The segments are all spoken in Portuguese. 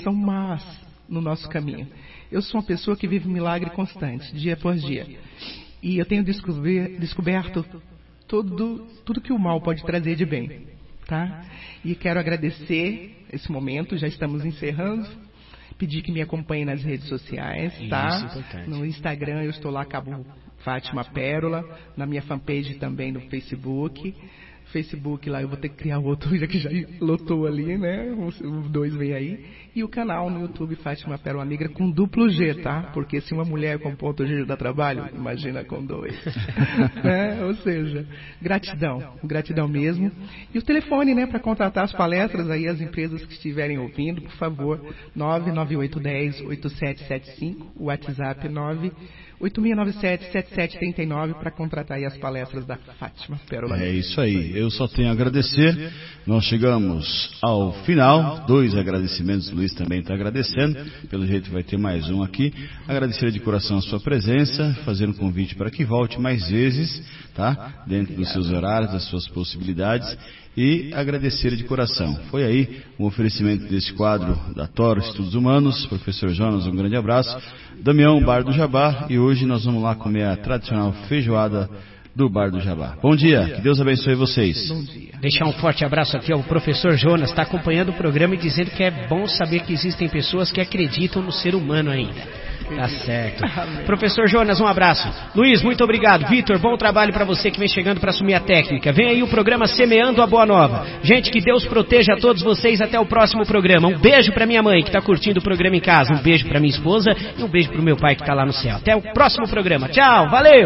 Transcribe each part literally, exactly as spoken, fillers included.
são más no nosso caminho. Eu sou uma pessoa que vive um milagre constante, dia por dia. E eu tenho descober, descoberto tudo, tudo que o mal pode trazer de bem. Tá? E quero agradecer esse momento, já estamos encerrando. Pedir que me acompanhem nas redes sociais, tá? Isso, no Instagram eu estou lá, Cabo Fátima Pérola, na minha fanpage também no Facebook. Facebook lá eu vou ter que criar outro, já que já lotou ali, né? Os dois vem aí. E o canal no YouTube Fátima Pérola Negra com duplo G, tá? Porque se uma mulher com ponto G dá trabalho, imagina com dois. Né? Ou seja, gratidão, gratidão mesmo. E o telefone, né, para contratar as palestras aí, as empresas que estiverem ouvindo, por favor, nove nove oito um zero oito sete sete cinco, o WhatsApp nove oito seis nove sete sete sete três nove para contratar aí as palestras da Fátima Pérola Negra. É isso aí, eu só tenho a agradecer. Nós chegamos ao final, dois agradecimentos, o Luiz também está agradecendo, pelo jeito vai ter mais um aqui. Agradecer de coração a sua presença, fazer um convite para que volte mais vezes, tá? Dentro dos seus horários, das suas possibilidades. E agradecer de coração. Foi aí um oferecimento desse quadro da Toro Estudos Humanos. Professor Jonas, um grande abraço. Damião, Bar do Jabá. E hoje nós vamos lá comer a tradicional feijoada do Bar do Jabá. Bom dia, que Deus abençoe vocês. Bom dia. Deixar um forte abraço aqui ao professor Jonas, está acompanhando o programa e dizendo que é bom saber que existem pessoas que acreditam no ser humano ainda. Tá certo. Professor Jonas, um abraço. Luiz, muito obrigado. Vitor, bom trabalho para você que vem chegando para assumir a técnica. Vem aí o programa Semeando a Boa Nova. Gente, que Deus proteja a todos vocês até o próximo programa. Um beijo para minha mãe que está curtindo o programa em casa. Um beijo para minha esposa e um beijo para o meu pai que está lá no céu. Até o próximo programa. Tchau, valeu!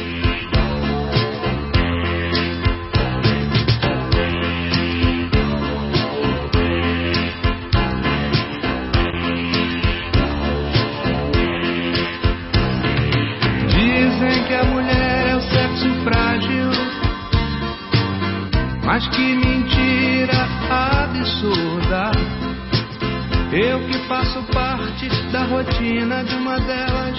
Mas que mentira absurda. Eu que faço parte da rotina de uma delas,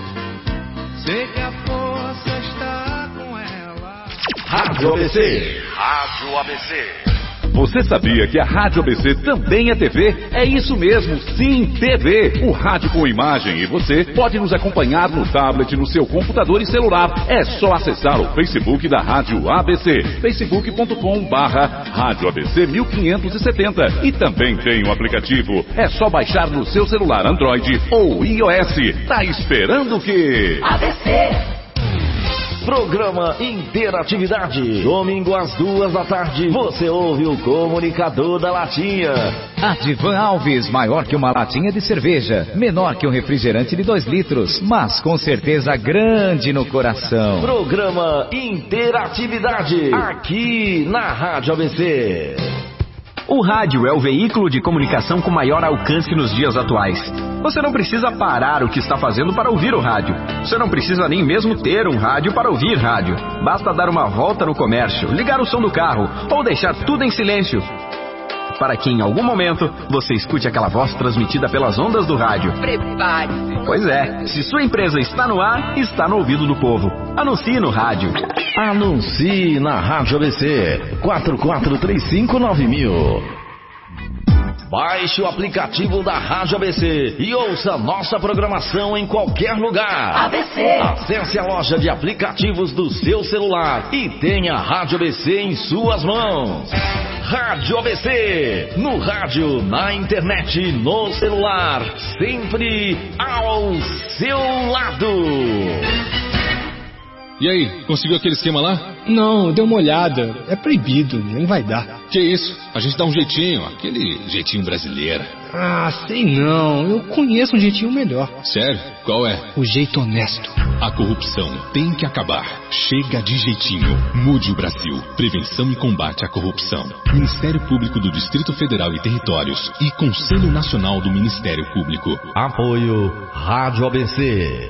sei que a força está com ela. Rádio A B C. Rádio A B C. Você sabia que a Rádio A B C também é T V? É isso mesmo, sim, T V. O rádio com imagem e você pode nos acompanhar no tablet, no seu computador e celular. É só acessar o Facebook da Rádio A B C, facebook ponto com barra Rádio A B C mil quinhentos e setenta. E também tem o aplicativo. É só baixar no seu celular Android ou iOS. Tá esperando o quê? A B C. Programa Interatividade. Domingo às duas da tarde, você ouve o Comunicador da Latinha. Adivan Alves, maior que uma latinha de cerveja, menor que um refrigerante de dois litros, mas com certeza grande no coração. Programa Interatividade, aqui na Rádio A B C. O rádio é o veículo de comunicação com maior alcance nos dias atuais. Você não precisa parar o que está fazendo para ouvir o rádio. Você não precisa nem mesmo ter um rádio para ouvir rádio. Basta dar uma volta no comércio, ligar o som do carro ou deixar tudo em silêncio, para que em algum momento você escute aquela voz transmitida pelas ondas do rádio. Prepare-se. Pois é, se sua empresa está no ar, está no ouvido do povo. Anuncie no rádio. Anuncie na Rádio A B C, quatro quatro três cinco nove mil. Baixe o aplicativo da Rádio A B C e ouça nossa programação em qualquer lugar. A B C. Acesse a loja de aplicativos do seu celular e tenha a Rádio A B C em suas mãos. Rádio A B C, no rádio, na internet, no celular, sempre ao seu lado. E aí, conseguiu aquele esquema lá? Não, deu uma olhada. É proibido, nem vai dar. Que isso? A gente dá um jeitinho, aquele jeitinho brasileiro. Ah, sei não. Eu conheço um jeitinho melhor. Sério? Qual é? O jeito honesto. A corrupção tem que acabar. Chega de jeitinho. Mude o Brasil. Prevenção e combate à corrupção. Ministério Público do Distrito Federal e Territórios e Conselho Nacional do Ministério Público. Apoio Rádio A B C.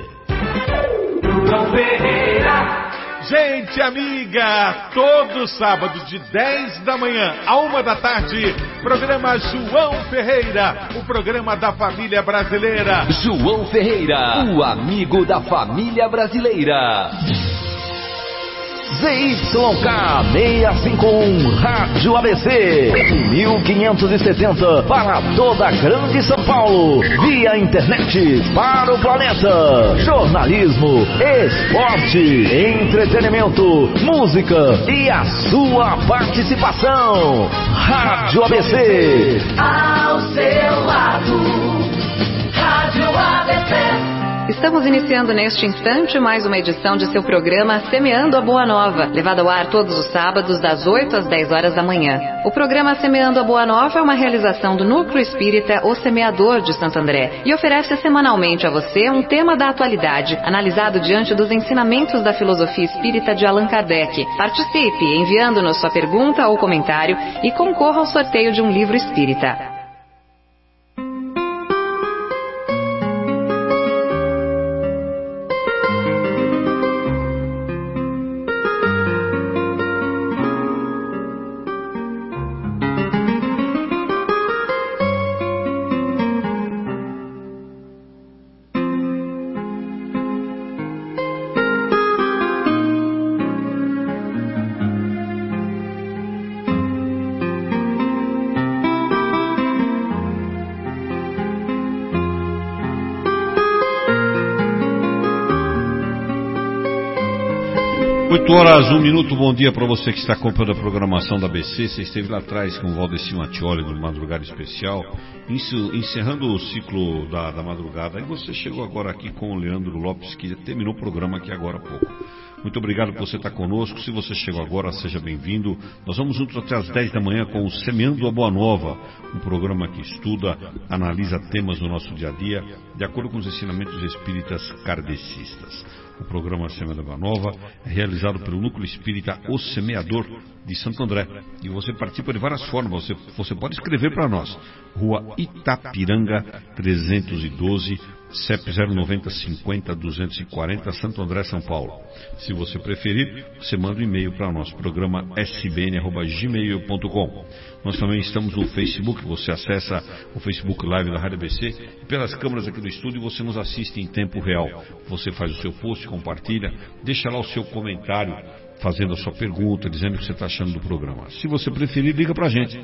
Gente amiga, todo sábado de dez da manhã a uma da tarde, programa João Ferreira, o programa da família brasileira. João Ferreira, o amigo da família brasileira. Z Y K seiscentos e cinquenta e um Rádio A B C, mil quinhentos e setenta para toda a Grande São Paulo, via internet para o planeta. Jornalismo, esporte, entretenimento, música e a sua participação. Rádio A B C. Ao seu lado, Rádio A B C. Estamos iniciando neste instante mais uma edição de seu programa Semeando a Boa Nova, levado ao ar todos os sábados das oito às dez horas da manhã. O programa Semeando a Boa Nova é uma realização do Núcleo Espírita O Semeador de Santo André e oferece semanalmente a você um tema da atualidade, analisado diante dos ensinamentos da filosofia espírita de Allan Kardec. Participe enviando-nos sua pergunta ou comentário e concorra ao sorteio de um livro espírita. oito horas, um minuto, bom dia para você que está acompanhando a programação da A B C. Você esteve lá atrás com o Valdeci Mattioli do Madrugada Especial, encerrando o ciclo da, da madrugada. E você chegou agora aqui com o Leandro Lopes, que terminou o programa aqui agora há pouco. Muito obrigado por você estar conosco. Se você chegou agora, seja bem-vindo. Nós vamos juntos até as dez da manhã com o Semeando a Boa Nova, um programa que estuda, analisa temas do nosso dia a dia, de acordo com os ensinamentos espíritas kardecistas. O programa Semeando a Boa Nova é realizado pelo Núcleo Espírita O Semeador de Santo André. E você participa de várias formas. Você, você pode escrever para nós. Rua Itapiranga trezentos e doze, C E P zero nove zero cinco zero duzentos e quarenta, Santo André, São Paulo. Se você preferir, você manda um e-mail para o nosso programa s b n arroba gmail ponto com. Nós também estamos no Facebook, você acessa o Facebook Live da Rádio A B C e pelas câmeras aqui do estúdio você nos assiste em tempo real. Você faz o seu post, compartilha, deixa lá o seu comentário, fazendo a sua pergunta, dizendo o que você está achando do programa. Se você preferir, liga para a gente.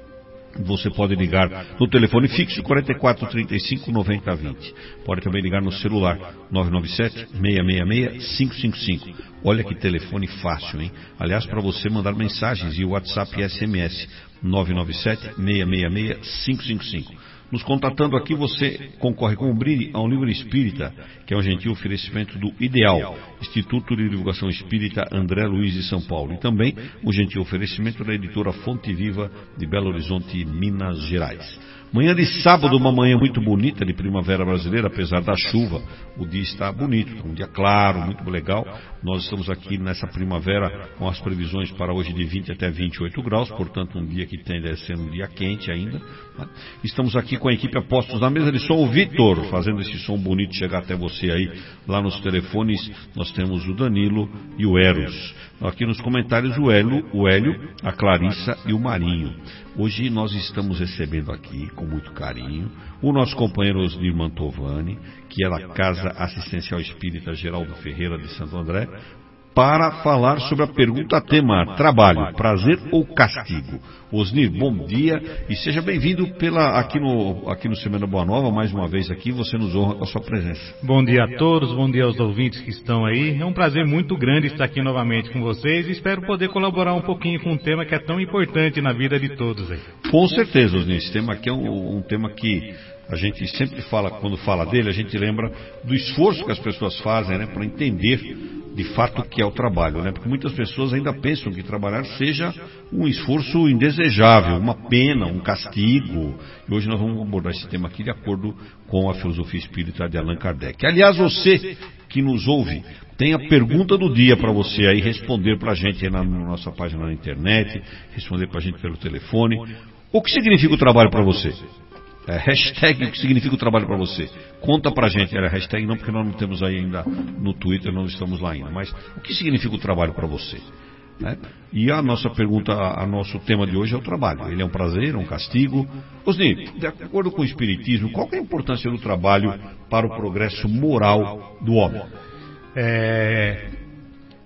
Você pode ligar no telefone fixo quarenta e quatro, trinta e cinco, noventa, vinte. Pode também ligar no celular nove nove sete, seis seis seis, cinco cinco cinco. Olha que telefone fácil, hein? Aliás, para você mandar mensagens e WhatsApp e S M S nove nove sete, seis seis seis, cinco cinco cinco. Nos contatando aqui, você concorre com um brinde a um livro espírita, que é um gentil oferecimento do Ideal, Instituto de Divulgação Espírita André Luiz de São Paulo, e também o gentil oferecimento da editora Fonte Viva de Belo Horizonte, Minas Gerais. Manhã de sábado, uma manhã muito bonita de primavera brasileira, apesar da chuva. O dia está bonito, um dia claro, muito legal. Nós estamos aqui nessa primavera com as previsões para hoje de vinte até vinte e oito graus, portanto um dia que tende a ser um dia quente ainda. Estamos aqui com a equipe Apostos na mesa de som, o Vitor, fazendo esse som bonito chegar até você aí. Lá nos telefones nós temos o Danilo e o Eros. Aqui nos comentários o Hélio, o Hélio, a Clarissa e o Marinho. Hoje nós estamos recebendo aqui, com muito carinho, o nosso companheiro Osnir Mantovani, que é da Casa Assistencial Espírita Geraldo Ferreira de Santo André, para falar sobre a pergunta tema: trabalho, prazer ou castigo? Osnir, bom dia e seja bem-vindo pela, aqui no, aqui no Semana Boa Nova, mais uma vez aqui, você nos honra com a sua presença. Bom dia a todos, bom dia aos ouvintes que estão aí. É um prazer muito grande estar aqui novamente com vocês e espero poder colaborar um pouquinho com um tema que é tão importante na vida de todos aí. Com certeza, Osnir, esse tema aqui é um, um tema que a gente sempre fala, quando fala dele, a gente lembra do esforço que as pessoas fazem, né, para entender de fato o que é o trabalho, né? Porque muitas pessoas ainda pensam que trabalhar seja um esforço indesejável, uma pena, um castigo. E hoje nós vamos abordar esse tema aqui de acordo com a filosofia espírita de Allan Kardec. Aliás, você que nos ouve, tem a pergunta do dia para você aí responder para a gente aí na, na nossa página na internet, responder para a gente pelo telefone. O que significa o trabalho para você? É, hashtag o que significa o trabalho para você. Conta pra gente, era hashtag não, porque nós não temos aí ainda no Twitter, não estamos lá ainda. Mas o que significa o trabalho para você? Né? E a nossa pergunta, a nosso tema de hoje é o trabalho. Ele é um prazer, é um castigo? Osnir, de acordo com o Espiritismo, qual é a importância do trabalho para o progresso moral do homem? É...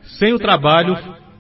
Sem o trabalho,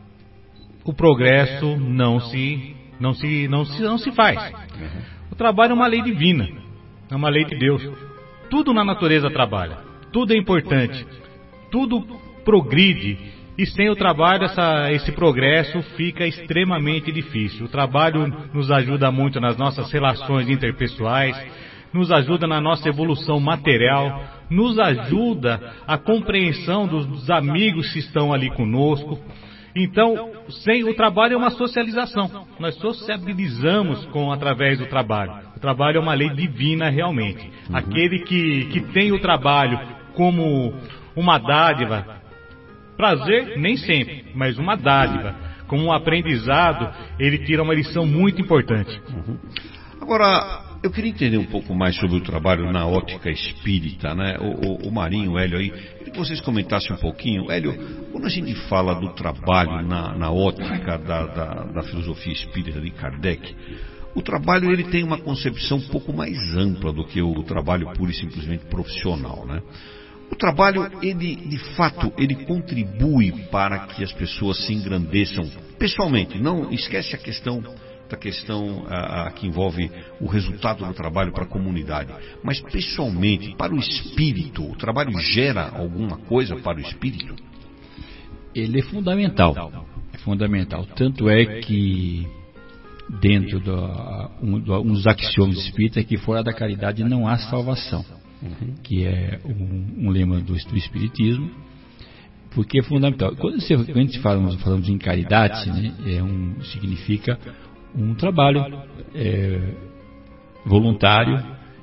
o progresso não se, não se, não se, não se faz. O trabalho é uma lei divina, é uma lei de Deus. Tudo na natureza trabalha, tudo é importante, tudo progride. E sem o trabalho, essa, esse progresso fica extremamente difícil. O trabalho nos ajuda muito nas nossas relações interpessoais, nos ajuda na nossa evolução material, nos ajuda a compreensão dos, dos amigos que estão ali conosco. Então, sem o trabalho é uma socialização. Nós sociabilizamos com, através do trabalho. O trabalho é uma lei divina realmente. Uhum. Aquele que, que tem o trabalho como uma dádiva, prazer, nem sempre, mas uma dádiva. Como um aprendizado, ele tira uma lição muito importante. Uhum. Agora, eu queria entender um pouco mais sobre o trabalho na ótica espírita, né? O, o, o Marinho, o Hélio aí, queria que vocês comentassem um pouquinho. Hélio, quando a gente fala do trabalho na, na ótica da, da, da filosofia espírita de Kardec, o trabalho ele tem uma concepção um pouco mais ampla do que o trabalho pura e simplesmente profissional, né? O trabalho, ele, de fato, ele contribui para que as pessoas se engrandeçam pessoalmente. Não esquece a questão, da questão a, a, que envolve o resultado do trabalho para a comunidade. Mas pessoalmente, para o espírito, o trabalho gera alguma coisa para o espírito? Ele é fundamental. É fundamental. Tanto é que dentro do, um, do, um dos axiomas espíritas é que fora da caridade não há salvação. Uhum. Que é um, um lema do, do Espiritismo, porque é fundamental. Quando, você, quando a gente falamos, falamos em caridade, né, é um, significa um trabalho é, voluntário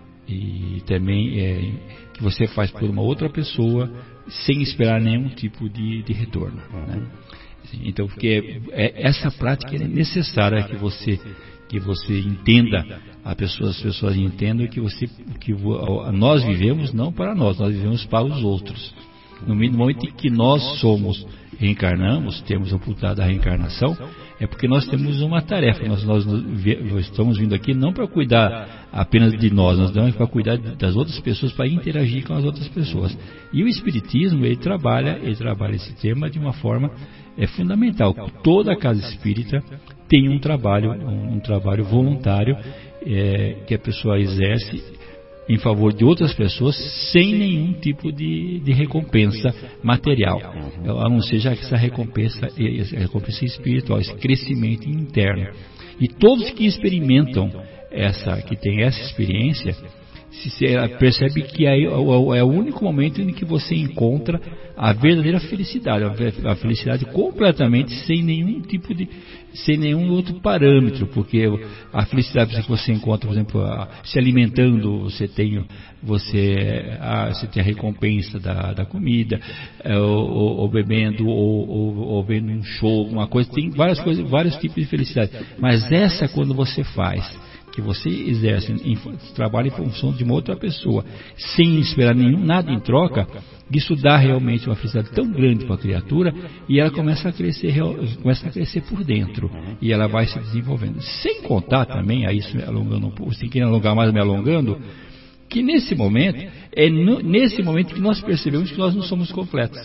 e também é, que você faz por uma outra pessoa sem esperar nenhum tipo de, de retorno. Uhum. Né? Então, porque é, é, essa prática é necessária que você que você entenda, a pessoa, as pessoas entendam que, você, que nós vivemos não para nós, nós vivemos para os outros. No momento em que nós somos, reencarnamos, temos a oportunidade da reencarnação, é porque nós temos uma tarefa, nós, nós, nós estamos vindo aqui não para cuidar apenas de nós, nós estamos para cuidar das outras pessoas, para interagir com as outras pessoas. E o Espiritismo, ele trabalha, ele trabalha esse tema de uma forma é fundamental. Toda a casa espírita tem um trabalho, um, um trabalho voluntário é, que a pessoa exerce em favor de outras pessoas sem nenhum tipo de, de recompensa material, a não ser já que essa recompensa, essa recompensa espiritual, esse crescimento interno. E todos que experimentam essa, que tem essa experiência, se percebe que é, é o único momento em que você encontra a verdadeira felicidade, a felicidade completamente sem nenhum tipo de, sem nenhum outro parâmetro, porque a felicidade que você encontra, por exemplo, se alimentando, você tem, você, ah, você tem a recompensa da, da comida, ou, ou, ou bebendo, ou, ou, ou vendo um show, uma coisa, tem várias coisas, vários tipos de felicidade, mas essa quando você faz, que você exerce em, trabalho em função de uma outra pessoa, sem esperar nenhum, nada em troca, isso dá realmente uma felicidade tão grande para a criatura e ela começa a crescer, começa a crescer por dentro e ela vai se desenvolvendo. Sem contar também, aí isso me alongando um pouco, sem querer alongar mais, me alongando, que nesse momento, é no, nesse momento que nós percebemos que nós não somos completos.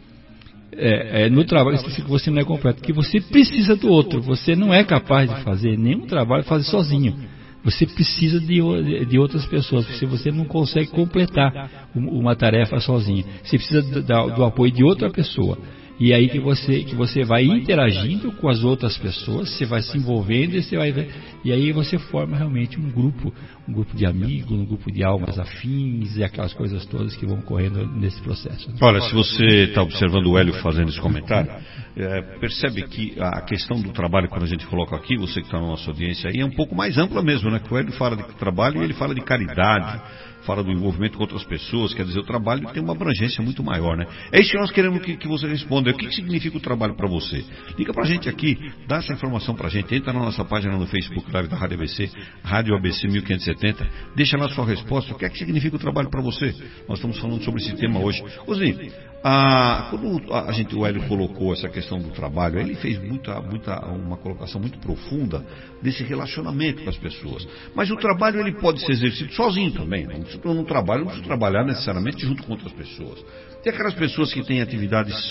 É, é no trabalho que você não é completo, que você precisa do outro, você não é capaz de fazer nenhum trabalho, fazer sozinho. Você precisa de, de outras pessoas, porque você não consegue completar uma tarefa sozinho. Você precisa do, do apoio de outra pessoa. E aí que você, que você vai interagindo com as outras pessoas, você vai se envolvendo e, você vai, e aí você forma realmente um grupo, um grupo de amigos, um grupo de almas afins e aquelas coisas todas que vão correndo nesse processo. Olha, se você está observando o Hélio fazendo esse comentário, é, percebe que a questão do trabalho, quando a gente coloca aqui, você que está na nossa audiência aí, é um pouco mais ampla mesmo, né? Que o Hélio fala de trabalho e ele fala de caridade, fala do envolvimento com outras pessoas, quer dizer, o trabalho tem uma abrangência muito maior, né? É isso que nós queremos que, que você responda. O que, que significa o trabalho para você? Liga pra gente aqui, dá essa informação pra gente, entra na nossa página no Facebook Live da Rádio A B C, Rádio A B C mil quinhentos e setenta, deixa lá a sua resposta, o que é que significa o trabalho para você? Nós estamos falando sobre esse tema hoje. Osni, a, quando a gente, o Hélio colocou essa questão do trabalho, ele fez muita, muita, uma colocação muito profunda desse relacionamento com as pessoas. Mas o trabalho ele pode ser exercido sozinho também, não precisa, no trabalho não precisa trabalhar necessariamente junto com outras pessoas. Tem aquelas pessoas que têm atividades sozinhas.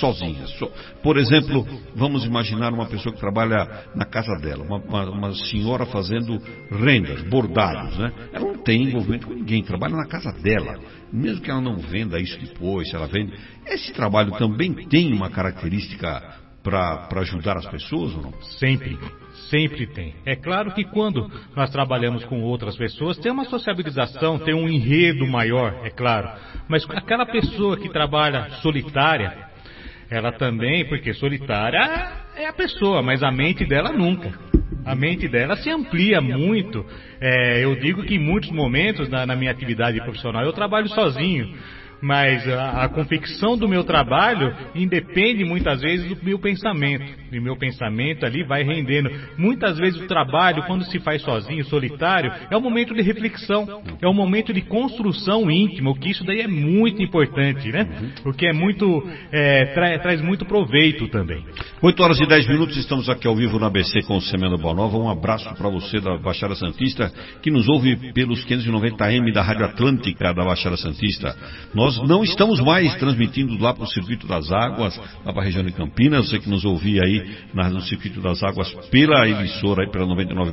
pessoa. Por exemplo, vamos imaginar uma pessoa que trabalha na casa dela, uma, uma, uma senhora fazendo rendas, bordados, né? Ela não tem envolvimento com ninguém, trabalha na casa dela. Mesmo que ela não venda isso depois, se ela vende, esse trabalho também tem uma característica para ajudar as pessoas ou não? Sempre. Sempre tem. É claro que quando nós trabalhamos com outras pessoas, tem uma sociabilização, tem um enredo maior, é claro. Mas aquela pessoa que trabalha solitária, ela também, porque solitária é a pessoa, mas a mente dela nunca. A mente dela se amplia muito. É, eu digo que em muitos momentos na, na minha atividade profissional eu trabalho sozinho. Mas a, a convicção do meu trabalho independe muitas vezes do meu pensamento. E o meu pensamento ali vai rendendo. Muitas vezes o trabalho, quando se faz sozinho, solitário, é um momento de reflexão, é um momento de construção íntima, o que isso daí é muito importante, né? O que é muito, é, tra, traz muito proveito também. oito horas e dez minutos, estamos aqui ao vivo na A B C com o Semana Boa Nova. Um abraço para você da Baixada Santista, que nos ouve pelos quinhentos e noventa A M da Rádio Atlântica da Baixada Santista. Nós não estamos mais transmitindo lá para o Circuito das Águas, lá para a região de Campinas. Você que nos ouvia aí na, no Circuito das Águas pela emissora, aí pela noventa e nove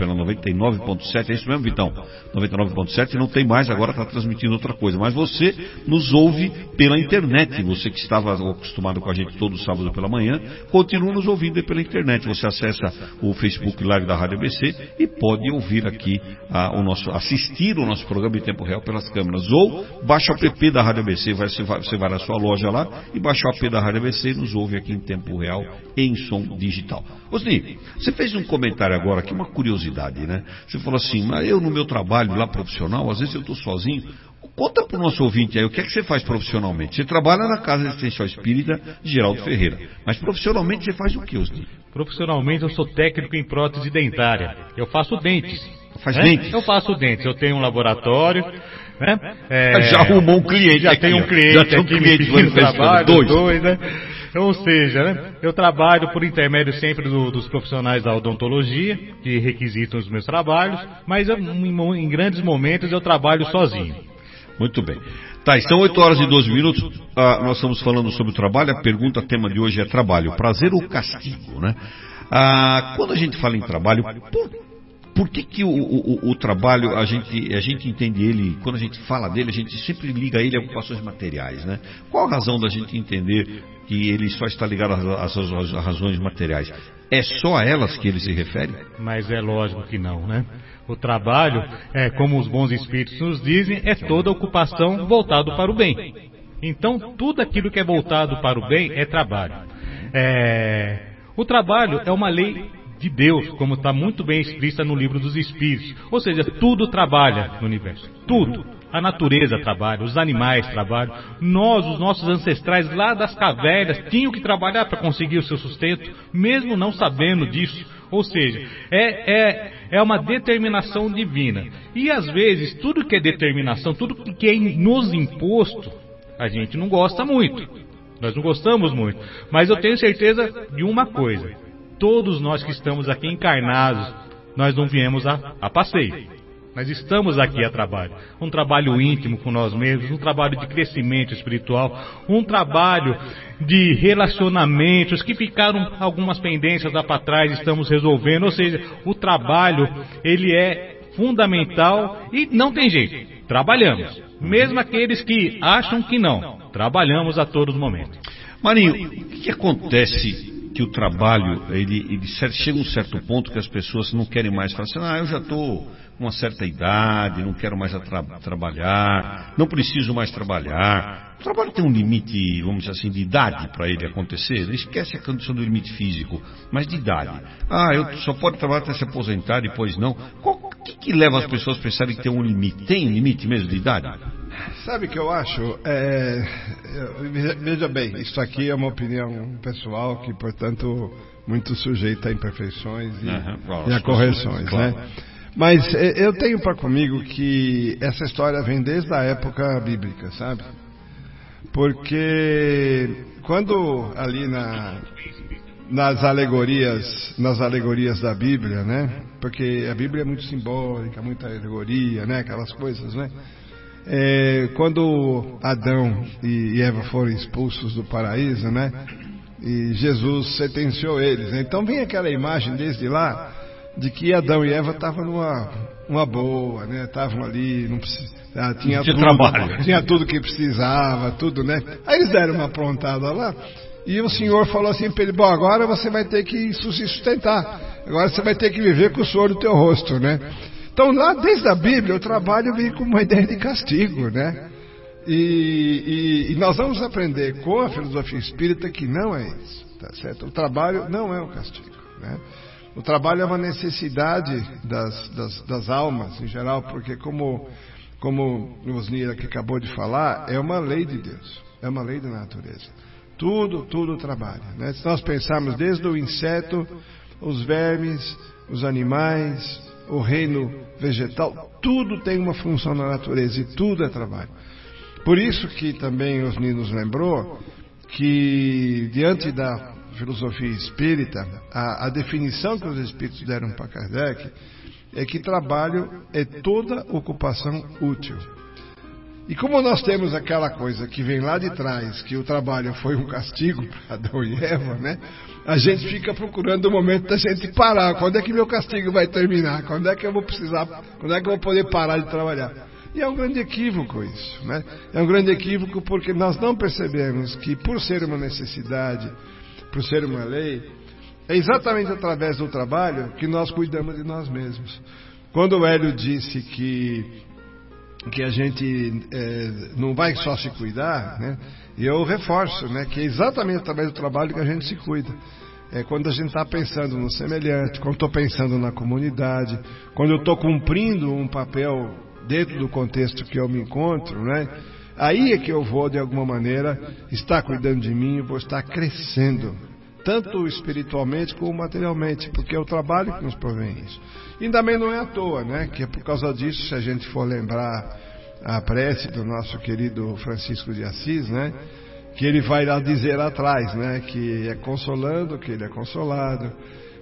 ponto sete, é isso mesmo, Vitão? noventa e nove ponto sete não tem mais, agora está transmitindo outra coisa. Mas você nos ouve pela internet. Você que estava acostumado com a gente todo sábado pela manhã, continua nos ouvindo aí pela internet. Você acessa o Facebook Live da Rádio A B C e pode ouvir aqui a, o nosso, assistir o nosso programa em tempo real pelas câmeras. Ou baixa o app da Rádio A B C, você vai, você vai na sua loja lá e baixa o app da Rádio A B C e nos ouve aqui em tempo real em som digital. Osni, você fez um comentário agora aqui, uma curiosidade, né? Você falou assim, mas eu no meu trabalho lá profissional, às vezes eu estou sozinho. Conta para o nosso ouvinte aí, o que é que você faz profissionalmente? Você trabalha na Casa Existencial Espírita de Geraldo Ferreira, mas profissionalmente você faz o que, Osni? Profissionalmente eu sou técnico em prótese dentária. Eu faço dentes. Faz né? dentes? Eu faço dentes. Eu tenho um laboratório. Né? É... Já arrumou um cliente. Já aqui, tem um cliente já tem um aqui cliente me pedindo trabalho, dois. dois, né? Ou seja, né? Eu trabalho por intermédio sempre do, dos profissionais da odontologia, que requisitam os meus trabalhos, mas eu, em, em grandes momentos eu trabalho sozinho. Muito bem. Tá, são oito horas e doze minutos. Ah, nós estamos falando sobre o trabalho. A pergunta, a tema de hoje é trabalho, prazer ou castigo, né? Ah, quando a gente fala em trabalho, por, por que que o, o, o trabalho, a gente, a gente entende ele, quando a gente fala dele, a gente sempre liga ele a ocupações materiais, né? Qual a razão da gente entender que ele só está ligado às, às, às razões materiais? É só a elas que ele se refere? Mas é lógico que não, né? O trabalho, é, como os bons espíritos nos dizem, é toda ocupação voltada para o bem. Então, tudo aquilo que é voltado para o bem é trabalho. É, o trabalho é uma lei de Deus, como está muito bem explícita no Livro dos Espíritos. Ou seja, tudo trabalha no universo. Tudo. A natureza trabalha, os animais trabalham. Nós, os nossos ancestrais lá das cavernas, tinham que trabalhar para conseguir o seu sustento, mesmo não sabendo disso. Ou seja, é, é, é uma determinação divina. E às vezes, tudo que é determinação, tudo que é nos imposto, a gente não gosta muito. Nós não gostamos muito. Mas eu tenho certeza de uma coisa. Todos nós que estamos aqui encarnados, nós não viemos a, a passeio. Nós estamos aqui a trabalho. Um trabalho íntimo com nós mesmos, um trabalho de crescimento espiritual, um trabalho de relacionamentos que ficaram algumas pendências lá para trás, estamos resolvendo. Ou seja, o trabalho, ele é fundamental e não tem jeito. Trabalhamos. Mesmo aqueles que acham que não, trabalhamos a todos os momentos. Marinho, o que, que acontece que o trabalho, ele, ele chega a um certo ponto que as pessoas não querem mais falar assim, ah, eu já estou com uma certa idade, não quero mais tra trabalhar, não preciso mais trabalhar. O trabalho tem um limite, vamos dizer assim, de idade para ele acontecer. Esquece a condição do limite físico, mas de idade. Ah, eu só pode trabalhar até se aposentar, depois não. O que, que leva as pessoas a pensarem que tem um limite? Tem um limite mesmo de idade? Sabe o que eu acho? É, veja bem, isso aqui é uma opinião pessoal que, portanto, muito sujeita a imperfeições e, uhum, e a correções, claro. Né? Mas eu tenho para comigo que essa história vem desde a época bíblica, sabe? Porque quando ali na, nas alegorias, nas alegorias da Bíblia, né? Porque a Bíblia é muito simbólica, muita alegoria, né? Aquelas coisas, né? É, quando Adão e Eva foram expulsos do paraíso, né? e Jesus sentenciou eles. Então vem aquela imagem desde lá de que Adão e Eva estavam numa uma boa, né? Estavam ali, não precis... ah, tinha, tinha tudo, trabalho, tinha tudo que precisava, tudo, né? Aí eles deram uma aprontada lá e o Senhor falou assim para ele: bom, agora você vai ter que se sustentar, agora você vai ter que viver com o suor do teu rosto, né? Então lá desde a Bíblia o trabalho vem com uma ideia de castigo, né? E, e, e nós vamos aprender com a filosofia espírita que não é isso, tá certo? O trabalho não é um castigo, né? O trabalho é uma necessidade das, das, das almas em geral, porque como, como o Osnir que acabou de falar, é uma lei de Deus, é uma lei da natureza. Tudo, tudo trabalha, né? Se nós pensarmos desde o inseto, os vermes, os animais, o reino vegetal, tudo tem uma função na natureza e tudo é trabalho. Por isso que também Osnir nos lembrou que diante da filosofia espírita, a, a definição que os espíritos deram para Kardec é que trabalho é toda ocupação útil. E como nós temos aquela coisa que vem lá de trás, que o trabalho foi um castigo para Adão e Eva, né? A gente fica procurando o momento da gente parar. Quando é que meu castigo vai terminar? Quando é que eu vou precisar? Quando é que eu vou poder parar de trabalhar? E é um grande equívoco isso, né? É um grande equívoco porque nós não percebemos que, por ser uma necessidade, por ser uma lei, é exatamente através do trabalho que nós cuidamos de nós mesmos. Quando o Hélio disse que, que a gente é, não vai só se cuidar, né? Eu reforço, né, que é exatamente através do trabalho que a gente se cuida. É quando a gente está pensando no semelhante, quando estou pensando na comunidade, quando eu estou cumprindo um papel dentro do contexto que eu me encontro, né? Aí é que eu vou, de alguma maneira, estar cuidando de mim, eu vou estar crescendo, tanto espiritualmente como materialmente, porque é o trabalho que nos provém isso. E também não é à toa, né? Que é por causa disso, se a gente for lembrar a prece do nosso querido Francisco de Assis, né? Que ele vai lá dizer lá atrás, né? Que é consolando que ele é consolado,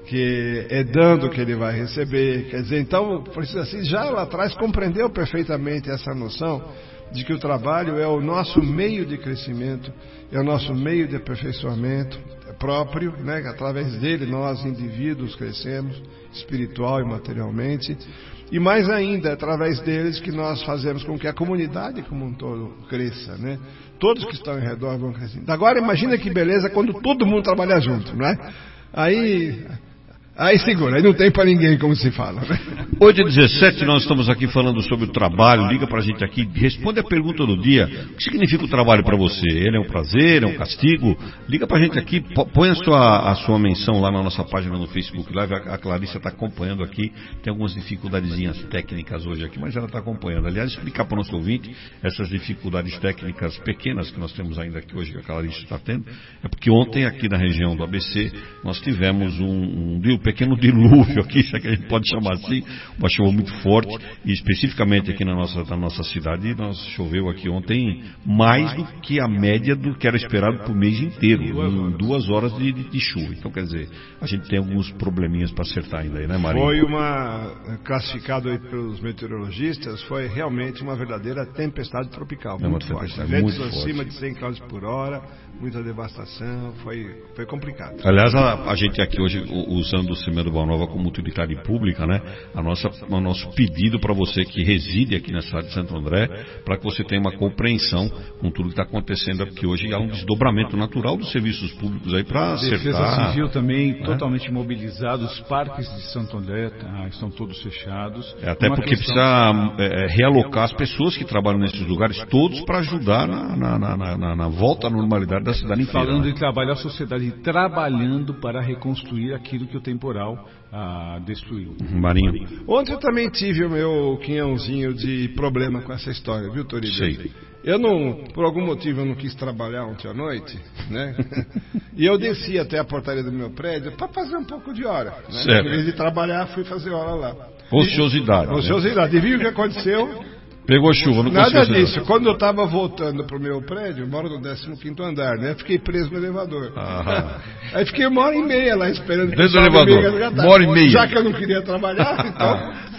que é dando que ele vai receber. Quer dizer, então, Francisco de Assis já lá atrás compreendeu perfeitamente essa noção de que o trabalho é o nosso meio de crescimento, é o nosso meio de aperfeiçoamento próprio, né? Através dele nós, indivíduos, crescemos espiritual e materialmente, e mais ainda, através deles que nós fazemos com que a comunidade como um todo cresça, né? Todos que estão em redor vão crescendo. Agora imagina que beleza quando todo mundo trabalha junto, não é? Aí... Aí segura, aí não tem para ninguém, como se fala, né? oito e dezessete, nós estamos aqui falando sobre o trabalho. Liga pra gente aqui, responde a pergunta do dia. O que significa o trabalho para você? Ele é um prazer, é um castigo? Liga pra gente aqui, põe a sua, a sua menção lá na nossa página no Facebook Live. A Clarissa está acompanhando aqui. Tem algumas dificuldadezinhas técnicas hoje aqui, mas ela está acompanhando. Aliás, explicar para o nosso ouvinte essas dificuldades técnicas pequenas que nós temos ainda aqui hoje, que a Clarissa está tendo. É porque ontem aqui na região do A B C nós tivemos um, um, um pequeno dilúvio aqui, se é que a gente pode chamar assim, uma chuva muito forte, e especificamente aqui na nossa, na nossa cidade, nós choveu aqui ontem mais do que a média do que era esperado por mês inteiro, em duas horas de, de, de chuva. Então, quer dizer, a gente tem alguns probleminhas para acertar ainda aí, né, Marinho? Foi uma, classificado aí pelos meteorologistas, foi realmente uma verdadeira tempestade tropical, é muito forte. Ventos acima de cem quilômetros por hora, muita devastação, foi, foi complicado. Aliás, a, a gente aqui hoje, usando o Semeando Boa Nova como utilidade pública, né? A nossa, o nosso pedido para você que reside aqui na cidade de Santo André, para que você tenha uma compreensão com tudo que está acontecendo, porque hoje há um desdobramento natural dos serviços públicos aí para acertar. Defesa Civil também, né? Totalmente mobilizado, os parques de Santo André tá, estão todos fechados. É, até porque questão... precisa é, realocar as pessoas que trabalham nesses lugares todos para ajudar na, na, na, na, na volta à normalidade da cidade inteira. Falando né? em trabalho, a sociedade trabalhando para reconstruir aquilo que o temporal ah, destruiu. Marinho. Ontem eu também tive o meu quinhãozinho de problema com essa história, viu, Toribio? Sei. Eu não, por algum motivo eu não quis trabalhar ontem à noite, né? E eu desci até a portaria do meu prédio para fazer um pouco de hora, né? Certo. Em vez de trabalhar, fui fazer hora lá. Ociosidade. Ociosidade. E viu o que aconteceu? Pegou chuva, não Nada conseguiu. disso. Quando eu estava voltando para o meu prédio, eu moro no décimo quinto andar, né? Fiquei preso no elevador. Ah. Aí fiquei uma hora e meia lá esperando. Dentro do elevador, uma hora e meia. Já que eu não queria trabalhar, então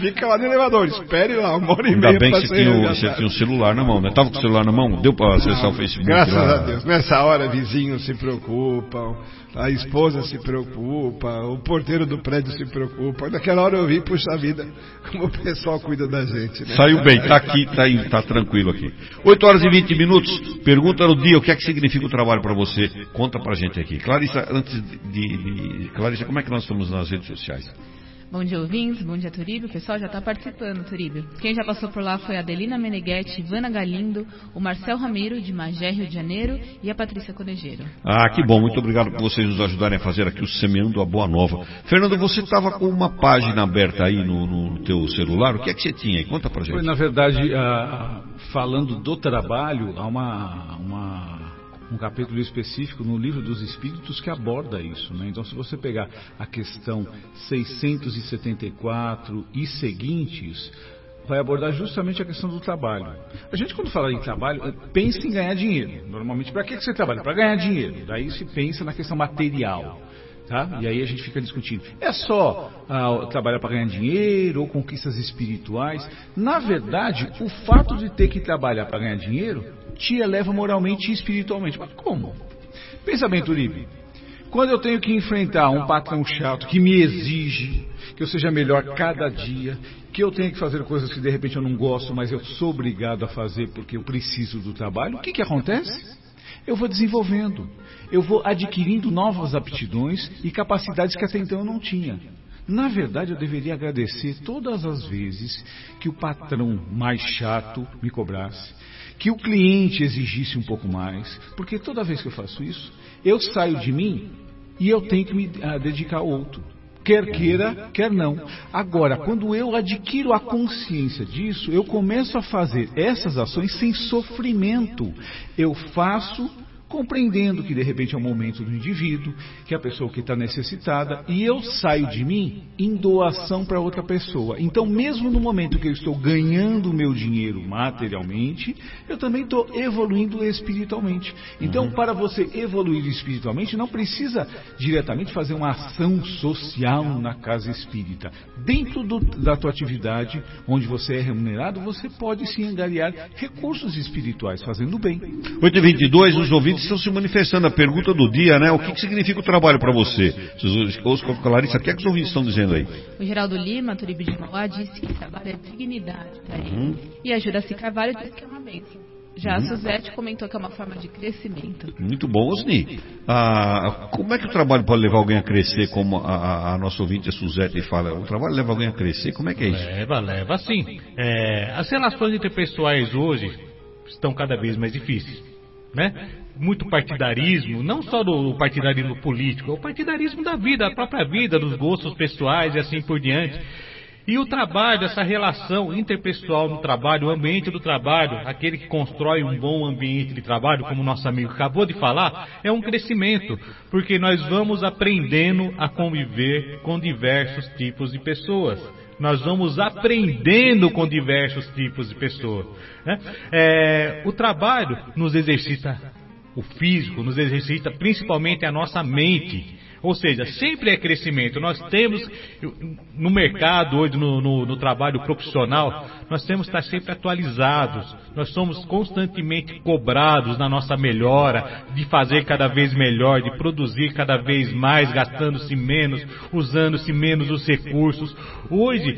Fica lá no elevador, espere lá uma hora e Ainda meia. bem que você tinha, o, você tinha o celular na mão, né? Tava com o celular na mão? Deu para acessar o Facebook? Graças lá. a Deus. Nessa hora, vizinhos se preocupam, a esposa se preocupa, o porteiro do prédio se preocupa. Naquela hora eu vi, puxa vida, como o pessoal cuida da gente. Né? Saiu bem, tá aqui, tá, aí, tá tranquilo aqui. oito horas e vinte minutos, pergunta no dia, o que é que significa o trabalho para você? Conta pra gente aqui. Clarissa, antes de, de... Clarissa, como é que nós estamos nas redes sociais? Bom dia, ouvintes. Bom dia, Turíbio. O pessoal já está participando, Turíbio. Quem já passou por lá foi a Adelina Meneghetti, Ivana Galindo, o Marcel Ramiro, de Magé, Rio de Janeiro, e a Patrícia Conejeiro. Ah, que bom. Muito obrigado por vocês nos ajudarem a fazer aqui o Semeando a Boa Nova. Fernando, você estava com uma página aberta aí no, no teu celular. O que é que você tinha aí? Conta pra gente. Foi, na verdade, uh, falando do trabalho, há uma... uma... um capítulo específico no Livro dos Espíritos que aborda isso, né? Então, se você pegar a questão seiscentos e setenta e quatro e seguintes, vai abordar justamente a questão do trabalho. A gente, quando fala em trabalho, pensa em ganhar dinheiro. Normalmente, para que você trabalha? Para ganhar dinheiro. Daí se pensa na questão material. Tá? E aí a gente fica discutindo. É só ah, trabalhar para ganhar dinheiro ou conquistas espirituais? Na verdade, o fato de ter que trabalhar para ganhar dinheiro te eleva moralmente e espiritualmente. Mas como? Pensa bem, Turíbio. Quando eu tenho que enfrentar um patrão chato que me exige que eu seja melhor cada dia, que eu tenho que fazer coisas que de repente eu não gosto, mas eu sou obrigado a fazer porque eu preciso do trabalho, o que que acontece? Eu vou desenvolvendo, eu vou adquirindo novas aptidões e capacidades que até então eu não tinha. Na verdade, eu deveria agradecer todas as vezes que o patrão mais chato me cobrasse, que o cliente exigisse um pouco mais, porque toda vez que eu faço isso, eu saio de mim e eu tenho que me uh, dedicar a outro. Quer queira, quer não. Agora, quando eu adquiro a consciência disso, eu começo a fazer essas ações sem sofrimento. Eu faço compreendendo que de repente é o momento do indivíduo, que é a pessoa que está necessitada, e eu saio de mim em doação para outra pessoa. Então, mesmo no momento que eu estou ganhando o meu dinheiro materialmente, eu também estou evoluindo espiritualmente. Então, uhum. para você evoluir espiritualmente, não precisa diretamente fazer uma ação social na casa espírita. Dentro do, da tua atividade, onde você é remunerado, você pode sim angariar recursos espirituais, fazendo bem. oito e vinte e dois, os ouvintes estão se manifestando. A pergunta do dia, né? O que, que significa o trabalho para você? Oscar, Clarissa, o que é que os ouvintes estão dizendo aí? O Geraldo Lima, Turíbio de Mauá, disse que trabalho é dignidade para ele. Uhum. E a Juraci Carvalho disse que é uma bênção. Já uhum. a Suzete comentou que é uma forma de crescimento. Muito bom, Osni. Ah, como é que o trabalho pode levar alguém a crescer, como a, a, a nossa ouvinte, a Suzete, fala? O trabalho leva alguém a crescer? Como é que é isso? Leva, leva sim. É, as relações interpessoais hoje estão cada vez mais difíceis, né? Muito partidarismo, não só do partidarismo político, é o partidarismo da vida, da própria vida, dos gostos pessoais e assim por diante. E o trabalho, essa relação interpessoal no trabalho, o ambiente do trabalho, aquele que constrói um bom ambiente de trabalho, como o nosso amigo acabou de falar, é um crescimento, porque nós vamos aprendendo a conviver com diversos tipos de pessoas. Nós vamos aprendendo com diversos tipos de pessoas, né? É, o trabalho nos exercita o físico, nos exercita principalmente a nossa mente. Ou seja, sempre é crescimento. Nós temos, no mercado hoje, no, no, no trabalho profissional, nós temos que estar sempre atualizados. Nós somos constantemente cobrados na nossa melhora, de fazer cada vez melhor, de produzir cada vez mais, gastando-se menos, usando-se menos os recursos. Hoje,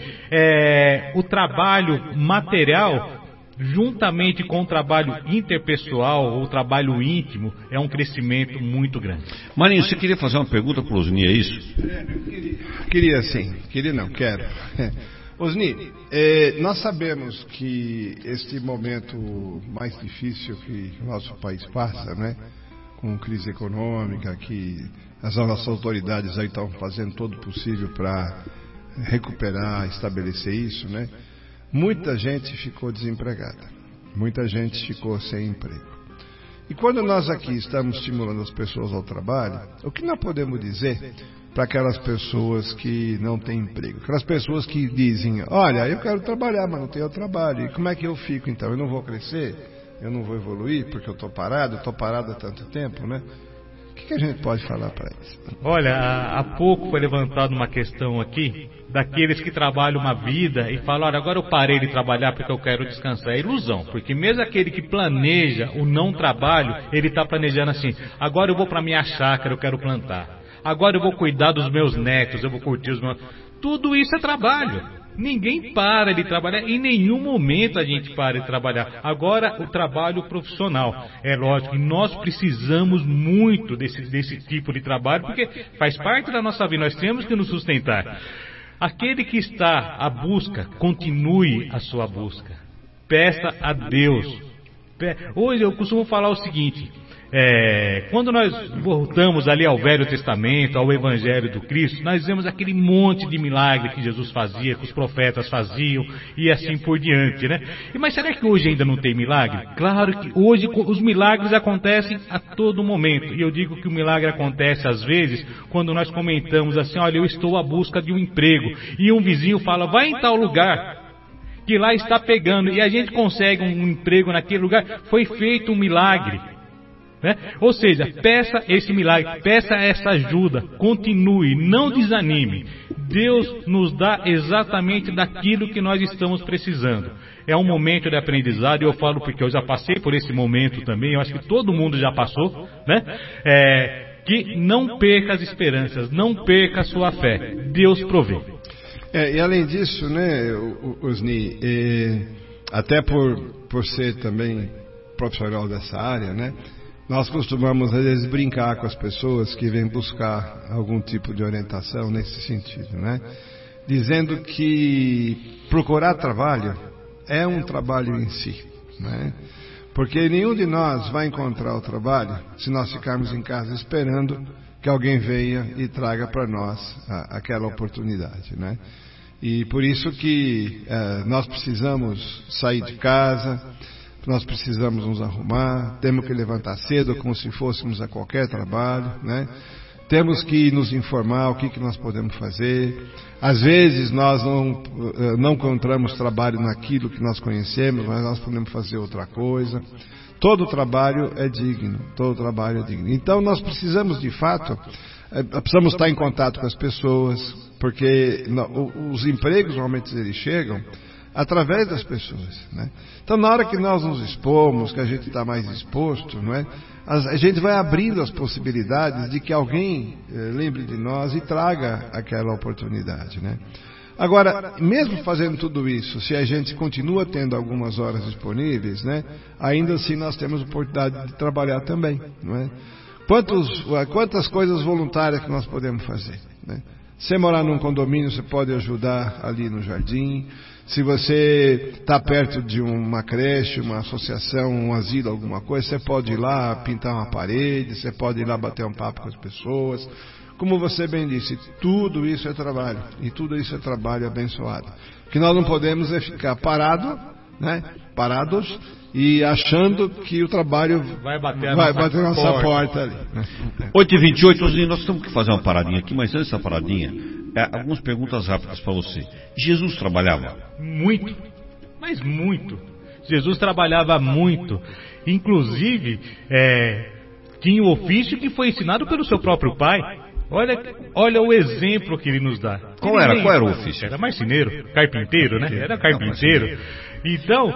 é, o trabalho material, juntamente com o trabalho interpessoal, ou o trabalho íntimo, é um crescimento muito grande. Marinho, você queria fazer uma pergunta para o Osni, é isso? É, queria, queria sim, queria não, quero. Osni, é, nós sabemos que este momento mais difícil que o nosso país passa, né, com crise econômica, que as nossas autoridades aí estão fazendo todo o possível para recuperar, estabelecer isso, né? Muita gente ficou desempregada, muita gente ficou sem emprego. E quando nós aqui estamos estimulando as pessoas ao trabalho, o que nós podemos dizer para aquelas pessoas que não têm emprego? Aquelas pessoas que dizem, olha, eu quero trabalhar, mas não tenho trabalho. E como é que eu fico então? Eu não vou crescer? Eu não vou evoluir porque eu estou parado? Eu estou parado há tanto tempo, né? O que, que a gente pode falar para eles? Olha, há pouco foi levantada uma questão aqui, daqueles que trabalham uma vida e falam, olha, agora eu parei de trabalhar porque eu quero descansar. É ilusão, porque mesmo aquele que planeja o não trabalho, ele está planejando assim, agora eu vou para minha chácara, eu quero plantar. Agora eu vou cuidar dos meus netos, eu vou curtir os meus... Tudo isso é trabalho. Ninguém para de trabalhar, em nenhum momento a gente para de trabalhar. Agora, o trabalho profissional. É lógico que nós precisamos muito desse, desse tipo de trabalho, porque faz parte da nossa vida, nós temos que nos sustentar. Aquele que está à busca, continue a sua busca. Peça a Deus. Hoje eu costumo falar o seguinte... É, quando nós voltamos ali ao Velho Testamento, ao Evangelho do Cristo, nós vemos aquele monte de milagre que Jesus fazia, que os profetas faziam e assim por diante, né? E, mas será que hoje ainda não tem milagre? Claro que hoje os milagres acontecem a todo momento. E eu digo que o milagre acontece às vezes quando nós comentamos assim, olha, eu estou à busca de um emprego. E um vizinho fala, vai em tal lugar, que lá está pegando. E a gente consegue um emprego naquele lugar. Foi feito um milagre. Né? Ou seja, peça esse milagre, peça essa ajuda, continue, não desanime. Deus nos dá exatamente daquilo que nós estamos precisando. É um momento de aprendizado, e eu falo porque eu já passei por esse momento também, eu acho que todo mundo já passou, né? É, que não perca as esperanças, não perca a sua fé. Deus provê. É, e além disso, né, Osni, é, até por, por ser também profissional dessa área, né? Nós costumamos, às vezes, brincar com as pessoas que vêm buscar algum tipo de orientação nesse sentido, né? Dizendo que procurar trabalho é um trabalho em si, né? Porque nenhum de nós vai encontrar o trabalho se nós ficarmos em casa esperando que alguém venha e traga para nós a, aquela oportunidade, né? E por isso que eh, nós precisamos sair de casa, nós precisamos nos arrumar, temos que levantar cedo como se fôssemos a qualquer trabalho, né? Temos que nos informar o que, que nós podemos fazer. Às vezes nós não, não encontramos trabalho naquilo que nós conhecemos, mas nós podemos fazer outra coisa. Todo trabalho é digno, todo trabalho é digno. Então nós precisamos de fato, precisamos estar em contato com as pessoas, porque os empregos normalmente eles chegam através das pessoas, né? Então, na hora que nós nos expomos, que a gente está mais exposto, não é? A gente vai abrindo as possibilidades de que alguém eh, lembre de nós e traga aquela oportunidade, né? Agora, mesmo fazendo tudo isso, se a gente continua tendo algumas horas disponíveis, né? Ainda assim nós temos oportunidade de trabalhar também, não é? Quantos, quantas coisas voluntárias que nós podemos fazer, né? Se morar num condomínio, você pode ajudar ali no jardim. Se você está perto de uma creche, uma associação, um asilo, alguma coisa, você pode ir lá pintar uma parede, você pode ir lá bater um papo com as pessoas. Como você bem disse, tudo isso é trabalho, e tudo isso é trabalho abençoado. O que nós não podemos é ficar parado, né? Parados e achando que o trabalho vai bater a vai nossa, bater nossa porta. porta ali. oito e vinte e oito, nós temos que fazer uma paradinha aqui, mas antes dessa paradinha, é, algumas perguntas rápidas para você. Jesus trabalhava? Muito, mas muito. Jesus trabalhava muito. Inclusive, é, tinha o ofício que foi ensinado pelo seu próprio pai. Olha, olha o exemplo que ele nos dá. Qual era, qual era o ofício? Era marceneiro, carpinteiro, né? Era carpinteiro. Então,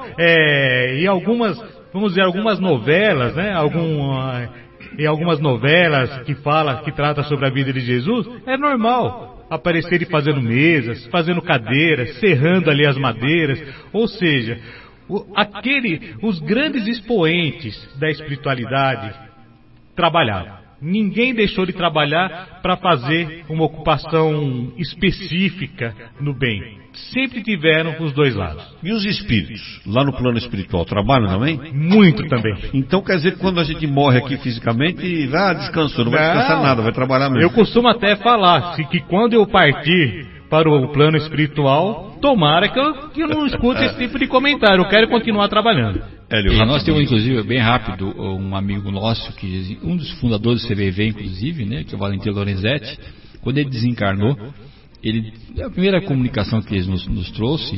é, em algumas, vamos dizer, algumas novelas, né? Algum, em algumas novelas que fala, que trata sobre a vida de Jesus, é normal aparecer ele fazendo mesas, fazendo cadeiras, serrando ali as madeiras. Ou seja, o, aquele, os grandes expoentes da espiritualidade trabalhavam. Ninguém deixou de trabalhar para fazer uma ocupação específica no bem. Sempre tiveram os dois lados. E os espíritos, lá no plano espiritual, trabalham também? Muito também. Então quer dizer que quando a gente morre aqui fisicamente, ah, descansou, não vai descansar nada, vai trabalhar mesmo. Eu costumo até falar que quando eu partir para o plano espiritual, tomara que eu, que eu não escute esse tipo de comentário, eu quero continuar trabalhando. Hélio, e nós temos, inclusive, bem rápido, um amigo nosso, que um dos fundadores do C V V, inclusive, né, que é o Valentim Lorenzetti. Quando ele desencarnou, ele, a primeira comunicação que ele nos, nos trouxe,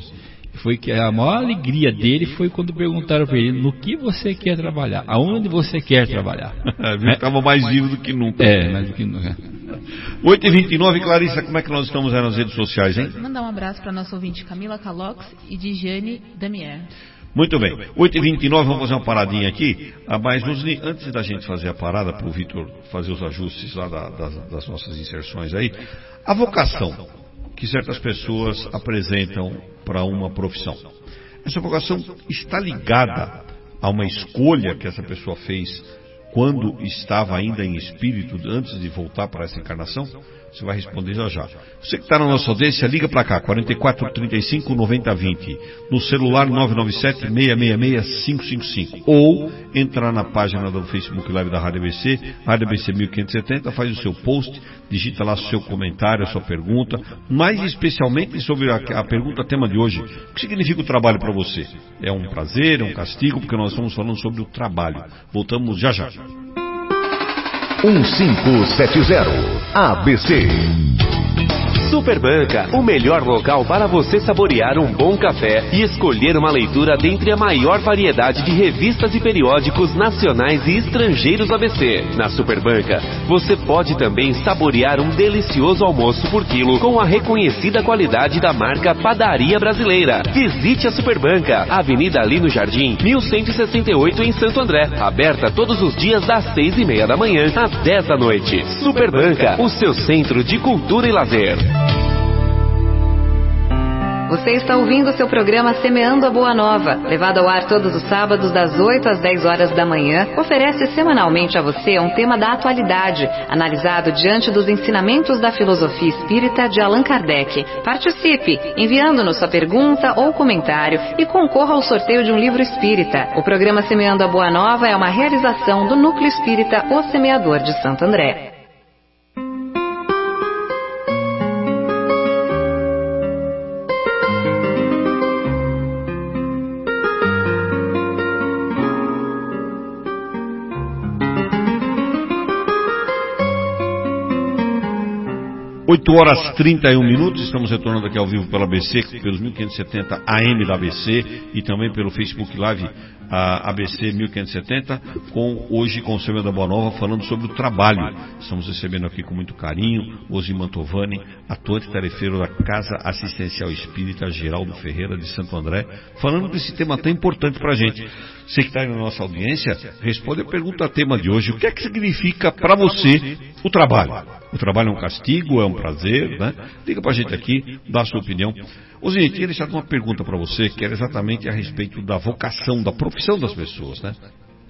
Foi que a maior alegria dele foi quando perguntaram para ele no que você quer trabalhar, aonde você quer trabalhar. Ele estava mais vivo do que nunca. É, mais do que nunca. oito e vinte e nove, Clarissa, como é que nós estamos aí nas redes sociais, hein? Mandar um abraço para nossa ouvinte Camila Calox e de Jane Damier. Muito bem, oito e vinte e nove, vamos fazer uma paradinha aqui. Ah, mas antes da gente fazer a parada, para o Vitor fazer os ajustes lá da, das, das nossas inserções aí, a vocação que certas pessoas apresentam para uma profissão. Essa vocação está ligada a uma escolha que essa pessoa fez quando estava ainda em espírito, antes de voltar para essa encarnação? Você vai responder já já. Você que está na nossa audiência, liga para cá, quarenta e quatro, trinta e cinco, noventa, vinte. No celular nove nove sete, seis seis seis, cinco cinco cinco. Ou entrar na página do Facebook Live da Rádio A B C, Rádio A B C mil quinhentos e setenta, faz o seu post, digita lá o seu comentário, a sua pergunta, mais especialmente sobre a, a pergunta tema de hoje. O que significa o trabalho para você? É um prazer, é um castigo? Porque nós estamos falando sobre o trabalho. Voltamos já já. um cinco sete zero A B C. Superbanca, o melhor local para você saborear um bom café e escolher uma leitura dentre a maior variedade de revistas e periódicos nacionais e estrangeiros A B C. Na Superbanca, você pode também saborear um delicioso almoço por quilo com a reconhecida qualidade da marca Padaria Brasileira. Visite a Superbanca, Avenida Lino Jardim, mil cento e sessenta e oito em Santo André. Aberta todos os dias das seis e meia da manhã às dez da noite. Superbanca, o seu centro de cultura e lazer. Você está ouvindo o seu programa Semeando a Boa Nova, levado ao ar todos os sábados das oito às dez horas da manhã, oferece semanalmente a você um tema da atualidade, analisado diante dos ensinamentos da filosofia espírita de Allan Kardec. Participe, enviando-nos sua pergunta ou comentário e concorra ao sorteio de um livro espírita. O programa Semeando a Boa Nova é uma realização do Núcleo Espírita O Semeador de Santo André. oito horas e trinta e um minutos, estamos retornando aqui ao vivo pela A B C, pelos mil quinhentos e setenta A M da A B C e também pelo Facebook Live a ABC mil quinhentos e setenta, com, hoje com o Semeando da Boa Nova, falando sobre o trabalho. Estamos recebendo aqui com muito carinho Osi Mantovani, atuante tarefeiro da Casa Assistencial Espírita Geraldo Ferreira de Santo André, falando desse tema tão importante para a gente. Você que está aí na nossa audiência, responde a pergunta tema de hoje: o que é que significa para você o trabalho? O trabalho é um castigo, é um prazer, né? Liga pra gente aqui, dá a sua opinião. Ô, gente, tinha deixado uma pergunta para você, que era exatamente a respeito da vocação, da profissão das pessoas, né?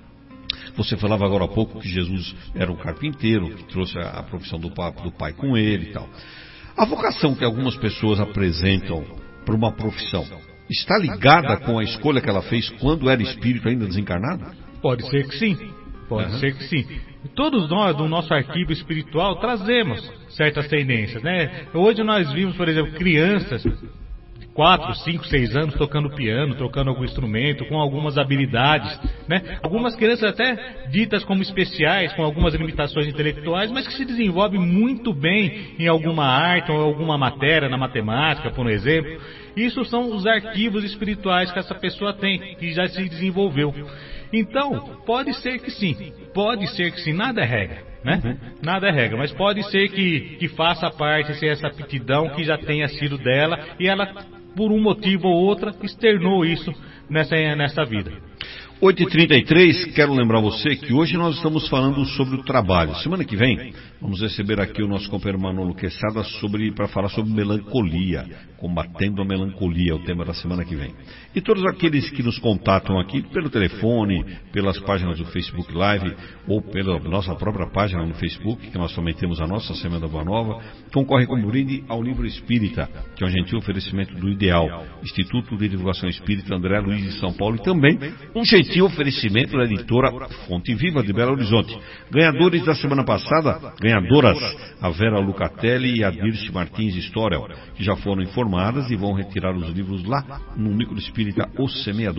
Você falava agora há pouco que Jesus era um carpinteiro, que trouxe a, a profissão do pai, do pai com ele e tal. A vocação que algumas pessoas apresentam para uma profissão está ligada com a escolha que ela fez quando era espírito ainda desencarnado? Pode ser que sim. Pode uhum. ser que sim. Todos nós, do nosso arquivo espiritual, trazemos certas tendências, né? Hoje nós vimos, por exemplo, crianças de quatro, cinco, seis anos tocando piano, tocando algum instrumento, com algumas habilidades, né? Algumas crianças até ditas como especiais, com algumas limitações intelectuais, mas que se desenvolvem muito bem em alguma arte ou alguma matéria, na matemática, por exemplo. Isso são os arquivos espirituais que essa pessoa tem, que já se desenvolveu. Então, pode ser que sim, pode ser que sim, nada é regra, né? Uhum. Nada é regra, mas pode ser que, que faça parte, se essa aptidão que já tenha sido dela, e ela, por um motivo ou outro, externou isso nessa, nessa vida. oito e trinta e três, quero lembrar você que hoje nós estamos falando sobre o trabalho. Semana que vem, vamos receber aqui o nosso companheiro Manolo Quesada sobre, para falar sobre melancolia, combatendo a melancolia, o tema da semana que vem. E todos aqueles que nos contatam aqui pelo telefone, pelas páginas do Facebook Live, ou pela nossa própria página no Facebook, que nós também temos a nossa Semana da Boa Nova, concorre com brinde ao livro Espírita, que é um gentil oferecimento do Ideal, Instituto de Divulgação Espírita André Luiz de São Paulo, e também um gentil oferecimento da editora Fonte Viva de Belo Horizonte. Ganhadores da semana passada, ganhadoras, a Vera Lucatelli e a Dirce Martins Storel, que já foram informadas e vão retirar os livros lá no Núcleo Espírita O Semeador.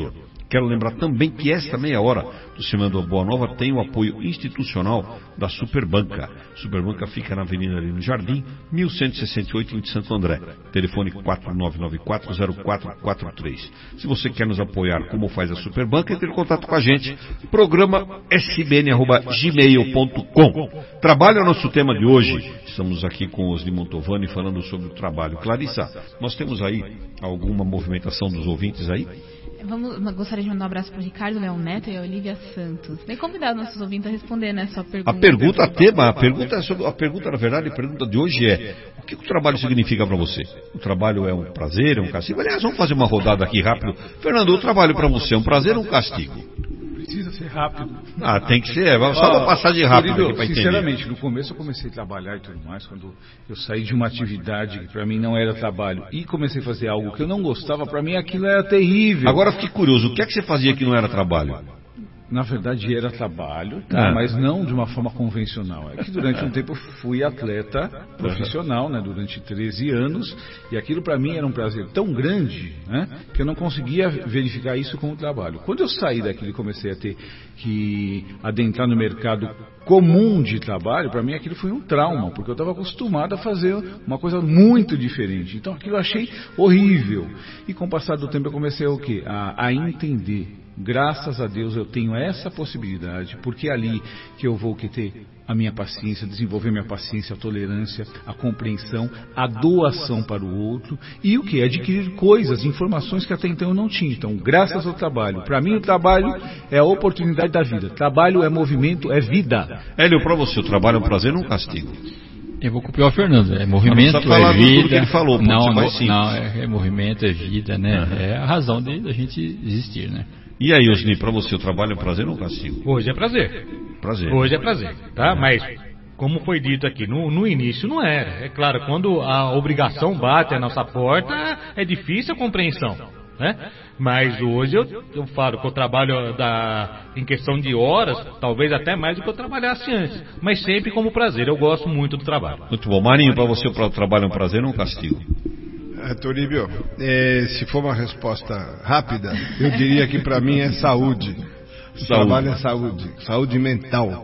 Quero lembrar também que esta meia hora do Semana da Boa Nova tem o apoio institucional da Superbanca. Superbanca fica na Avenida ali no Jardim, mil cento e sessenta e oito, em Santo André. Telefone quatro nove nove quatro zero quatro quatro três. Se você quer nos apoiar como faz a Superbanca, entre em contato com a gente. Programa s b n arroba gmail ponto com. Trabalho é o nosso tema de hoje. Estamos aqui com Osni Montovani falando sobre o trabalho. Clarissa, nós temos aí alguma movimentação dos ouvintes aí? Vamos, gostaria de mandar um abraço para o Ricardo Leão Neto e a Olivia Santos. Bem convidado nossos ouvintes a responder, né, sua pergunta. A pergunta, a tema, a pergunta, é sobre, a pergunta, na verdade, a pergunta de hoje é: o que o trabalho significa para você? O trabalho é um prazer, é um castigo? Aliás, vamos fazer uma rodada aqui rápido. Fernando, o trabalho para você é um prazer ou um castigo? Precisa ser rápido. Ah, tem que ser, é, só uma passagem rápida aqui para entender. Sinceramente, no começo eu comecei a trabalhar e tudo mais, quando eu saí de uma atividade que para mim não era trabalho e comecei a fazer algo que eu não gostava, para mim aquilo era terrível. Agora fiquei curioso, o que é que você fazia que não era trabalho? Na verdade era trabalho, tá? É. Mas não de uma forma convencional. É que durante um tempo eu fui atleta profissional, né? Durante treze anos, e aquilo para mim era um prazer tão grande, né? Que eu não conseguia verificar isso como trabalho. Quando eu saí daquilo e comecei a ter que adentrar no mercado comum de trabalho, para mim aquilo foi um trauma, porque eu estava acostumado a fazer uma coisa muito diferente. Então aquilo eu achei horrível. E com o passar do tempo eu comecei a, o quê? A, a entender. Graças a Deus eu tenho essa possibilidade, porque é ali que eu vou que ter a minha paciência, desenvolver minha paciência, a tolerância, a compreensão, a doação para o outro e o que? Adquirir coisas, informações que até então eu não tinha. Então, graças ao trabalho. Para mim o trabalho é a oportunidade da vida. Trabalho é movimento, é vida. Hélio, para você o trabalho é um prazer ou um castigo? Eu vou copiar o Fernando, é movimento, é vida. Tudo que ele falou, não, não, não é, é movimento, é vida, né? Uhum. É a razão de a gente existir, né? E aí, Osni, para você o trabalho é prazer ou castigo? Hoje é prazer. Prazer. Hoje é prazer, tá? Mas, como foi dito aqui, no, no início não era. É claro, quando a obrigação bate à nossa porta, é difícil a compreensão, né? Mas hoje eu, eu falo que eu trabalho da, em questão de horas, talvez até mais do que eu trabalhasse antes. Mas sempre como prazer, eu gosto muito do trabalho. Muito bom. Marinho, para você o trabalho é um prazer ou um castigo? É, Toribio, é, se for uma resposta rápida, eu diria que para mim é saúde. O trabalho é saúde, saúde mental.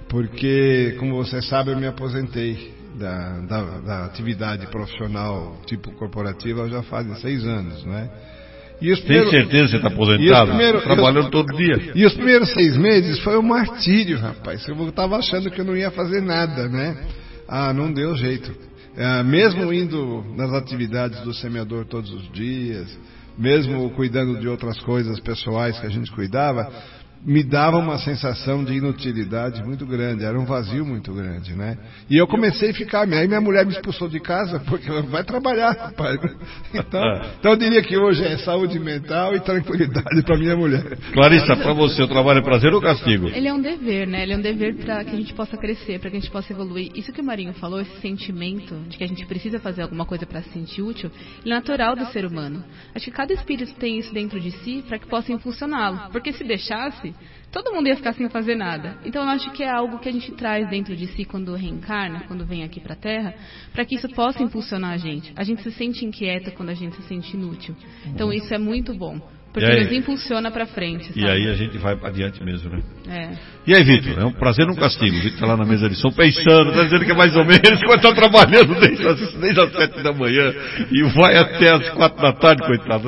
Porque, como você sabe, eu me aposentei da, da, da atividade profissional tipo corporativa já fazem seis anos, né? E os Tem certeza que você está aposentado? Primeiros, trabalhando os, todo dia. E os primeiros seis meses foi um martírio, rapaz. Eu estava achando que eu não ia fazer nada, né? Ah, não deu jeito. É, mesmo indo nas atividades do semeador todos os dias, mesmo cuidando de outras coisas pessoais que a gente cuidava, me dava uma sensação de inutilidade muito grande, era um vazio muito grande, né? E eu comecei a ficar, aí minha mulher me expulsou de casa, porque ela vai trabalhar, rapaz. Então, então eu diria que hoje é saúde mental e tranquilidade para minha mulher. Clarissa, para você o trabalho é prazer ou castigo? Ele é um dever, né? Ele é um dever para que a gente possa crescer, para que a gente possa evoluir. Isso que o Marinho falou, esse sentimento de que a gente precisa fazer alguma coisa para se sentir útil, é natural do ser humano. Acho que cada espírito tem isso dentro de si para que possa impulsioná-lo, porque se deixasse, todo mundo ia ficar sem fazer nada. Então eu acho que é algo que a gente traz dentro de si quando reencarna, quando vem aqui para a Terra, para que isso possa impulsionar a gente. A gente se sente inquieta quando a gente se sente inútil. Então isso é muito bom, porque aí, nos impulsiona para frente, sabe? E aí a gente vai adiante mesmo, né? É. E aí, Vitor, é um prazer ou um castigo? O Vitor está lá na mesa de som pensando, está dizendo que é mais ou menos, quando está trabalhando desde as, desde as sete da manhã e vai até as quatro da tarde, coitado.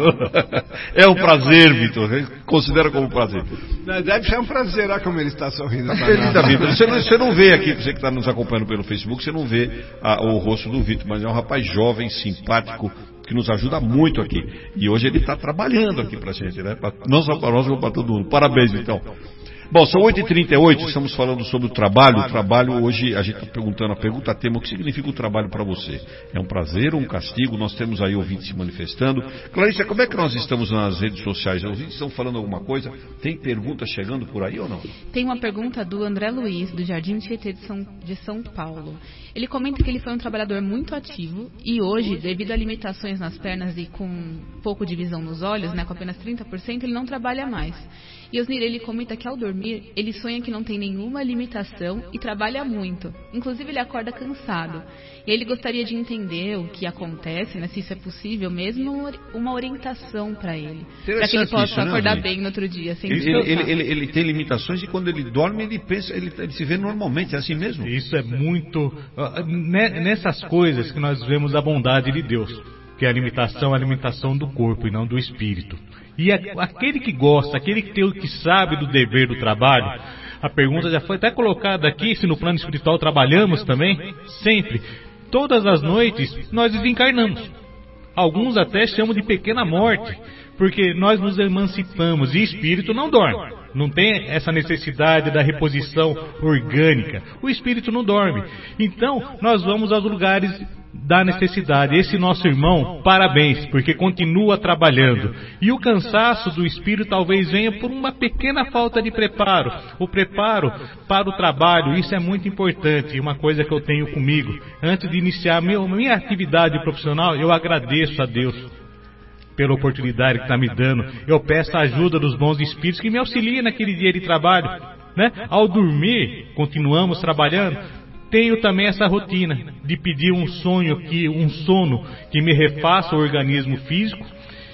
É um prazer, Vitor, considera como um prazer. Deve ser um prazer, olha como ele está sorrindo. Tá feliz da vida. Você não, você não vê aqui, você que está nos acompanhando pelo Facebook, você não vê a, o rosto do Vitor, mas é um rapaz jovem, simpático, que nos ajuda muito aqui. E hoje ele está trabalhando aqui para a gente, né? Pra, não só para nós, mas para todo mundo. Parabéns, então. Bom, são oito e trinta e oito, estamos falando sobre o trabalho. O trabalho, hoje, a gente está perguntando, a pergunta tema, o que significa o trabalho para você? É um prazer ou um castigo? Nós temos aí ouvintes se manifestando. Clarissa, como é que nós estamos nas redes sociais? Os ouvintes estão falando alguma coisa? Tem pergunta chegando por aí ou não? Tem uma pergunta do André Luiz, do Jardim Tietê de São, de São Paulo. Ele comenta que ele foi um trabalhador muito ativo e hoje, devido a limitações nas pernas e com pouco de visão nos olhos, né, com apenas trinta por cento, ele não trabalha mais. E Osnir, ele comenta que ao dormir dormir, ele sonha que não tem nenhuma limitação e trabalha muito. Inclusive, ele acorda cansado. E ele gostaria de entender o que acontece, né, se isso é possível, mesmo uma orientação para ele. Para que ele possa isso, acordar né, bem no outro dia. Sem ele, ele, ele, ele, ele tem limitações e quando ele dorme, ele pensa, ele, ele se vê normalmente, é assim mesmo? Isso é muito... Nessas coisas que nós vemos a bondade de Deus, que é a limitação, a limitação do corpo e não do espírito. E aquele que gosta, aquele que, tem, que sabe do dever do trabalho, a pergunta já foi até colocada aqui, se no plano espiritual trabalhamos também, sempre. Todas as noites nós desencarnamos. Alguns até chamam de pequena morte, porque nós nos emancipamos e espírito não dorme. Não tem essa necessidade da reposição orgânica. O espírito não dorme. Então, nós vamos aos lugares da necessidade. Esse nosso irmão, parabéns, porque continua trabalhando. E o cansaço do espírito talvez venha por uma pequena falta de preparo. O preparo para o trabalho, isso é muito importante. Uma coisa que eu tenho comigo. Antes de iniciar minha, minha atividade profissional, eu agradeço a Deus pela oportunidade que está me dando. Eu peço a ajuda dos bons espíritos que me auxiliem naquele dia de trabalho, né? Ao dormir, continuamos trabalhando. Tenho também essa rotina de pedir um sonho que, um sono que me refaça o organismo físico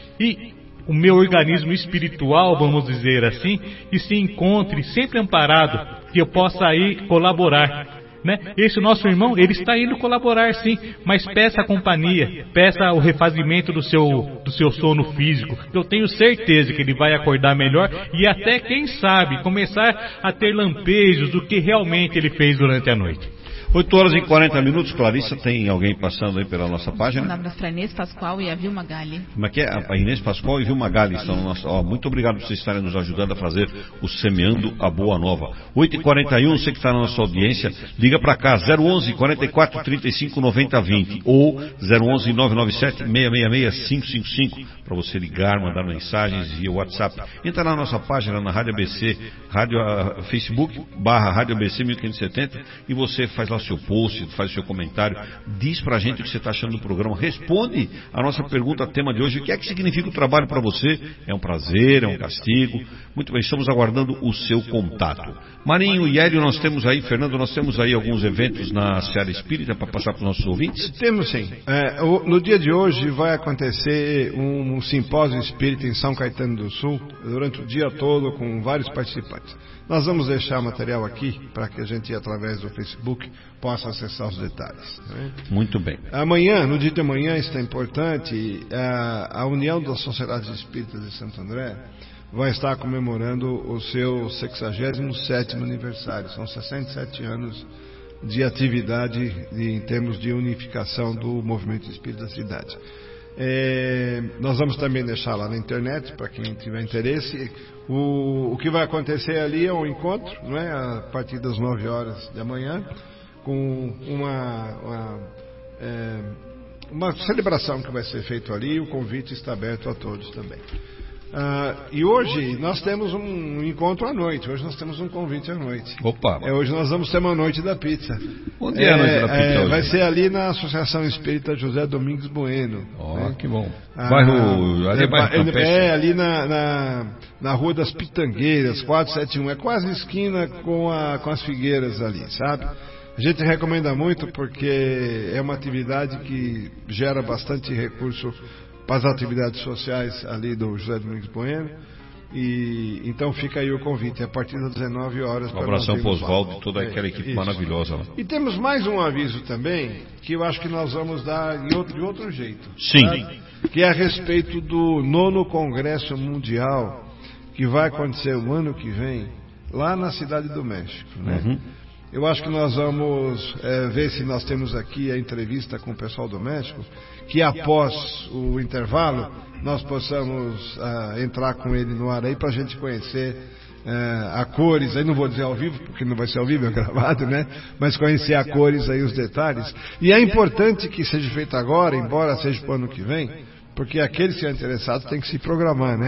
e o meu organismo espiritual, vamos dizer assim, que se encontre sempre amparado, que eu possa ir colaborar. Né? Esse nosso irmão, ele está indo colaborar sim, mas peça a companhia, peça o refazimento do seu, do seu sono físico. Eu tenho certeza que ele vai acordar melhor e até, quem sabe, começar a ter lampejos do que realmente ele fez durante a noite. oito horas e quarenta minutos, Clarissa, tem alguém passando aí pela nossa página? Um abraço para a Inês Pascoal e a Vilma Gali. Como é que é? A Inês Pascoal e Vilma Gali estão no nosso... Ó, muito obrigado por vocês estarem nos ajudando a fazer o Semeando a Boa Nova. oito e quarenta e um, você que está na nossa audiência, liga para cá, zero onze, quarenta e quatro, trinta e cinco, noventa, vinte ou zero onze, nove nove sete, seis seis seis, cinco cinco cinco para você ligar, mandar mensagens via WhatsApp. Entra na nossa página na Rádio A B C, Rádio, uh, Facebook, barra Rádio A B C mil quinhentos e setenta e você faz lá o seu post, faz o seu comentário, diz pra gente o que você está achando do programa, responde a nossa pergunta, tema de hoje, o que é que significa o trabalho para você? É um prazer, é um castigo? Muito bem, estamos aguardando o seu contato. Marinho e Hélio, nós temos aí, Fernando, nós temos aí alguns eventos na Seara Espírita para passar para os nossos ouvintes? Temos sim. É, o, no dia de hoje vai acontecer um, um simpósio espírita em São Caetano do Sul, durante o dia todo, com vários participantes. Nós vamos deixar material aqui para que a gente, através do Facebook, possa acessar os detalhes. Né? Muito bem. Amanhã, no dia de amanhã, está importante, a, a União das Sociedades Espíritas de Santo André vai estar comemorando o seu sexagésimo sétimo aniversário. São sessenta e sete anos de atividade de, em termos de unificação do movimento espírita da cidade. É, nós vamos também deixar lá na internet, para quem tiver interesse. O, o que vai acontecer ali é um encontro, não é? A partir das nove horas da manhã, com uma, uma, é, uma celebração que vai ser feita ali. O convite está aberto a todos também. Ah, e hoje nós temos um encontro à noite. Hoje nós temos um convite à noite. Opa! É, hoje nós vamos ter uma noite da pizza. Onde é a noite da pizza é, hoje? Vai ser ali na Associação Espírita José Domingos Bueno. Ó, oh, né? que bom. Ah, bairro, ali é, bairro é, é ali na, na, na Rua das Pitangueiras, quatrocentos e setenta e um. É quase esquina com, a, com as Figueiras ali, sabe? A gente recomenda muito porque é uma atividade que gera bastante recurso para as atividades sociais ali do José Domingos Bueno. E então fica aí o convite, a partir das dezenove horas. Um abração para o Oswaldo e toda aquela equipe é, maravilhosa lá. E temos mais um aviso também, que eu acho que nós vamos dar de outro, de outro jeito. Sim. Sabe? Que é a respeito do nono Congresso Mundial, que vai acontecer o ano que vem, lá na Cidade do México, né? Uhum. Eu acho que nós vamos é, ver se nós temos aqui a entrevista com o pessoal do México, que após o intervalo nós possamos uh, entrar com ele no ar aí para a gente conhecer uh, a cores, aí não vou dizer ao vivo, porque não vai ser ao vivo, é gravado, né? Mas conhecer a cores aí, os detalhes. E é importante que seja feito agora, embora seja para o ano que vem, porque aqueles que são interessados têm que se programar, né?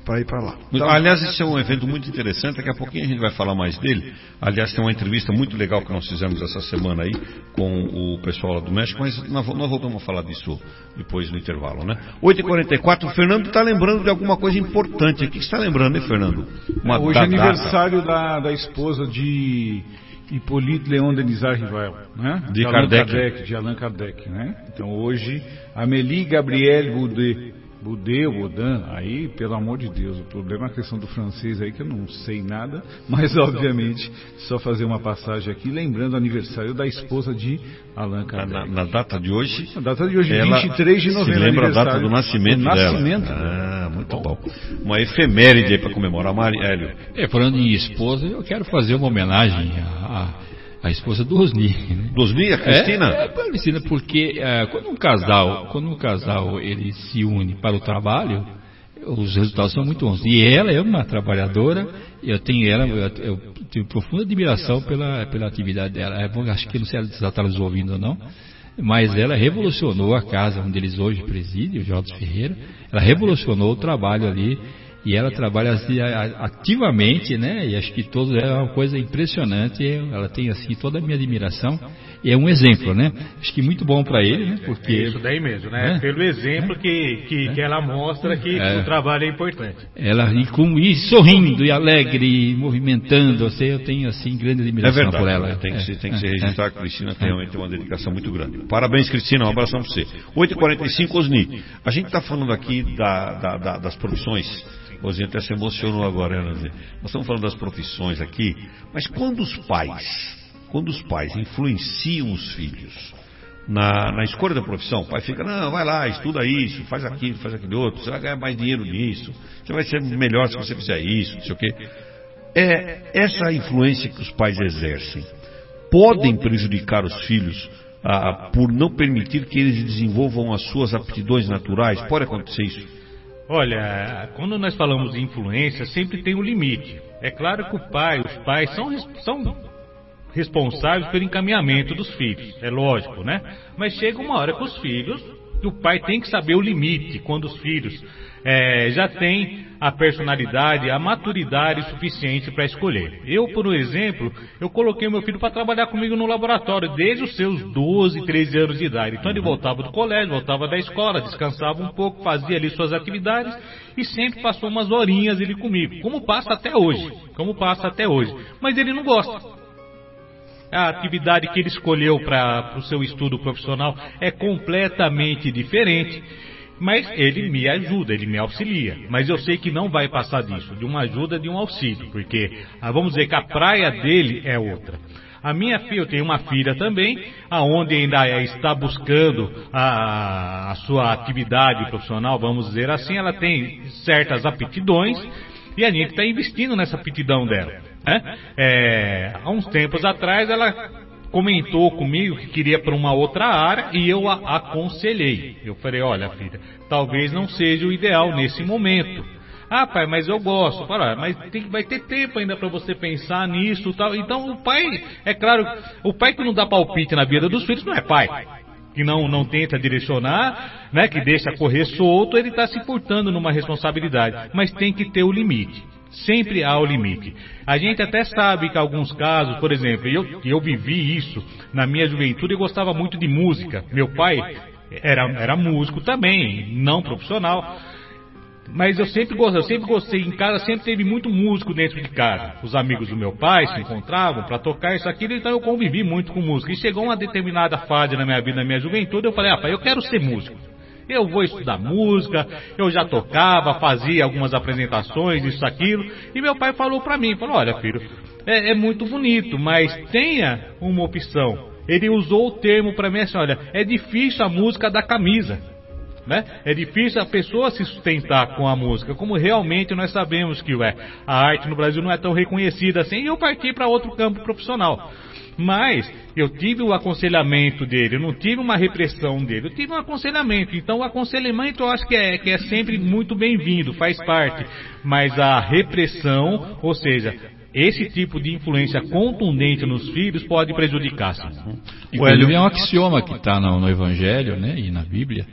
para ir para lá. Então, aliás, esse é um evento muito interessante, daqui a pouquinho a gente vai falar mais dele. Aliás, tem uma entrevista muito legal que nós fizemos essa semana aí com o pessoal lá do México, mas nós, nós voltamos a falar disso depois no intervalo, né? oito e quarenta e quatro, o Fernando está lembrando de alguma coisa importante. O que você está lembrando, hein, Fernando? Uma Hoje é aniversário da, da esposa de Hippolyte Léon Denisard Rival, né? De, de Kardec. Kardec. De Allan Kardec, né? Então hoje, Amélie Gabrielle Boudet. Boudet ou Baudin, aí, pelo amor de Deus, o problema é a questão do francês aí, que eu não sei nada, mas obviamente, só fazer uma passagem aqui, lembrando o aniversário da esposa de Allan Kardec. Na, na data de hoje? Na data de hoje, vinte e três de novembro. Se lembra a data do nascimento, do dela. nascimento Ah, muito bom. Uma efeméride aí para comemorar, Hélio. É, falando em esposa, eu quero fazer uma homenagem a... a esposa do Osni. Né? Do Osni, a Cristina? É, é a Cristina, porque é, quando um casal, quando um casal ele se une para o trabalho, os resultados são muito bons. E ela é uma trabalhadora, eu tenho ela, eu, eu tenho profunda admiração pela, pela atividade dela. Eu acho que não sei se ela está nos ouvindo ou não, mas ela revolucionou a casa onde eles hoje presidem, o Jorge Ferreira. Ela revolucionou o trabalho ali. E ela trabalha assim, ativamente, né? E acho que todo é uma coisa impressionante. Ela tem assim toda a minha admiração. E é um exemplo, né? Acho que muito bom para ele, né? Porque é isso daí mesmo, né? É? Pelo exemplo é? que, que, é? que ela mostra que é. o trabalho é importante. Ela e, com, e sorrindo e alegre, e movimentando, assim, eu tenho assim grande admiração é verdade, por ela. Tem que, se, tem que se registrar que a Cristina tem realmente uma dedicação muito grande. Parabéns, Cristina, um abração para você. oito e quarenta e cinco, Osni. A gente está falando aqui da, da, da, das profissões. O Osni até se emocionou agora, né? Nós estamos falando das profissões aqui, mas quando os pais, quando os pais influenciam os filhos na, na escolha da profissão, o pai fica, não, vai lá, estuda isso, faz aquilo, faz aquilo outro, você vai ganhar mais dinheiro nisso, você vai ser melhor se você fizer isso, não sei o quê. É, essa influência que os pais exercem podem prejudicar os filhos ah, por não permitir que eles desenvolvam as suas aptidões naturais? Pode acontecer isso? Olha, quando nós falamos de influência, sempre tem um limite. É claro que o pai, os pais são, são responsáveis pelo encaminhamento dos filhos, é lógico, né? Mas chega uma hora que os filhos, que o pai tem que saber o limite, quando os filhos é, já têm a personalidade, a maturidade suficiente para escolher. Eu, por exemplo, eu coloquei meu filho para trabalhar comigo no laboratório desde os seus doze, treze anos de idade. Então ele voltava do colégio, voltava da escola, descansava um pouco, fazia ali suas atividades e sempre passou umas horinhas ele comigo, como passa até hoje, como passa até hoje. Mas ele não gosta. A atividade que ele escolheu para o seu estudo profissional é completamente diferente. Mas ele me ajuda, ele me auxilia. Mas eu sei que não vai passar disso, de uma ajuda, de um auxílio. Porque, vamos dizer que a praia dele é outra. A minha filha, eu tenho uma filha também, aonde ainda está buscando a, a sua atividade profissional, vamos dizer assim. Ela tem certas aptidões e a gente está investindo nessa aptidão dela. Né? É, há uns tempos atrás ela comentou comigo que queria para uma outra área e eu a aconselhei. Eu falei, olha filha, talvez não seja o ideal nesse momento. Ah pai, mas eu gosto. Falei, mas tem, vai ter tempo ainda para você pensar nisso tal. Então o pai, é claro, o pai que não dá palpite na vida dos filhos não é pai. Que não, não tenta direcionar, né, que deixa correr solto, ele está se portando numa responsabilidade. Mas tem que ter o limite. Sempre há o limite. A gente até sabe que alguns casos, por exemplo, eu, eu vivi isso na minha juventude, eu gostava muito de música. Meu pai era, era músico também, não profissional. Mas eu sempre gostei, eu sempre gostei, em casa sempre teve muito músico dentro de casa. Os amigos do meu pai se encontravam para tocar isso, aquilo, então eu convivi muito com música. E chegou uma determinada fase na minha vida, na minha juventude, eu falei, ah pai, eu quero ser músico. Eu vou estudar música, eu já tocava, fazia algumas apresentações, isso, aquilo. E meu pai falou pra mim, falou, olha filho, é, é muito bonito, mas tenha uma opção. Ele usou o termo pra mim assim, olha, é difícil a música da camisa. Né? É difícil a pessoa se sustentar com a música, como realmente nós sabemos que ué, a arte no Brasil não é tão reconhecida assim, e eu parti para outro campo profissional. Mas eu tive o aconselhamento dele, eu não tive uma repressão dele, eu tive um aconselhamento. Então o aconselhamento eu acho que é, que é sempre muito bem-vindo, faz parte. Mas a repressão, ou seja, esse tipo de influência contundente nos filhos pode prejudicar. Inclusive é um axioma que está no, no Evangelho, né, e na Bíblia,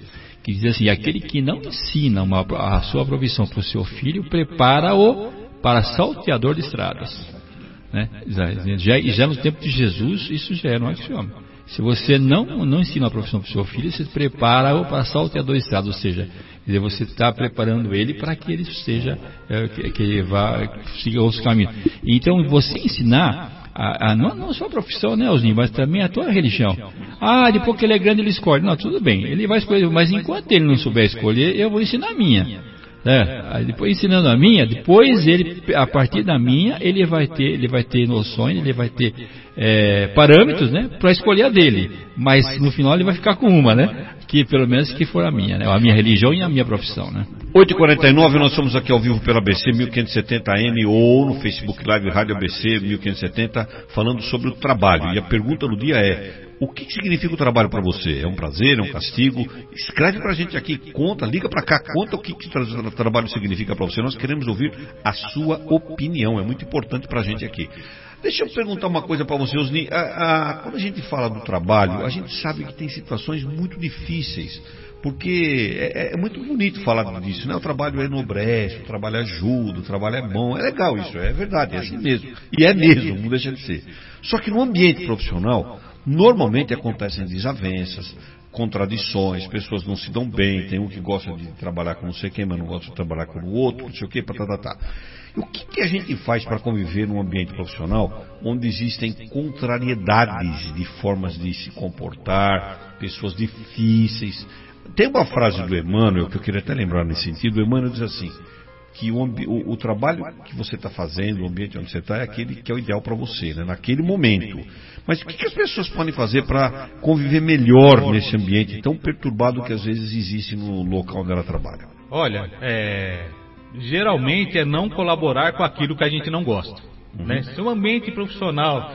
que diz assim: aquele que não ensina uma, a sua profissão para o seu filho, prepara-o para salteador de estradas. Né? Já, já no tempo de Jesus, isso já era um axioma. Se você não, não ensina a profissão para o seu filho, você prepara-o para salteador de estradas, ou seja, você está preparando ele para que ele seja, é, que, que ele vá seguir outros caminhos. Então, você ensinar A, a, não, não só a profissão, né, Osninho, mas também a tua religião. Ah, depois que ele é grande ele escolhe. Não, tudo bem, ele vai escolher, mas enquanto ele não souber escolher, eu vou ensinar a minha. É, aí depois ensinando a minha, depois ele, a partir da minha, ele vai ter, ele vai ter noções, ele vai ter é, parâmetros, né, para escolher a dele. Mas no final ele vai ficar com uma, né? Que pelo menos que for a minha, né? A minha religião e a minha profissão, né? oito e quarenta e nove, nós estamos aqui ao vivo pela A B C mil quinhentos e setenta A M ou no Facebook Live Rádio A B C mil quinhentos e setenta, falando sobre o trabalho. E a pergunta do dia é: o que significa o trabalho para você? É um prazer, é um castigo? Escreve pra gente aqui, conta, liga pra cá, conta o que, que o trabalho significa para você. Nós queremos ouvir a sua opinião, é muito importante pra gente aqui. Deixa eu perguntar uma coisa para você, Osni. A, a, quando a gente fala do trabalho, a gente sabe que tem situações muito difíceis, porque é, é muito bonito falar disso, né? O trabalho enobrece, o trabalho ajuda, o trabalho é bom, é legal isso, é verdade, é assim mesmo. E é mesmo, não deixa de ser. Só que no ambiente profissional, normalmente acontecem desavenças, contradições, pessoas não se dão bem, tem um que gosta de trabalhar com não sei quem, mas não gosta de trabalhar com o outro, não sei o que, tá, tá, tá. E o que, que a gente faz para conviver num ambiente profissional onde existem contrariedades de formas de se comportar, pessoas difíceis? Tem uma frase do Emmanuel que eu queria até lembrar nesse sentido. O Emmanuel diz assim, que o, o, o trabalho que você está fazendo, o ambiente onde você está, é aquele que é o ideal para você, né, naquele momento. Mas o que, que as pessoas podem fazer para conviver melhor nesse ambiente tão perturbado que às vezes existe no local onde ela trabalha? Olha, é, geralmente é não colaborar com aquilo que a gente não gosta. Uhum. Né? Se o ambiente profissional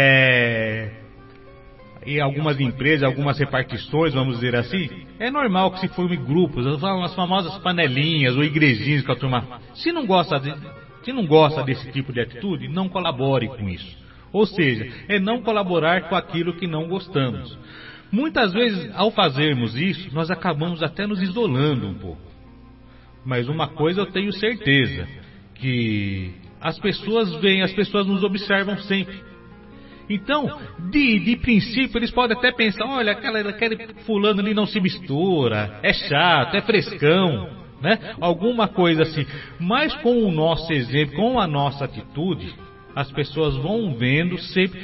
é... em algumas empresas, algumas repartições, vamos dizer assim, é normal que se forme grupos, as famosas panelinhas ou igrejinhas que a turma, se não gosta de, se não gosta desse tipo de atitude, não colabore com isso. Ou seja, é não colaborar com aquilo que não gostamos. Muitas vezes, ao fazermos isso, nós acabamos até nos isolando um pouco. Mas uma coisa eu tenho certeza, que as pessoas veem, as pessoas nos observam sempre. Então, de, de princípio, eles podem até pensar, olha, aquela, aquele fulano ali não se mistura, é chato, é frescão, né? Alguma coisa assim. Mas com o nosso exemplo, com a nossa atitude, as pessoas vão vendo sempre.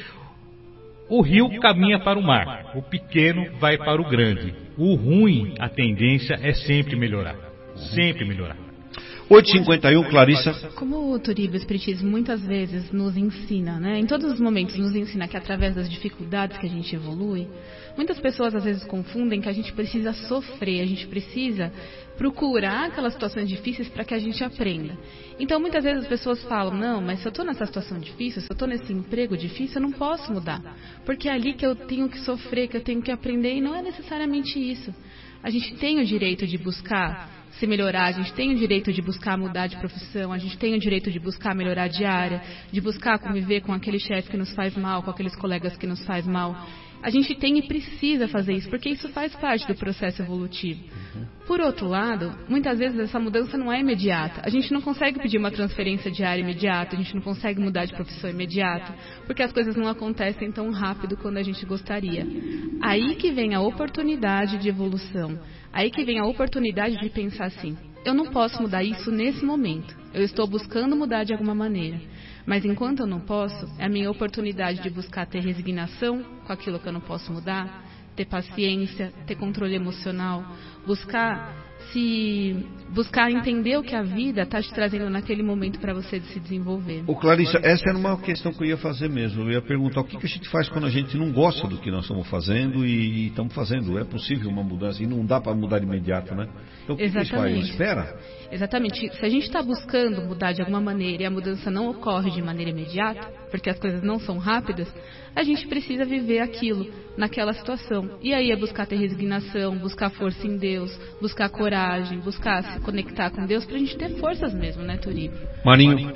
O rio caminha para o mar, o pequeno vai para o grande. O ruim, a tendência é sempre melhorar, sempre melhorar. oito e cinquenta e um, Clarissa. Como o Turiba, o Espiritismo, muitas vezes nos ensina, né? Em todos os momentos nos ensina que através das dificuldades que a gente evolui, muitas pessoas às vezes confundem que a gente precisa sofrer, a gente precisa procurar aquelas situações difíceis para que a gente aprenda. Então muitas vezes as pessoas falam, não, mas se eu estou nessa situação difícil, se eu estou nesse emprego difícil, eu não posso mudar. Porque é ali que eu tenho que sofrer, que eu tenho que aprender, e não é necessariamente isso. A gente tem o direito de buscar se melhorar, a gente tem o direito de buscar mudar de profissão, a gente tem o direito de buscar melhorar de área, de buscar conviver com aquele chefe que nos faz mal, com aqueles colegas que nos faz mal. A gente tem e precisa fazer isso, porque isso faz parte do processo evolutivo. Por outro lado, muitas vezes essa mudança não é imediata. A gente não consegue pedir uma transferência de área imediata, a gente não consegue mudar de profissão imediata, porque as coisas não acontecem tão rápido quanto a gente gostaria. Aí que vem a oportunidade de evolução. Aí que vem a oportunidade de pensar assim, eu não posso mudar isso nesse momento, eu estou buscando mudar de alguma maneira, mas enquanto eu não posso, é a minha oportunidade de buscar ter resignação com aquilo que eu não posso mudar, ter paciência, ter controle emocional, buscar se buscar entender o que a vida está te trazendo naquele momento para você se desenvolver. Ô Clarissa, essa era uma questão que eu ia fazer mesmo. Eu ia perguntar o que, que a gente faz quando a gente não gosta do que nós estamos fazendo e estamos fazendo. É possível uma mudança e não dá para mudar de imediato, né? Então o que, que a gente faz? Espera? Exatamente. Se a gente está buscando mudar de alguma maneira e a mudança não ocorre de maneira imediata, porque as coisas não são rápidas, a gente precisa viver aquilo, naquela situação. E aí é buscar ter resignação, buscar força em Deus, buscar coragem, buscar se conectar com Deus pra gente ter forças mesmo, né, Turiba? Marinho.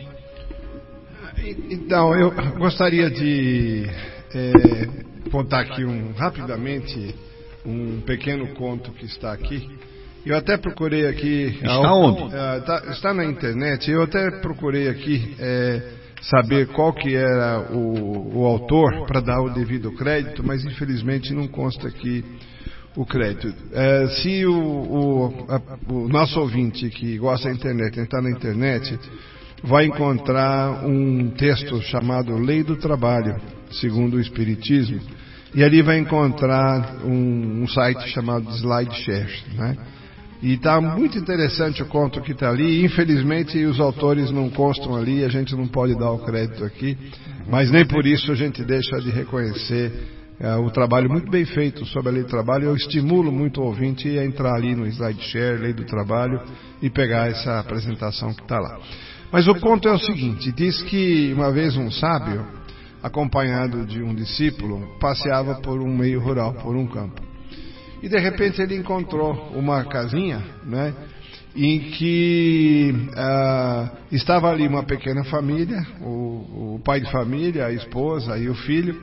Então, eu gostaria de é, contar aqui um, rapidamente um pequeno conto que está aqui, Eu até procurei aqui... Está onde? Uh, tá, está na internet. Eu até procurei aqui é, saber qual que era o, o autor para dar o devido crédito, mas infelizmente não consta aqui o crédito. É, se o, o, a, o nosso ouvinte que gosta da internet entrar na internet, vai encontrar um texto chamado Lei do Trabalho, segundo o Espiritismo, e ali vai encontrar um, um site chamado SlideShare, né? E está muito interessante o conto que está ali. Infelizmente os autores não constam ali, a gente não pode dar o crédito aqui, mas nem por isso a gente deixa de reconhecer é, o trabalho muito bem feito sobre a Lei do Trabalho. Eu estimulo muito o ouvinte a entrar ali no SlideShare, Lei do Trabalho, e pegar essa apresentação que está lá. Mas o conto é o seguinte, diz que uma vez um sábio, acompanhado de um discípulo, passeava por um meio rural, por um campo. E de repente ele encontrou uma casinha, né, em que ah, estava ali uma pequena família, o, o pai de família, a esposa e o filho,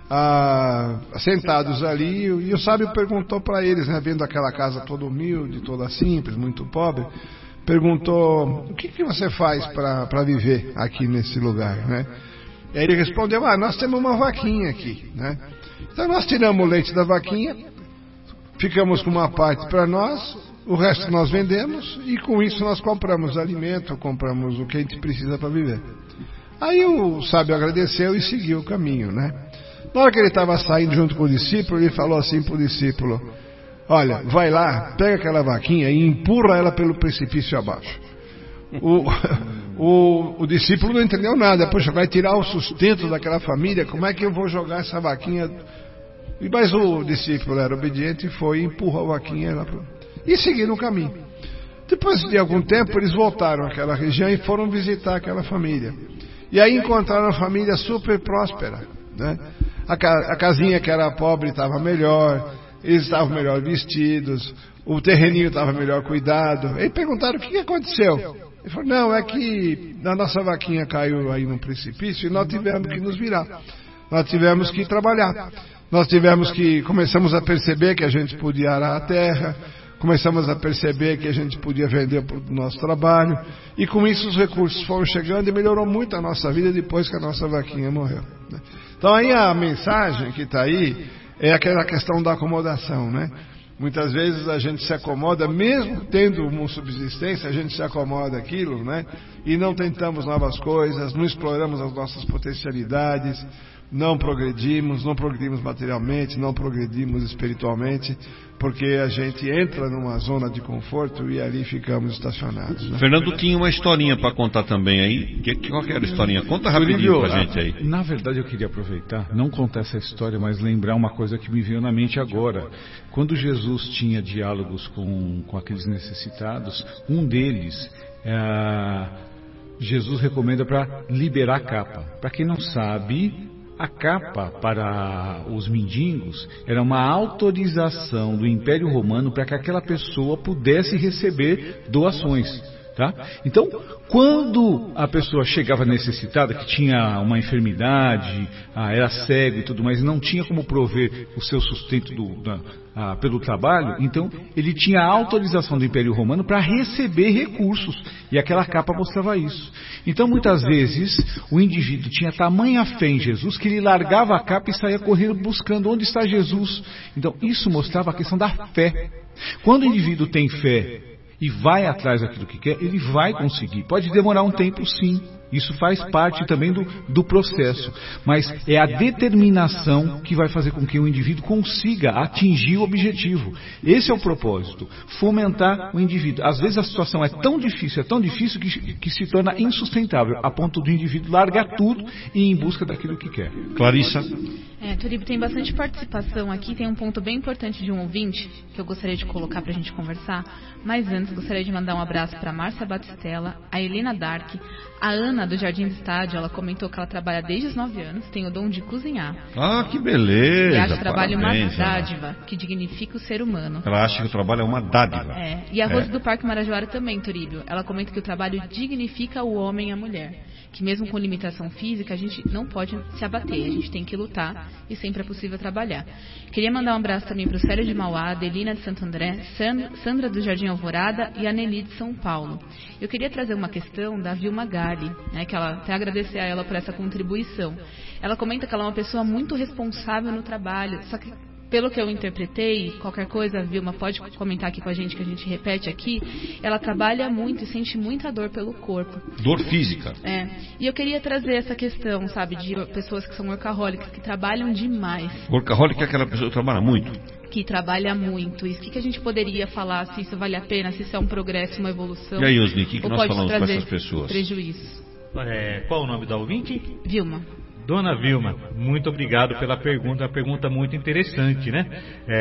ah, sentados ali, e o sábio perguntou para eles, né, vendo aquela casa toda humilde, toda simples, muito pobre, perguntou: o que, que você faz para viver aqui nesse lugar, né? E aí ele respondeu: ah, nós temos uma vaquinha aqui, né? Então nós tiramos o leite da vaquinha, ficamos com uma parte para nós, o resto nós vendemos e com isso nós compramos alimento, compramos o que a gente precisa para viver. Aí o sábio agradeceu e seguiu o caminho, né? Na hora que ele estava saindo junto com o discípulo, ele falou assim para o discípulo: olha, vai lá, pega aquela vaquinha e empurra ela pelo precipício abaixo. O, o, o discípulo não entendeu nada. Poxa, vai tirar o sustento daquela família, como é que eu vou jogar essa vaquinha? Mas o discípulo era obediente e foi e empurrou a vaquinha lá pro... e seguiram o caminho. Depois de algum tempo eles voltaram àquela região e foram visitar aquela família. E aí encontraram a família super próspera, né? A, ca... a casinha que era pobre estava melhor, eles estavam melhor vestidos, o terreninho estava melhor cuidado. Aí perguntaram: o que, que aconteceu? Ele falou: não, é que a nossa vaquinha caiu aí no precipício e nós tivemos que nos virar. Nós tivemos que trabalhar. Nós tivemos que, começamos a perceber que a gente podia arar a terra, começamos a perceber que a gente podia vender para o nosso trabalho, e com isso os recursos foram chegando e melhorou muito a nossa vida depois que a nossa vaquinha morreu, né? Então aí a mensagem que está aí é aquela questão da acomodação, né? Muitas vezes a gente se acomoda, mesmo tendo uma subsistência, a gente se acomoda aquilo, né? E não tentamos novas coisas, não exploramos as nossas potencialidades, não progredimos, não progredimos materialmente, não progredimos espiritualmente, porque a gente entra numa zona de conforto e ali ficamos estacionados, né? Fernando tinha uma historinha para contar também aí. Que, qual que era a historinha? Conta rapidinho pra gente aí. Na verdade eu queria aproveitar, não contar essa história, mas lembrar uma coisa que me veio na mente agora. Quando Jesus tinha diálogos com, com aqueles necessitados, um deles, é, Jesus recomenda para liberar a capa. Para quem não sabe, a capa para os mendigos era uma autorização do Império Romano para que aquela pessoa pudesse receber doações, tá? Então, quando a pessoa chegava necessitada, que tinha uma enfermidade, ah, era cego e tudo mais, e não tinha como prover o seu sustento do, da, ah, pelo trabalho, então ele tinha a autorização do Império Romano para receber recursos, e aquela capa mostrava isso. Então muitas vezes o indivíduo tinha tamanha fé em Jesus que ele largava a capa e saía correndo buscando onde está Jesus. Então isso mostrava a questão da fé. Quando o indivíduo tem fé e vai atrás daquilo que quer, ele vai conseguir. Pode demorar um tempo, sim. Isso faz parte também do, do processo. Mas é a determinação que vai fazer com que o indivíduo consiga atingir o objetivo. Esse é o propósito. Fomentar o indivíduo. Às vezes a situação é tão difícil, é tão difícil que, que se torna insustentável, a ponto do indivíduo largar tudo e ir em busca daquilo que quer. Clarissa? É, Turíbio, tem bastante participação aqui. Tem um ponto bem importante de um ouvinte que eu gostaria de colocar para a gente conversar. Mas antes, gostaria de mandar um abraço para a Márcia Batistella, a Helena Dark, a Ana do Jardim do Estádio. Ela comentou que ela trabalha desde os nove anos, tem o dom de cozinhar. Ah, que beleza! E acha o trabalho Parabéns, uma dádiva, Ana, que dignifica o ser humano. Ela acha que o trabalho é uma dádiva. É. E a Rose é. do Parque Marajoara também, Turíbio. Ela comenta que o trabalho dignifica o homem e a mulher. que mesmo com limitação física, a gente não pode se abater, a gente tem que lutar e sempre é possível trabalhar. Queria mandar um abraço também para o Célio de Mauá, Adelina de Santo André, Sandra do Jardim Alvorada e a Nelly de São Paulo. Eu queria trazer uma questão da Vilma Gali, né, que ela, até agradecer a ela por essa contribuição. Ela comenta que ela é uma pessoa muito responsável no trabalho, só que pelo que eu interpretei, qualquer coisa, Vilma, pode comentar aqui com a gente, que a gente repete aqui, ela trabalha muito e sente muita dor pelo corpo. Dor física. É. E eu queria trazer essa questão, sabe, de pessoas que são workaholics, que trabalham demais. Workaholic é aquela pessoa que trabalha muito. Que trabalha muito. E o que, que a gente poderia falar, se isso vale a pena, se isso é um progresso, uma evolução? E aí, Osni, o que, que nós falamos com essas pessoas? Prejuízo. É, qual o nome da ouvinte? Vilma. Dona Vilma, muito obrigado pela pergunta, uma pergunta muito interessante, né?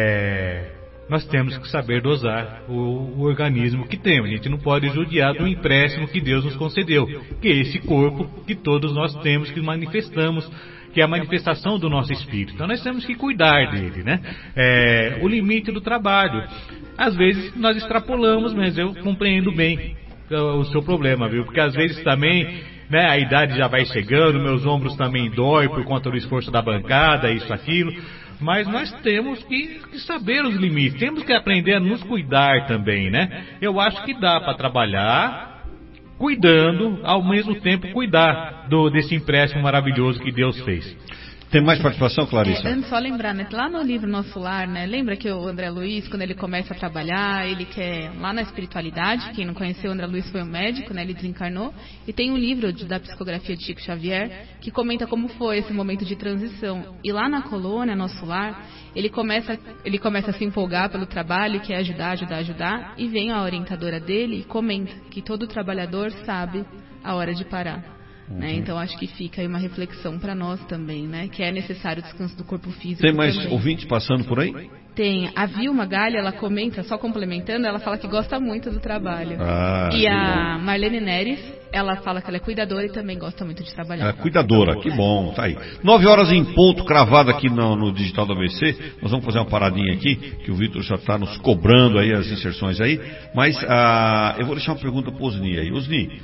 É, nós temos que saber dosar o, o organismo que temos. A gente não pode judiar do empréstimo que Deus nos concedeu, que é esse corpo que todos nós temos, que manifestamos, que é a manifestação do nosso espírito. Então nós temos que cuidar dele, né? É, o limite do trabalho. Às vezes nós extrapolamos, mas eu compreendo bem o seu problema, viu? Porque às vezes também... Né, a idade já vai chegando, meus ombros também doem por conta do esforço da bancada, isso, aquilo. Mas nós temos que, que saber os limites, temos que aprender a nos cuidar também, né? Eu acho que dá para trabalhar cuidando, ao mesmo tempo cuidar do, desse empréstimo maravilhoso que Deus fez. Tem mais participação, Clarissa? É, antes só lembrar, né, lá no livro Nosso Lar, né, lembra que o André Luiz, quando ele começa a trabalhar, ele quer lá na espiritualidade, quem não conheceu o André Luiz foi um médico, né, ele desencarnou, e tem um livro de, da psicografia de Chico Xavier, que comenta como foi esse momento de transição. E lá na colônia, Nosso Lar, ele começa, ele começa a se empolgar pelo trabalho, quer ajudar, ajudar, ajudar, e vem a orientadora dele e comenta que todo trabalhador sabe a hora de parar. Uhum. Né? Então acho que fica aí uma reflexão para nós também, né? Que é necessário o descanso do corpo físico. Tem mais também. ouvintes passando por aí? Tem. A Vilma Galha, ela comenta, só complementando, ela fala que gosta muito do trabalho. Ah, e a Marlene Neres, ela fala que ela é cuidadora e também gosta muito de trabalhar. Ela é cuidadora, que bom, tá aí. Nove horas em ponto, cravado aqui no, no digital da A B C. Nós vamos fazer uma paradinha aqui, que o Vitor já está nos cobrando aí as inserções aí. Mas ah, eu vou deixar uma pergunta para o Osni aí. Osni,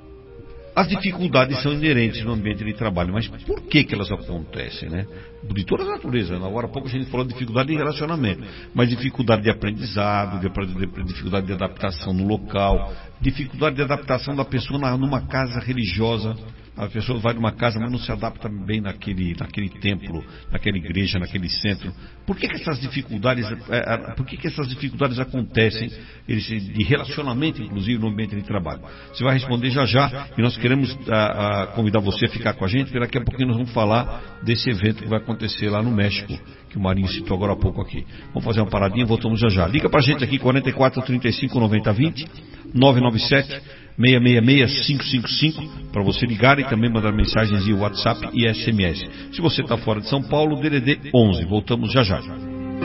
as dificuldades são inerentes no ambiente de trabalho, mas por que que elas acontecem, né? De toda a natureza. Agora há pouco a gente falou de dificuldade de relacionamento, mas dificuldade de aprendizado, de, de, dificuldade de adaptação no local, dificuldade de adaptação da pessoa na, numa casa religiosa. A pessoa vai numa casa, mas não se adapta bem naquele, naquele templo, naquela igreja, naquele centro. Por que que essas dificuldades, é, por que que essas dificuldades acontecem, de relacionamento, inclusive, no ambiente de trabalho? Você vai responder já já, e nós queremos a, a convidar você a ficar com a gente, porque daqui a pouquinho nós vamos falar desse evento que vai acontecer lá no México, que o Marinho citou agora há pouco aqui. Vamos fazer uma paradinha, voltamos já já. Liga pra gente aqui, quarenta e quatro, trinta e cinco, noventa, vinte, nove nove sete, seis seis seis, cinco cinco cinco, para você ligar e também mandar mensagens via WhatsApp e S M S. Se você está fora de São Paulo, D D D onze. Voltamos já já. Rádio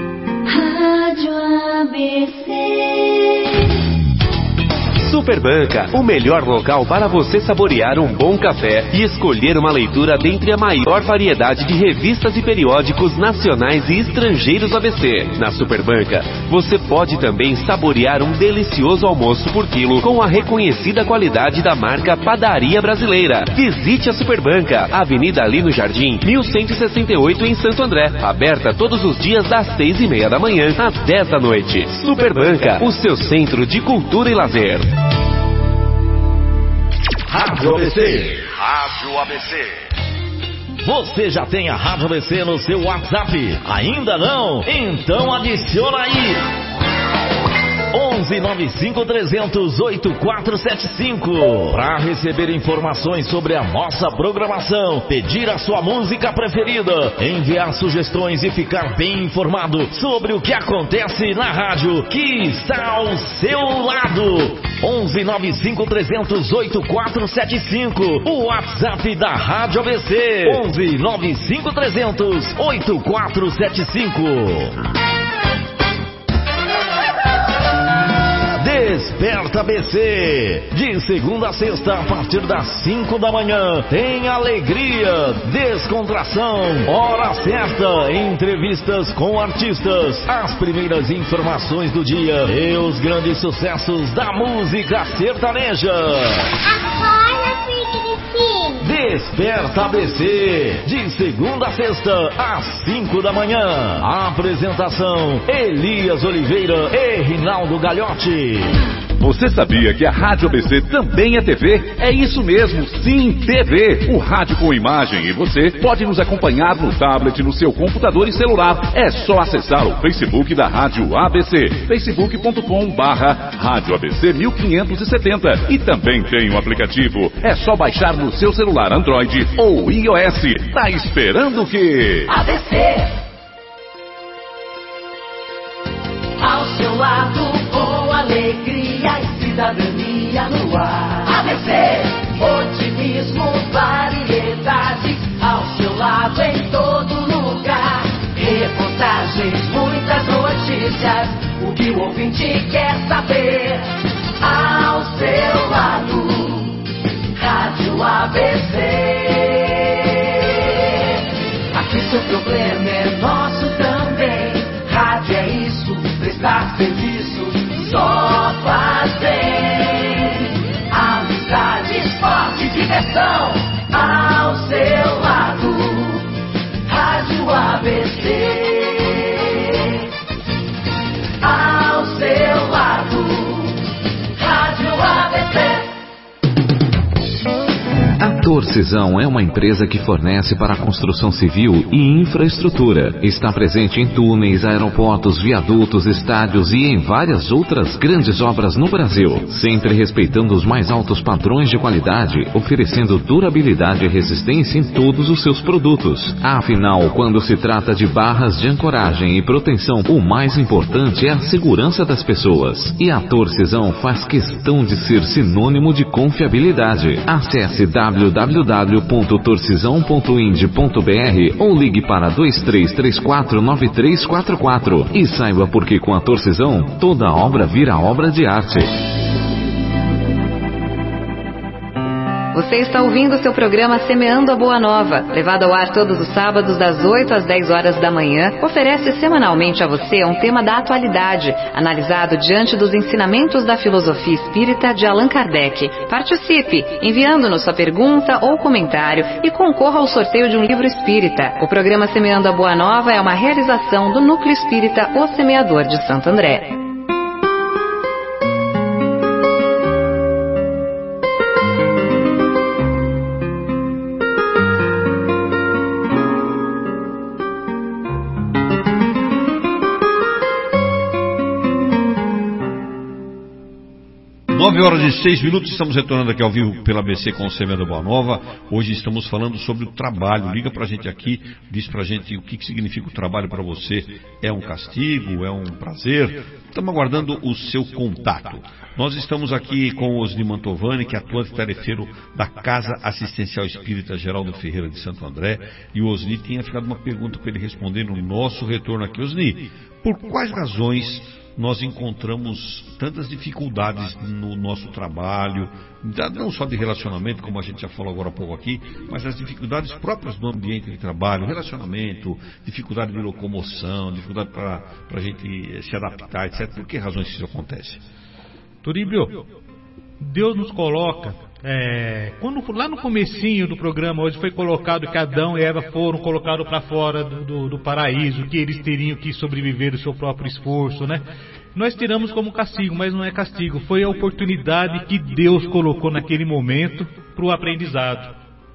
A B C. Superbanca, o melhor local para você saborear um bom café e escolher uma leitura dentre a maior variedade de revistas e periódicos nacionais e estrangeiros A B C. Na Superbanca, você pode também saborear um delicioso almoço por quilo com a reconhecida qualidade da marca Padaria Brasileira. Visite a Superbanca, Avenida Alino Jardim, mil cento e sessenta e oito em Santo André. Aberta todos os dias das seis e meia da manhã às dez da noite. Superbanca, o seu centro de cultura e lazer. Rádio A B C. Rádio A B C. Você já tem a Rádio A B C no seu WhatsApp? Ainda não? Então adiciona aí. onze nove cinco trezentos oito quatro sete cinco. Para receber informações sobre a nossa programação, pedir a sua música preferida, enviar sugestões e ficar bem informado sobre o que acontece na rádio que está ao seu lado. onze nove cinco trezentos oito quatro sete cinco. O WhatsApp da Rádio A B C. onze nove cinco trezentos oito quatro sete cinco. Desperta B C, de segunda a sexta a partir das cinco da manhã, tem alegria, descontração, hora certa, entrevistas com artistas, as primeiras informações do dia e os grandes sucessos da música sertaneja. Acorda, Felipe. Desperta A B C, de segunda a sexta, às cinco da manhã. Apresentação, Elias Oliveira e Rinaldo Galhotti. Você sabia que a Rádio A B C também é T V? É isso mesmo, sim, T V. O rádio com imagem e você pode nos acompanhar no tablet, no seu computador e celular. É só acessar o Facebook da Rádio A B C, facebook ponto com barra Rádio A B C mil quinhentos e setenta. E também tem um aplicativo. É só baixar no seu celular Android ou iOS. Tá esperando o quê? A B C. Ao seu lado, com alegria e cidadania no ar. A B C, otimismo, variedade. Ao seu lado, em todo lugar. Reportagens, muitas notícias. O que o ouvinte quer saber. Ao seu lado, Rádio A B C. Aqui seu problema é nosso também. Rádio é isso, prestar serviço, só faz bem. Amizade, esporte, diversão, ao seu lado, Rádio A B C. Ao seu lado, Rádio A B C. A Torcisão é uma empresa que fornece para a construção civil e infraestrutura. Está presente em túneis, aeroportos, viadutos, estádios e em várias outras grandes obras no Brasil, sempre respeitando os mais altos padrões de qualidade, oferecendo durabilidade e resistência em todos os seus produtos. Afinal, quando se trata de barras de ancoragem e proteção, o mais importante é a segurança das pessoas. E a Torcisão faz questão de ser sinônimo de confiabilidade. Acesse w w w ponto torcisão ponto ind ponto b r ou ligue para dois três três quatro nove três quatro quatro e saiba por que com a Torcisão toda obra vira obra de arte. Você está ouvindo seu programa Semeando a Boa Nova, levado ao ar todos os sábados das oito às dez horas da manhã, oferece semanalmente a você um tema da atualidade, analisado diante dos ensinamentos da filosofia espírita de Allan Kardec. Participe, enviando-nos sua pergunta ou comentário e concorra ao sorteio de um livro espírita. O programa Semeando a Boa Nova é uma realização do Núcleo Espírita O Semeador de Santo André. nove horas e seis minutos, estamos retornando aqui ao vivo pela A B C com o Semeando Boa Nova. Hoje estamos falando sobre o trabalho. Liga pra gente aqui, diz pra gente o que, que significa o trabalho para você. É um castigo? É um prazer? Estamos aguardando o seu contato. Nós estamos aqui com o Osni Mantovani, que é atuante tarefeiro da Casa Assistencial Espírita Geraldo Ferreira de Santo André. E o Osni tinha ficado uma pergunta para ele responder no nosso retorno aqui. Osni, por quais razões nós encontramos tantas dificuldades no nosso trabalho, não só de relacionamento, como a gente já falou agora há pouco aqui, mas as dificuldades próprias do ambiente de trabalho, relacionamento, dificuldade de locomoção, dificuldade para a gente se adaptar, etcétera. Por que razões isso acontece? Turíbio, Deus nos coloca, é, quando, lá no comecinho do programa, hoje foi colocado que Adão e Eva foram colocados para fora do, do, do paraíso, que eles teriam que sobreviver do seu próprio esforço, né? Nós tiramos como castigo, mas não é castigo, foi a oportunidade que Deus colocou naquele momento para o aprendizado,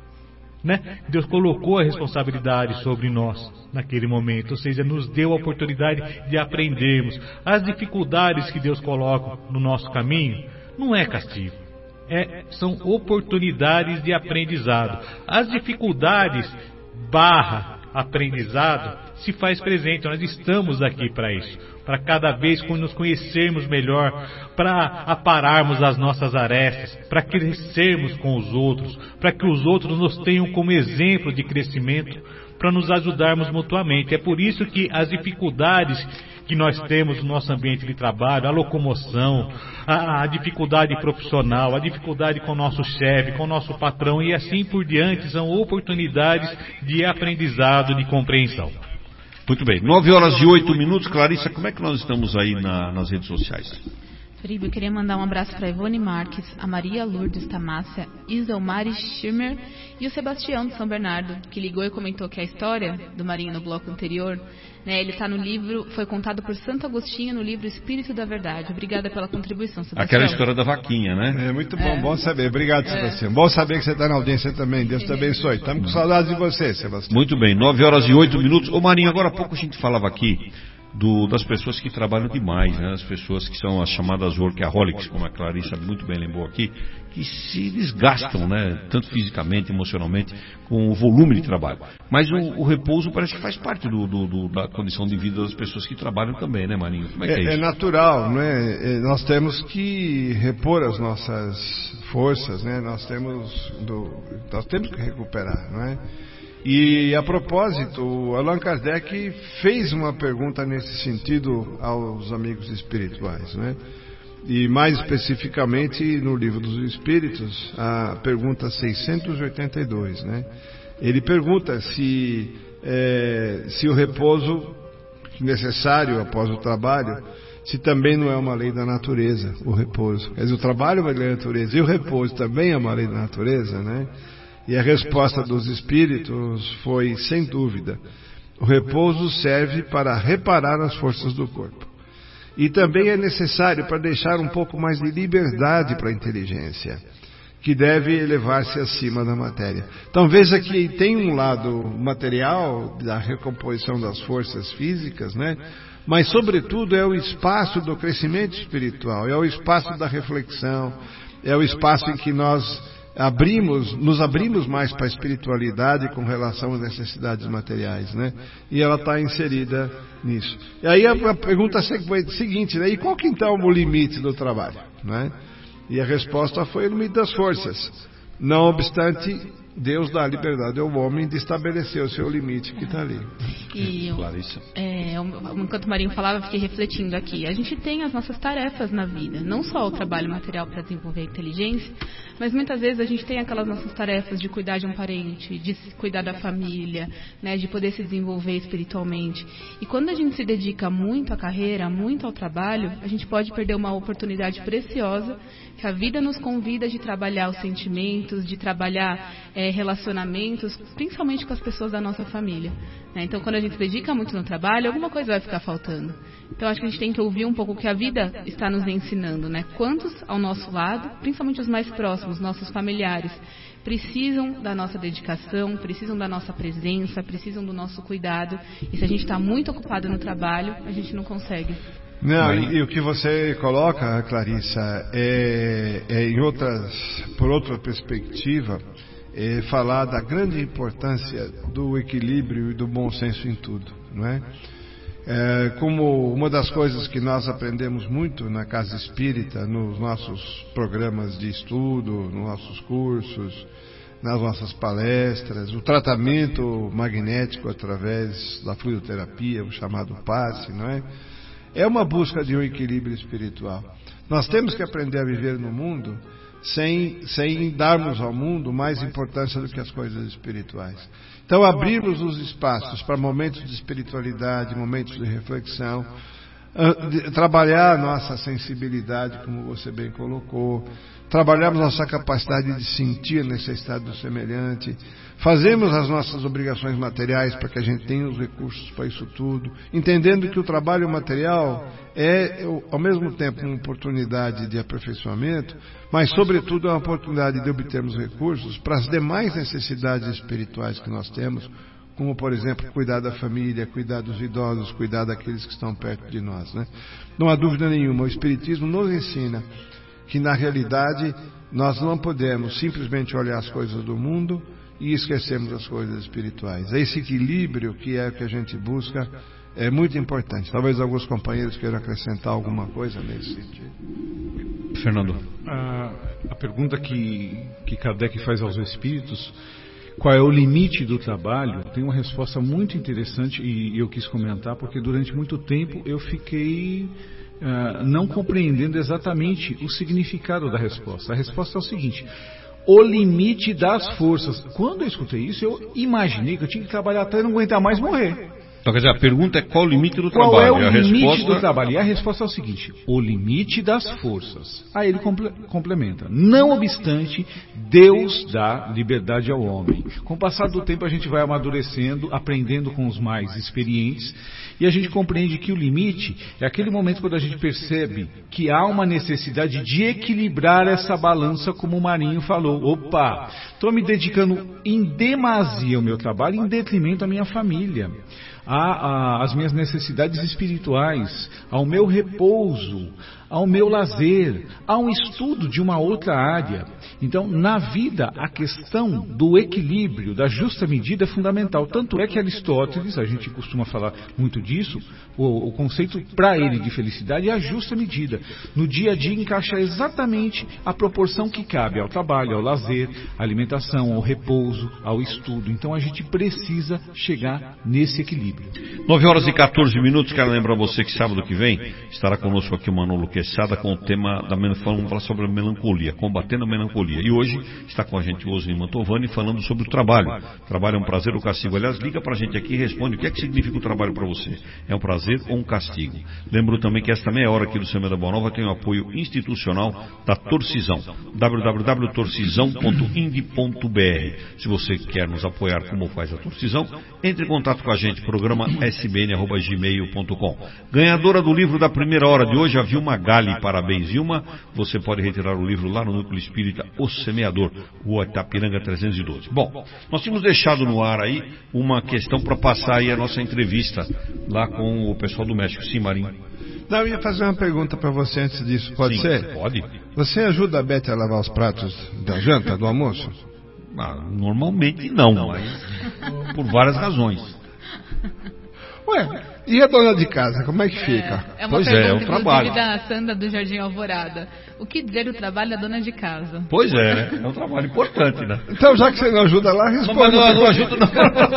né? Deus colocou a responsabilidade sobre nós naquele momento, ou seja, nos deu a oportunidade de aprendermos. As dificuldades que Deus coloca no nosso caminho não é castigo. É, são oportunidades de aprendizado. As dificuldades barra aprendizado se faz presente. Nós estamos aqui para isso, para cada vez nos conhecermos melhor, para apararmos as nossas arestas, para crescermos com os outros, para que os outros nos tenham como exemplo de crescimento, para nos ajudarmos mutuamente. É por isso que as dificuldades que nós temos no nosso ambiente de trabalho, a locomoção, a, a dificuldade profissional, a dificuldade com o nosso chefe, com o nosso patrão e assim por diante, são oportunidades de aprendizado, de compreensão. Muito bem, nove horas e oito minutos. Clarissa, como é que nós estamos aí na, nas redes sociais? Felipe, eu queria mandar um abraço para Ivone Marques, a Maria Lourdes Tamácia, Iselmari Schirmer e o Sebastião de São Bernardo, que ligou e comentou que a história do Marinho no bloco anterior, né, ele está no livro, foi contado por Santo Agostinho no livro Espírito da Verdade. Obrigada pela contribuição, Sebastião. Aquela história da vaquinha, né? É muito bom, É. bom saber. Obrigado, Sebastião. É. Bom saber que você está na audiência também. Deus te abençoe. Estamos com saudades de você, Sebastião. Muito bem, nove horas e oito minutos. Ô Marinho, agora há pouco a gente falava aqui Do, das pessoas que trabalham demais, né? As pessoas que são as chamadas workaholics, como a Clarissa muito bem lembrou aqui, que se desgastam, né? Tanto fisicamente, emocionalmente, com o volume de trabalho. Mas o, o repouso parece que faz parte do, do, do, da condição de vida das pessoas que trabalham também, né, Marinho? Como é que é, é isso? É natural, né? Nós temos que repor as nossas forças, né? Nós temos, do, nós temos que recuperar, não é? E, a propósito, Allan Kardec fez uma pergunta nesse sentido aos amigos espirituais, né? E, mais especificamente, no Livro dos Espíritos, a pergunta seiscentos e oitenta e dois, né? Ele pergunta se, é, se o repouso necessário após o trabalho, se também não é uma lei da natureza, o repouso. Quer dizer, o trabalho é uma lei da natureza e o repouso também é uma lei da natureza, né? E a resposta dos espíritos foi, sem dúvida, o repouso serve para reparar as forças do corpo. E também é necessário para deixar um pouco mais de liberdade para a inteligência, que deve elevar-se acima da matéria. Então veja que tem um lado material da recomposição das forças físicas, né? Mas sobretudo é o espaço do crescimento espiritual, é o espaço da reflexão, é o espaço em que nós abrimos, nos abrimos mais para a espiritualidade com relação às necessidades materiais, né? E ela está inserida nisso. E aí a, a pergunta foi a seguinte, né? E qual que então é o limite do trabalho, né? E a resposta foi o limite das forças. Não obstante, Deus dá a liberdade ao homem de estabelecer o seu limite que está ali. E eu, é, enquanto o Marinho falava, eu fiquei refletindo aqui. A gente tem as nossas tarefas na vida, não só o trabalho material para desenvolver a inteligência, mas muitas vezes a gente tem aquelas nossas tarefas de cuidar de um parente, de cuidar da família, né, de poder se desenvolver espiritualmente. E quando a gente se dedica muito à carreira, muito ao trabalho, a gente pode perder uma oportunidade preciosa que a vida nos convida de trabalhar os sentimentos, de trabalhar é, relacionamentos, principalmente com as pessoas da nossa família, né? Então, quando a gente se dedica muito no trabalho, alguma coisa vai ficar faltando. Então, acho que a gente tem que ouvir um pouco o que a vida está nos ensinando, né? Quantos ao nosso lado, principalmente os mais próximos, nossos familiares, precisam da nossa dedicação, precisam da nossa presença, precisam do nosso cuidado. E se a gente está muito ocupado no trabalho, a gente não consegue. Não, e, e o que você coloca, Clarissa, é, é em outras, por outra perspectiva, é falar da grande importância do equilíbrio e do bom senso em tudo, não é? É, como uma das coisas que nós aprendemos muito na Casa Espírita, nos nossos programas de estudo, nos nossos cursos, nas nossas palestras, o tratamento magnético através da fluidoterapia, o chamado passe, não é? É uma busca de um equilíbrio espiritual. Nós temos que aprender a viver no mundo sem, sem darmos ao mundo mais importância do que as coisas espirituais. Então, abrirmos os espaços para momentos de espiritualidade, momentos de reflexão, trabalhar a nossa sensibilidade, como você bem colocou, trabalharmos nossa capacidade de sentir a necessidade do semelhante, fazemos as nossas obrigações materiais para que a gente tenha os recursos para isso tudo, entendendo que o trabalho material é, ao mesmo tempo, uma oportunidade de aperfeiçoamento, mas, sobretudo, é uma oportunidade de obtermos recursos para as demais necessidades espirituais que nós temos, como, por exemplo, cuidar da família, cuidar dos idosos, cuidar daqueles que estão perto de nós, né? Não há dúvida nenhuma, o Espiritismo nos ensina que, na realidade, nós não podemos simplesmente olhar as coisas do mundo e esquecermos as coisas espirituais. Esse equilíbrio que é o que a gente busca é muito importante. Talvez alguns companheiros queiram acrescentar alguma coisa nesse sentido. Fernando. A, a pergunta que, que Kardec faz aos espíritos, qual é o limite do trabalho, tem uma resposta muito interessante e eu quis comentar porque durante muito tempo eu fiquei uh, não compreendendo exatamente o significado da resposta. A resposta é o seguinte: o limite das forças. Quando eu escutei isso, eu imaginei que eu tinha que trabalhar até não aguentar mais morrer. Então, quer dizer, a pergunta é qual o limite do Qual trabalho? é o e a limite resposta... do trabalho? E a resposta é o seguinte: o limite das forças. Aí ele comple- complementa. Não obstante, Deus dá liberdade ao homem. Com o passar do tempo a gente vai amadurecendo, aprendendo com os mais experientes, e a gente compreende que o limite é aquele momento quando a gente percebe que há uma necessidade de equilibrar essa balança, como o Marinho falou. Opa, estou me dedicando em demasia ao meu trabalho, em detrimento à minha família. Às minhas necessidades espirituais, ao meu repouso, ao meu lazer, ao estudo de uma outra área. Então, na vida, a questão do equilíbrio, da justa medida é fundamental. Tanto é que Aristóteles, a gente costuma falar muito disso, o, o conceito para ele de felicidade é a justa medida. No dia a dia encaixa exatamente a proporção que cabe ao trabalho, ao lazer, à alimentação, ao repouso, ao estudo. Então, a gente precisa chegar nesse equilíbrio. nove horas e quatorze minutos, quero lembrar você que sábado que vem estará conosco aqui o Manolo Quesada com o tema da vamos falar sobre a melancolia, combatendo a melancolia. E hoje está com a gente o Osni Mantovani falando sobre o trabalho. Trabalho é um prazer ou castigo? Aliás, liga pra gente aqui e responde o que é que significa o trabalho para você. É um prazer ou um castigo? Lembro também que esta meia hora aqui do Semana da Boa Nova tem o apoio institucional da Torcisão, w w w ponto torcisão ponto ind ponto b r. Se você quer nos apoiar como faz a Torcisão, entre em contato com a gente, programa s b n arroba gmail ponto com. Ganhadora do livro da primeira hora de hoje, a Vilma Gali. Parabéns, Vilma. Você pode retirar o livro lá no Núcleo Espírita O Semeador, Rua Itapiranga trezentos e doze. Bom, nós tínhamos deixado no ar aí uma questão para passar aí a nossa entrevista lá com o pessoal do México. Sim, Marinho? Não, eu ia fazer uma pergunta para você antes disso, pode Sim, ser? Pode. Você ajuda a Beth a lavar os pratos da janta, do almoço? Ah, normalmente não, mas por várias razões. Ué, e a dona de casa, como é que fica? É, é uma pois pergunta, é, é um trabalho. da Sandra do Jardim Alvorada. O que dizer o trabalho da dona de casa? Pois é, né? É um trabalho importante, né? Então, já que você não ajuda lá, responde. Não, não, não ajudo não.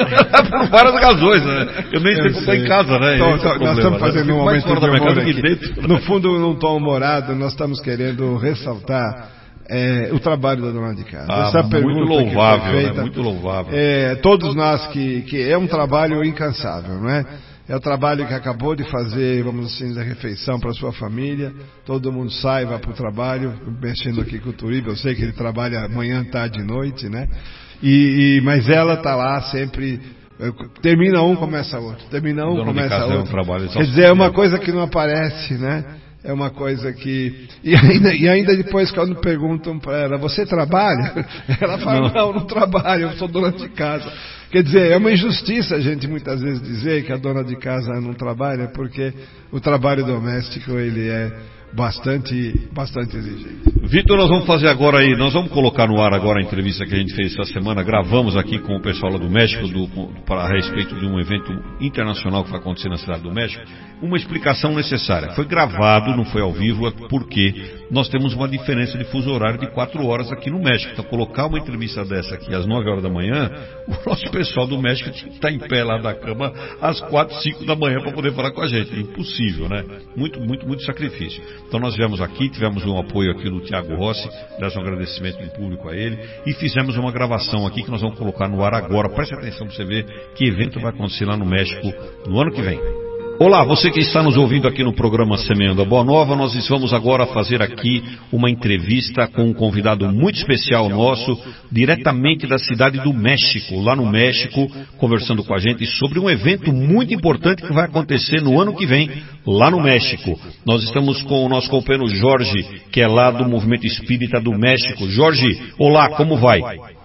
Por várias razões, né? Eu nem sempre estou em casa, né? Então, é então, problema, nós estamos né? fazendo um momento de humor aqui. Dentro, né? No fundo, num tom humorado, nós estamos querendo ressaltar É, o trabalho da dona de casa. Ah, Essa muito pergunta louvável, que foi feita, né? Muito louvável. É, todos nós que, que é um trabalho incansável, não é? É o trabalho que acabou de fazer, vamos assim, da refeição para sua família. Todo mundo sai, vai para o trabalho, mexendo aqui com o Turiba. Eu sei que ele trabalha manhã, tarde e noite, né? E, e, mas ela está lá sempre. Termina um, começa outro. Termina um, começa outro. É um trabalho Quer dizer, é uma coisa que não aparece, né? É uma coisa que... E ainda, e ainda depois, quando perguntam para ela, você trabalha? Ela fala, não. não, não trabalho, eu sou dona de casa. Quer dizer, é uma injustiça a gente muitas vezes dizer que a dona de casa não trabalha, porque o trabalho doméstico, ele é bastante, bastante exigente. Vitor, nós vamos fazer agora aí, nós vamos colocar no ar agora a entrevista que a gente fez essa semana, gravamos aqui com o pessoal lá do México, do, para, a respeito de um evento internacional que vai acontecer na cidade do México, uma explicação necessária. Foi gravado, não foi ao vivo, porque nós temos uma diferença de fuso horário de quatro horas aqui no México. Então, colocar uma entrevista dessa aqui às nove horas da manhã, o nosso pessoal do México tinha que estar em pé lá da cama às quatro, cinco da manhã para poder falar com a gente. É impossível, né? Muito, muito, muito sacrifício. Então, nós viemos aqui, tivemos um apoio aqui do Tiago Rossi, demos um agradecimento em público a ele, e fizemos uma gravação aqui que nós vamos colocar no ar agora. Preste atenção para você ver que evento vai acontecer lá no México no ano que vem. Olá, você que está nos ouvindo aqui no programa Semeando a Boa Nova, nós vamos agora fazer aqui uma entrevista com um convidado muito especial nosso, diretamente da cidade do México, lá no México, conversando com a gente sobre um evento muito importante que vai acontecer no ano que vem, lá no México. Nós estamos com o nosso companheiro Jorge, que é lá do Movimento Espírita do México. Jorge, olá, como vai?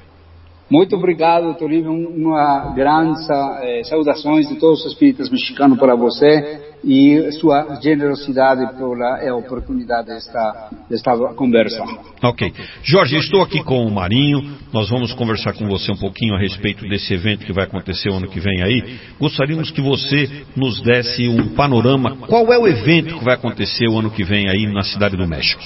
Muito obrigado, Toribio. Uma grande eh, saudações de todos os espíritas mexicanos para você e sua generosidade pela eh, oportunidade desta, desta conversa. Ok. Jorge, estou aqui com o Marinho. Nós vamos conversar com você um pouquinho a respeito desse evento que vai acontecer o ano que vem aí. Gostaríamos que você nos desse um panorama. Qual é o evento que vai acontecer o ano que vem aí na cidade do México?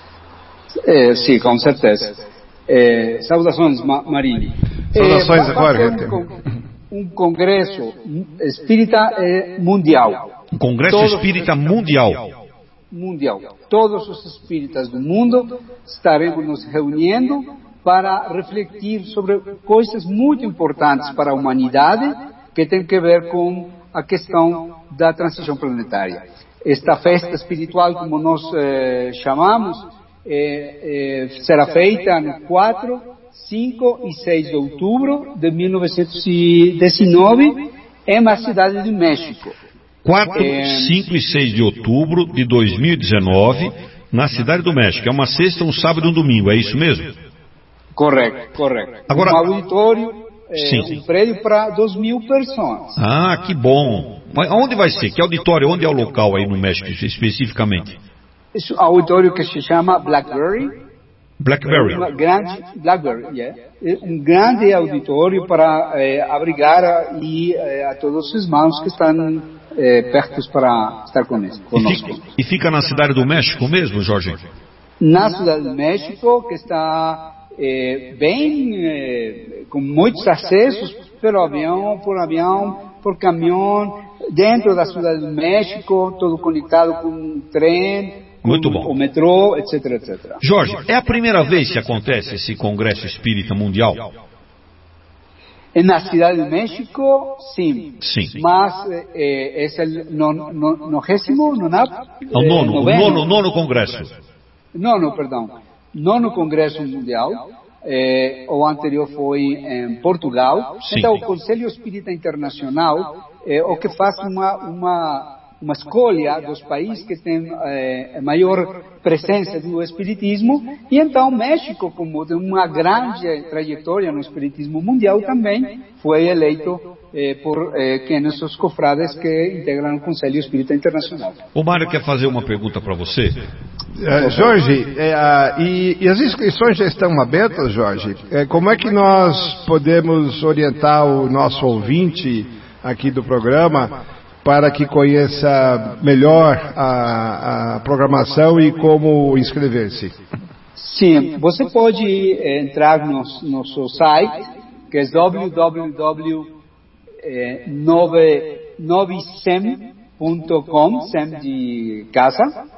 Eh, sim, com certeza. Eh, saudações, Ma Marinho. Saudações eh, agora, um, um congresso espírita eh, mundial. Um congresso Todos espírita mundial. Mundial. Todos os espíritas do mundo estaremos nos reunindo para refletir sobre coisas muito importantes para a humanidade que tem que ver com a questão da transição planetária. Esta festa espiritual, como nós eh, chamamos, eh, eh, será feita no quatro, cinco e seis de outubro de mil novecentos e dezenove, em a cidade do México. quatro, cinco e seis de outubro de dois mil e dezenove, na cidade do México. É uma sexta, um sábado e um domingo, é isso mesmo? Correto, correto. Agora, um auditório, é, um prédio para duas mil pessoas. Ah, que bom. Mas onde vai ser? Que auditório? Onde é o local aí no México, especificamente? Esse auditório que se chama Blackberry. Blackberry. Uma grande, Blackberry, yeah. Um grande auditório para eh, abrigar e, eh, a todos os irmãos que estão eh, perto para estar conosco. E fica, e fica na cidade do México mesmo, Jorge? Na cidade do México, que está eh, bem, eh, com muitos acessos pelo avião, por avião, por caminhão, dentro da cidade do México, todo conectado com um trem, muito bom. O metrô, etc, etcétera. Jorge, é a primeira vez que acontece esse Congresso Espírita Mundial? Na cidade do México, sim. Sim. Mas eh, é o nonagésimo, nonato? O nono, o nono, nono Congresso. Nono, perdão. Nono Congresso Mundial. Eh, o anterior foi em Portugal. Sim. Então, o Conselho Espírita Internacional, eh, o que faz uma, uma, uma escolha dos países que têm eh, maior presença do Espiritismo, e então México, como tem uma grande trajetória no Espiritismo Mundial, também foi eleito eh, por eh, quienes os cofrades que integram o Conselho Espírita Internacional. O Mário quer fazer uma pergunta para você. É, Jorge, é, a, e, e as inscrições já estão abertas, Jorge? É, como é que nós podemos orientar o nosso ouvinte aqui do programa para que conheça melhor a, a programação e como inscrever-se? Sim, você pode entrar no nosso site, que é w w w ponto nove sem ponto com, sem de casa,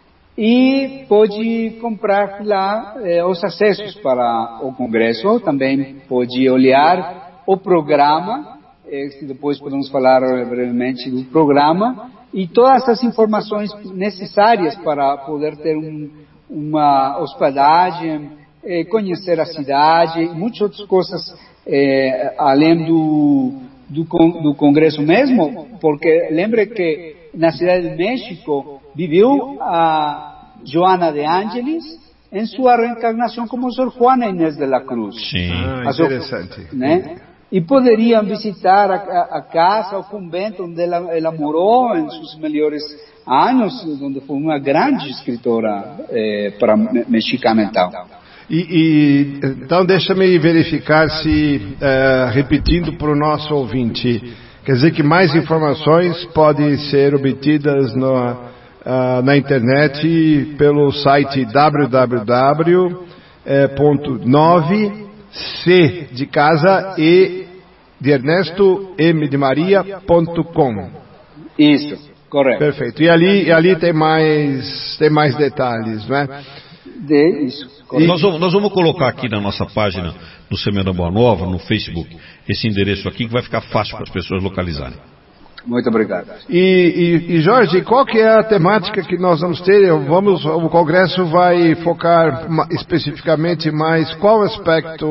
e pode comprar lá eh, os acessos para o congresso. Também pode olhar o programa, eh, depois podemos falar brevemente do programa, e todas as informações necessárias para poder ter um, uma hospedagem, eh, conhecer a cidade, muitas outras coisas, eh, além do, do, do congresso mesmo, porque lembre que na cidade de México viveu a Joana de Ángeles em sua reencarnação como Sor Juana Inés de la Cruz. Sim, ah, interessante. Né? E poderiam visitar a, a, a casa, o convento onde ela, ela morou em seus melhores anos, onde foi uma grande escritora eh, para mexicana então. E, e, então deixa-me verificar se, eh, repetindo para o nosso ouvinte, quer dizer que mais informações podem ser obtidas no... Uh, na internet pelo site w w w ponto nove c de casa e de Ernesto M de Maria ponto com. Isso, correto. Perfeito. E ali, e ali tem mais tem mais detalhes, não é? De, isso. E nós vamos, nós vamos colocar aqui na nossa página do Semeando a Boa Nova, no Facebook, esse endereço aqui que vai ficar fácil para as pessoas localizarem. Muito obrigado. E, e, e Jorge, qual que é a temática que nós vamos ter? Vamos, o Congresso vai focar especificamente mais qual aspecto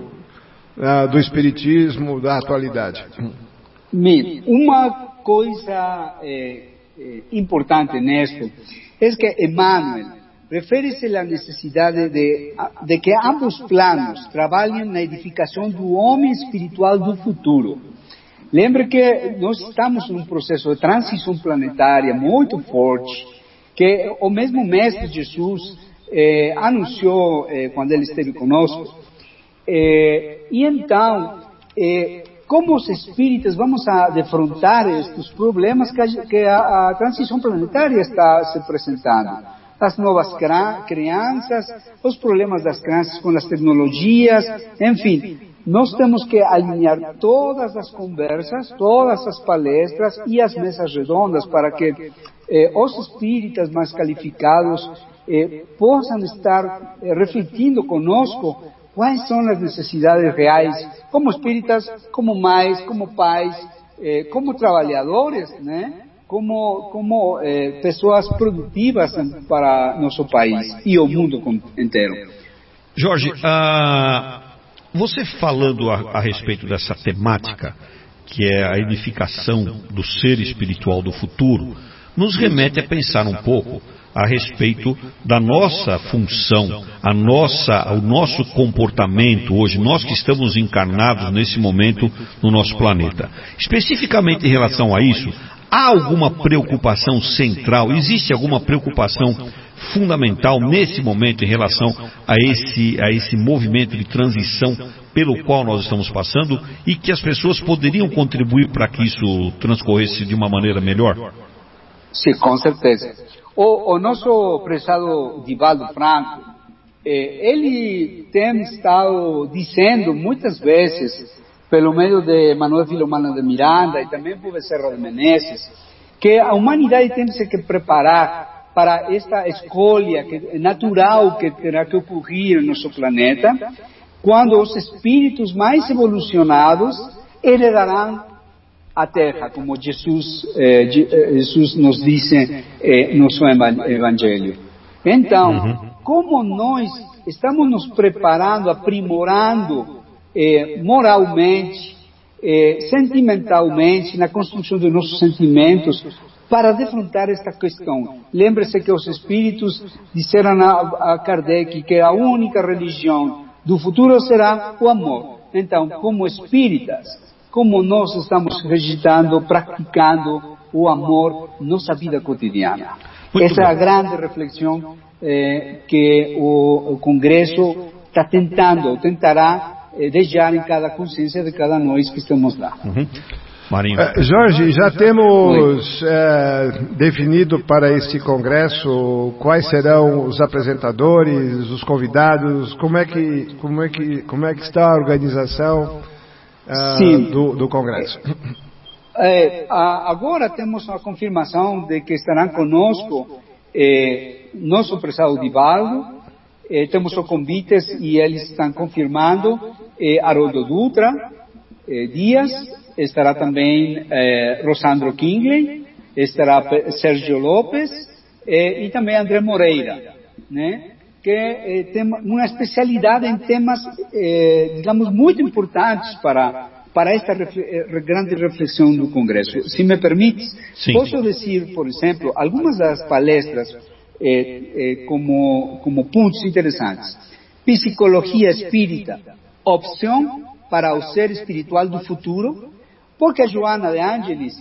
uh, do Espiritismo da atualidade? Mire, uma coisa eh, eh, importante nisto é que Emmanuel refere-se à necessidade de, de que ambos planos trabalhem na edificação do homem espiritual do futuro. Lembre que nós estamos num processo de transição planetária muito forte, que o mesmo Mestre Jesus eh, anunciou eh, quando ele esteve conosco. Eh, e então, eh, como os espíritas vamos a defrontar estes problemas que, a, que a, a transição planetária está se apresentando? As novas crianças, os problemas das crianças com as tecnologias, enfim. Nós temos que alinhar todas as conversas, todas as palestras e as mesas redondas para que eh, os espíritas mais qualificados eh, possam estar eh, refletindo conosco quais são as necessidades reais, como espíritas, como mães, como pais, eh, como trabalhadores, né? Como, como eh, pessoas produtivas para nosso país e o mundo inteiro. Jorge, ah, você falando a, a respeito dessa temática, que é a edificação do ser espiritual do futuro, nos remete a pensar um pouco a respeito da nossa função, a nossa, o nosso comportamento hoje, nós que estamos encarnados nesse momento no nosso planeta. Especificamente em relação a isso, há alguma preocupação central, existe alguma preocupação fundamental nesse momento em relação a esse, a esse movimento de transição pelo qual nós estamos passando e que as pessoas poderiam contribuir para que isso transcorresse de uma maneira melhor? Sim, com certeza. O, o nosso prezado Divaldo Franco, eh, ele tem estado dizendo muitas vezes, pelo meio de Manuel Filomeno de Miranda e também por Becerra de Menezes, que a humanidade tem que preparar para esta escolha que, natural que terá que ocorrer no nosso planeta, quando os espíritos mais evolucionados heredarão a terra, como Jesus, eh, Jesus nos diz eh, no seu Evangelho. Então, uhum. como nós estamos nos preparando, aprimorando eh, moralmente, eh, sentimentalmente, na construção dos nossos sentimentos, para defrontar esta questão. Lembre-se que os espíritos disseram a, a Kardec que a única religião do futuro será o amor. Então, como espíritas, como nós estamos registrando, praticando o amor na nossa vida cotidiana. Muito Essa bom. É a grande reflexão eh, que o, o Congresso está tentando, tentará eh, deixar em cada consciência de cada nós que estamos lá. Uhum. Marinho. Uh, Jorge, já temos uh, definido para este congresso quais serão os apresentadores, os convidados, como é que, como é que, como é que está a organização uh, do, do congresso? É, agora temos a confirmação de que estarão conosco eh, nosso prezado Divaldo, eh, temos os convites e eles estão confirmando, eh, Haroldo Dutra eh, Dias, estará também eh, Rosandro Kingley, estará Sérgio Lopes eh, e também André Moreira, né? Que eh, tem uma especialidade em temas, eh, digamos, muito importantes para, para esta ref, grande reflexão do Congresso. Se me permite, Sim. posso dizer, por exemplo, algumas das palestras eh, eh, como, como pontos interessantes. Psicologia espírita, opção para o ser espiritual do futuro, porque a Joana de Ângeles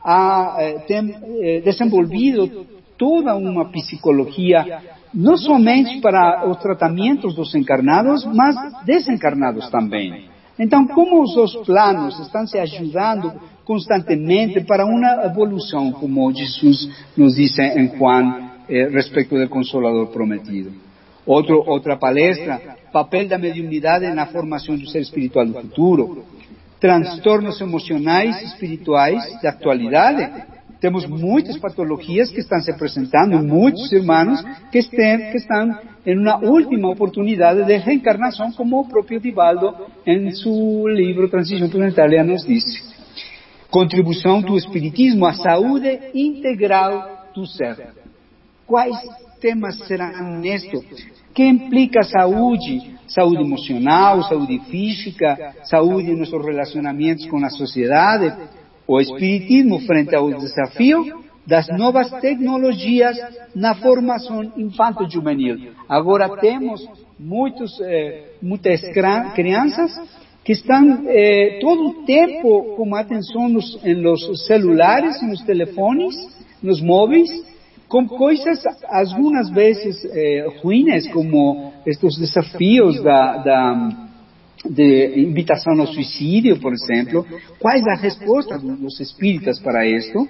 ha eh, tem, eh, desenvolvido toda uma psicologia, não somente para os tratamentos dos encarnados, mas desencarnados também. Então, como os planos estão se ajudando constantemente para uma evolução, como Jesus nos diz em Juan, eh, respeito do Consolador prometido. Outro, outra palestra, papel da mediunidade na formação do ser espiritual do futuro. Transtornos emocionais e espirituais da atualidade. Temos muitas patologias que estão se apresentando, muitos irmãos que, estão, que estão em uma última oportunidade de reencarnação, como o próprio Divaldo, em seu livro Transição Planetária, nos disse. Contribuição do Espiritismo à saúde integral do ser. Quais temas serão nestes? Que implica saúde? Saúde emocional, saúde física, saúde em nossos relacionamentos com a sociedade, o espiritismo frente ao desafio das novas tecnologias na formação infanto-juvenil. Agora temos muitos, eh, muitas crianças que estão eh, todo o tempo com atenção nos, em nos celulares, nos telefones, nos móveis, com coisas, algumas vezes, eh, ruins, como estes desafios da, da, de invitação ao suicídio, por exemplo. Quais a resposta dos espíritas para isto?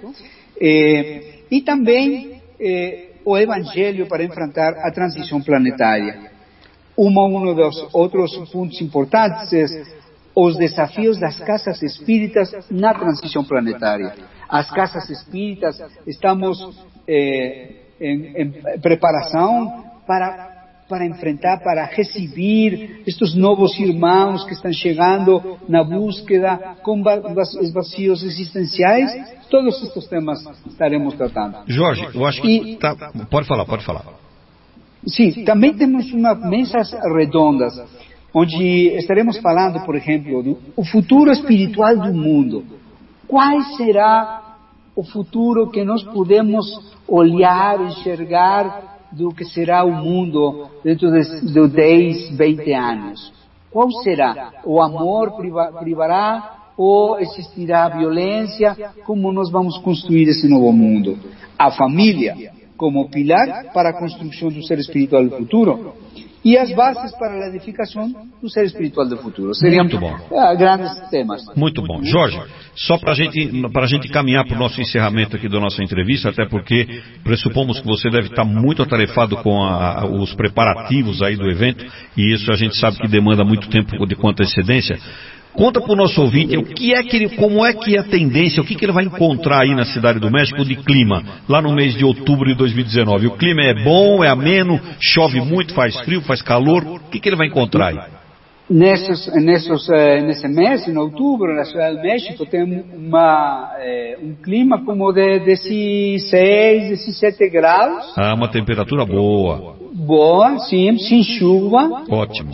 Eh, e também eh, o Evangelho para enfrentar a transição planetária. Uma, um dos outros pontos importantes é os desafios das casas espíritas na transição planetária. As casas espíritas, estamos eh, em, em preparação para para enfrentar, para receber estes novos irmãos que estão chegando na búsqueda com vazios existenciais? Todos estes temas estaremos tratando. Jorge, eu acho que... E, tá, pode falar, pode falar. Sim, também temos umas mesas redondas, onde estaremos falando, por exemplo, do futuro espiritual do mundo. Qual será o futuro que nós podemos olhar, enxergar do que será o mundo dentro de, de dez, vinte anos? Qual será? O amor priva, privará ou existirá a violência? Como nós vamos construir esse novo mundo? A família como pilar para a construção do ser espiritual do futuro e as bases para a edificação do ser espiritual do futuro. Seriam muito bom. Uh, grandes temas. Muito bom. Jorge, só para gente, a gente caminhar para o nosso encerramento aqui da nossa entrevista, até porque pressupomos que você deve estar muito atarefado com a, a, os preparativos aí do evento, e isso a gente sabe que demanda muito tempo de com antecedência. Conta para o nosso ouvinte o que é que ele, como é que é a tendência, o que, que ele vai encontrar aí na Cidade do México de clima, lá no mês de outubro de dois mil e dezenove. O clima é bom, é ameno, chove muito, faz frio, faz calor, o que, que ele vai encontrar aí? Nesses, nesses, nesse mês, em outubro, na Cidade do México, tem uma, é, um clima como de dezesseis, dezessete graus. Ah, uma temperatura boa. Boa, sim, sem chuva. Ótimo.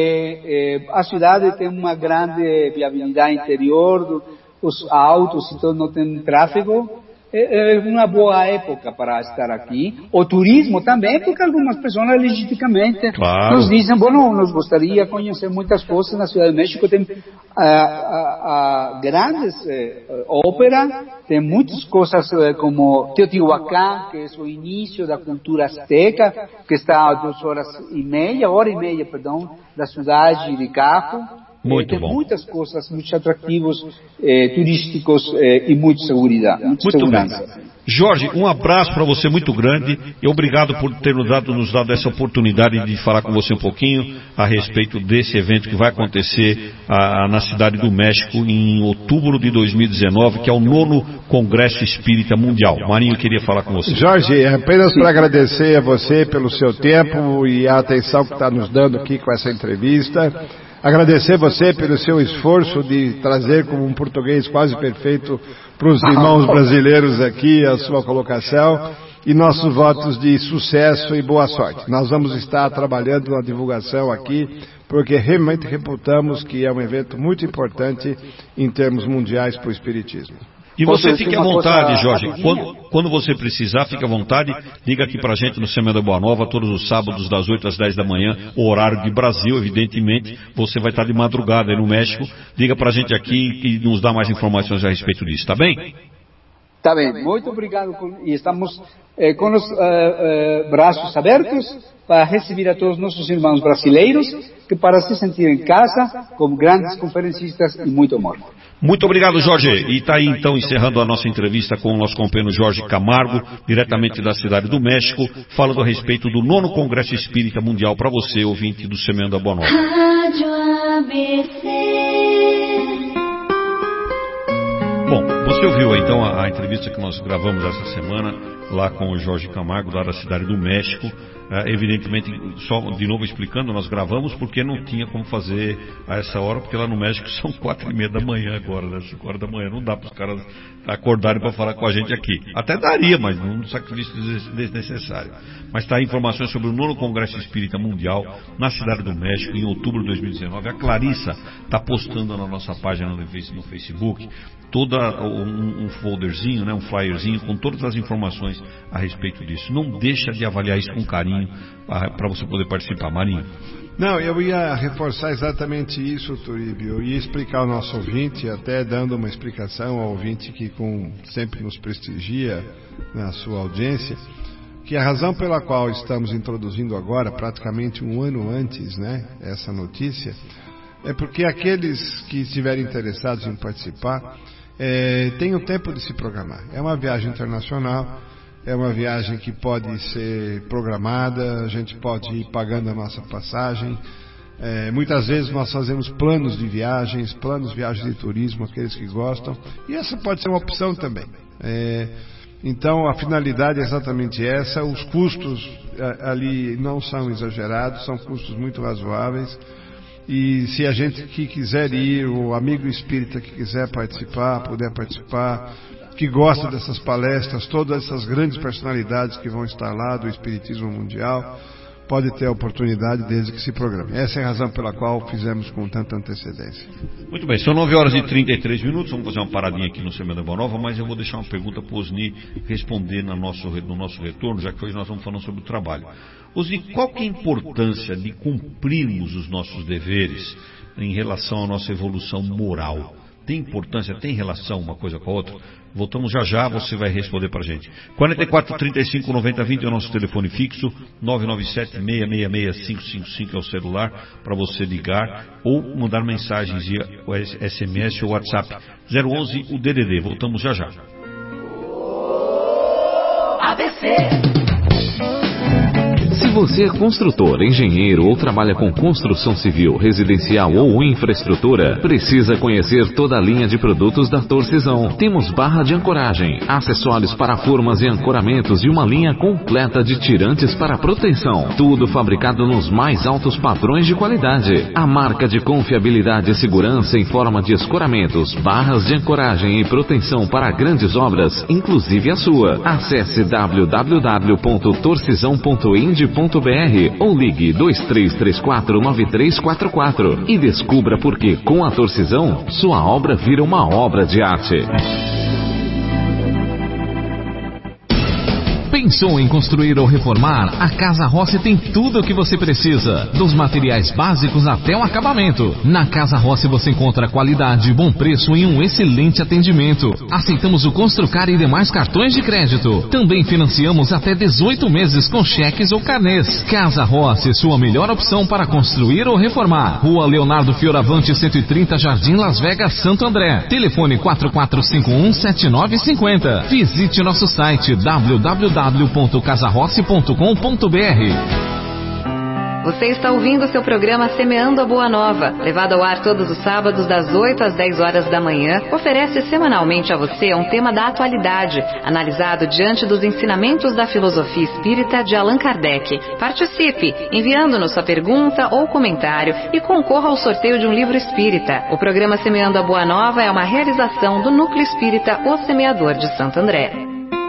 É, é, a cidade tem uma grande viabilidade interior, do, os autos e tudo, não tem tráfego. É, é uma boa época para estar aqui. O turismo também, porque algumas pessoas legitimamente claro. nos dizem, bueno, nos gostaria de conhecer muitas coisas na Cidade do México. Tem a, a, a grandes eh, ópera, tem muitas coisas eh, como Teotihuacán, que é o início da cultura azteca, que está a duas horas e meia, hora e meia, perdão, da cidade de carro. Muito tem bom. muitas coisas, muitos atrativos eh, turísticos eh, e muita segurança. Muito segurança. Bem. Jorge, um abraço para você muito grande e obrigado por ter nos dado, nos dado essa oportunidade de falar com você um pouquinho a respeito desse evento que vai acontecer ah, na Cidade do México em outubro de dois mil e dezenove, que é o nono Congresso Espírita Mundial. Marinho queria falar com você. Jorge, apenas para agradecer a você pelo seu tempo e a atenção que está nos dando aqui com essa entrevista. Agradecer você pelo seu esforço de trazer como um português quase perfeito para os irmãos brasileiros aqui a sua colocação e nossos votos de sucesso e boa sorte. Nós vamos estar trabalhando na divulgação aqui porque realmente reputamos que é um evento muito importante em termos mundiais para o Espiritismo. E você fique à vontade, Jorge. Quando, quando você precisar, fique à vontade. Liga aqui pra gente no Semana Boa Nova, todos os sábados, das oito às dez da manhã, o horário de Brasil, evidentemente. Você vai estar de madrugada aí no México. Liga pra gente aqui e nos dá mais informações a respeito disso, tá bem? Tá bem, muito obrigado. E estamos eh, com os uh, uh, braços abertos para receber a todos os nossos irmãos brasileiros que para se sentir em casa, como grandes conferencistas e muito amor. Muito obrigado, Jorge. E está aí, então, encerrando a nossa entrevista com o nosso companheiro Jorge Camargo, diretamente da Cidade do México, falando a respeito do nono Congresso Espírita Mundial para você, ouvinte do Semeando a Boa Nova. Rádio A B C. Bom, você ouviu, então, a, a entrevista que nós gravamos essa semana, lá com o Jorge Camargo, lá da Cidade do México. Uh, evidentemente, só de novo explicando, nós gravamos porque não tinha como fazer a essa hora, porque lá no México são quatro e meia da manhã agora, né? Cinco horas da manhã, não dá para os caras acordarem para falar com a gente aqui. Até daria, mas não um sacrifício desnecessário. Mas está aí informações sobre o nono Congresso Espírita Mundial na Cidade do México, em outubro de dois mil e dezenove. A Clarissa está postando na nossa página no Facebook toda um, um folderzinho, né, um flyerzinho com todas as informações a respeito disso. Não deixa de avaliar isso com carinho para você poder participar, Marinho. Não, eu ia reforçar exatamente isso, Turíbio. Eu ia explicar ao nosso ouvinte, até dando uma explicação ao ouvinte que com, sempre nos prestigia na sua audiência, que a razão pela qual estamos introduzindo agora, praticamente um ano antes, né, essa notícia, é porque aqueles que estiverem interessados em participar é, têm o tempo de se programar. É uma viagem internacional, é uma viagem que pode ser programada, a gente pode ir pagando a nossa passagem. É, muitas vezes nós fazemos planos de viagens, planos de viagem de turismo, aqueles que gostam, e essa pode ser uma opção também. É, então a finalidade é exatamente essa, os custos ali não são exagerados, são custos muito razoáveis. E se a gente que quiser ir, o amigo espírita que quiser participar, puder participar, que gosta dessas palestras, todas essas grandes personalidades que vão estar lá do Espiritismo Mundial, pode ter a oportunidade desde que se programe. Essa é a razão pela qual fizemos com tanta antecedência. Muito bem, são nove horas e trinta e três minutos, vamos fazer uma paradinha aqui no Semana Boa Nova, mas eu vou deixar uma pergunta para o Osni responder no nosso, no nosso retorno, já que hoje nós vamos falando sobre o trabalho. Osni, qual que é a importância de cumprirmos os nossos deveres em relação à nossa evolução moral? Tem importância, tem relação uma coisa com a outra? Voltamos já já, você vai responder para a gente. quarenta e quatro, trinta e cinco, noventa, vinte é o nosso telefone fixo, nove nove sete, seis seis seis, cinco cinco cinco é o celular para você ligar ou mandar mensagens via S M S ou WhatsApp. zero onze o D D D. Voltamos já já. A B C. Se você é construtor, engenheiro ou trabalha com construção civil, residencial ou infraestrutura, precisa conhecer toda a linha de produtos da Torcisão. Temos barra de ancoragem, acessórios para formas e ancoramentos e uma linha completa de tirantes para proteção. Tudo fabricado nos mais altos padrões de qualidade. A marca de confiabilidade e segurança em forma de escoramentos, barras de ancoragem e proteção para grandes obras, inclusive a sua. Acesse w w w ponto torcisão ponto ind ponto b r ou ligue dois três três quatro, nove três quatro quatro e descubra por que com a Torcisão sua obra vira uma obra de arte. Pensou em construir ou reformar? A Casa Rossi tem tudo o que você precisa, dos materiais básicos até o acabamento. Na Casa Rossi você encontra qualidade e bom preço em um excelente atendimento. Aceitamos o Construcar e demais cartões de crédito. Também financiamos até dezoito meses com cheques ou carnês. Casa Rossi, sua melhor opção para construir ou reformar. Rua Leonardo Fioravante, cento e trinta, Jardim Las Vegas, Santo André. Telefone quatro quatro cinco um, sete nove cinco zero. Visite nosso site w w w ponto casa rossi ponto com ponto b r. Você está ouvindo o seu programa Semeando a Boa Nova, levado ao ar todos os sábados das oito às dez horas da manhã, oferece semanalmente a você um tema da atualidade, analisado diante dos ensinamentos da filosofia espírita de Allan Kardec. Participe, enviando-nos sua pergunta ou comentário e concorra ao sorteio de um livro espírita. O programa Semeando a Boa Nova é uma realização do Núcleo Espírita O Semeador de Santo André.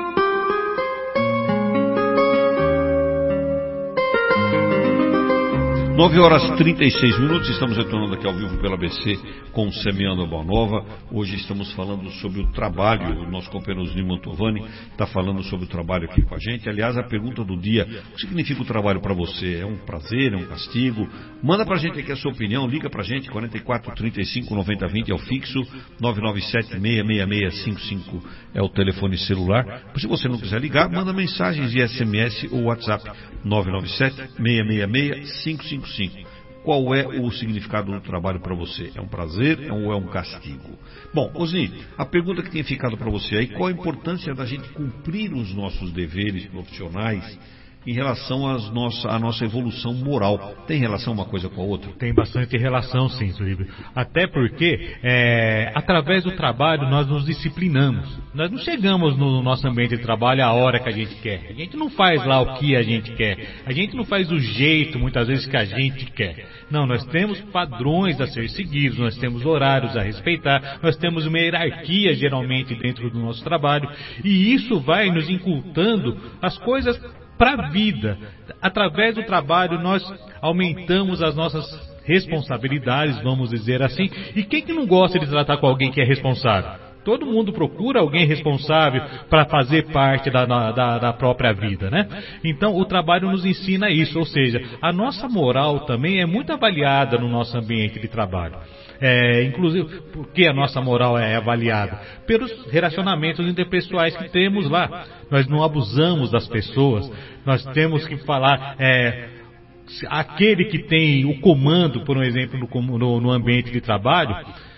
nove horas e trinta e seis minutos, estamos retornando aqui ao vivo pela A B C com Semeando a Boa Nova. Hoje estamos falando sobre o trabalho. O nosso companheiro Osni Mantovani está falando sobre o trabalho aqui com a gente. Aliás, a pergunta do dia: o que significa o trabalho para você? É um prazer? É um castigo? Manda para a gente aqui a sua opinião, liga para a gente, quarenta e quatro, trinta e cinco, noventa, vinte é o fixo, nove nove sete, seis seis seis, cinco cinco é o telefone celular. Se você não quiser ligar, manda mensagens via S M S ou WhatsApp, nove nove sete, seis seis seis, cinco cinco cinco. Qual é o significado do trabalho para você? É um prazer ou é um castigo? Bom, Osni, a pergunta que tem ficado para você aí: qual a importância da gente cumprir os nossos deveres profissionais em relação às nossa, à nossa evolução moral? Tem relação uma coisa com a outra? Tem bastante relação, sim, Tulíbio. Até porque, é, através do trabalho, nós nos disciplinamos. Nós não chegamos no nosso ambiente de trabalho a hora que a gente quer. A gente não faz lá o que a gente quer. A gente não faz do jeito, muitas vezes, que a gente quer. Não, nós temos padrões a ser seguidos, nós temos horários a respeitar, nós temos uma hierarquia, geralmente, dentro do nosso trabalho. E isso vai nos incultando as coisas para a vida. Através do trabalho nós aumentamos as nossas responsabilidades, vamos dizer assim. E quem que não gosta de tratar com alguém que é responsável? Todo mundo procura alguém responsável para fazer parte da, da, da própria vida, né? Então o trabalho nos ensina isso, ou seja, a nossa moral também é muito avaliada no nosso ambiente de trabalho. É, inclusive, por que a nossa moral é avaliada? Pelos relacionamentos interpessoais que temos lá. Nós não abusamos das pessoas, nós temos que falar, é, aquele que tem o comando, por exemplo, no, no, no ambiente de trabalho,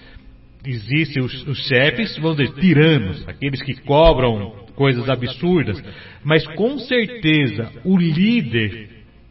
existem os, os chefes, vamos dizer, tiranos, aqueles que cobram coisas absurdas, mas com certeza o líder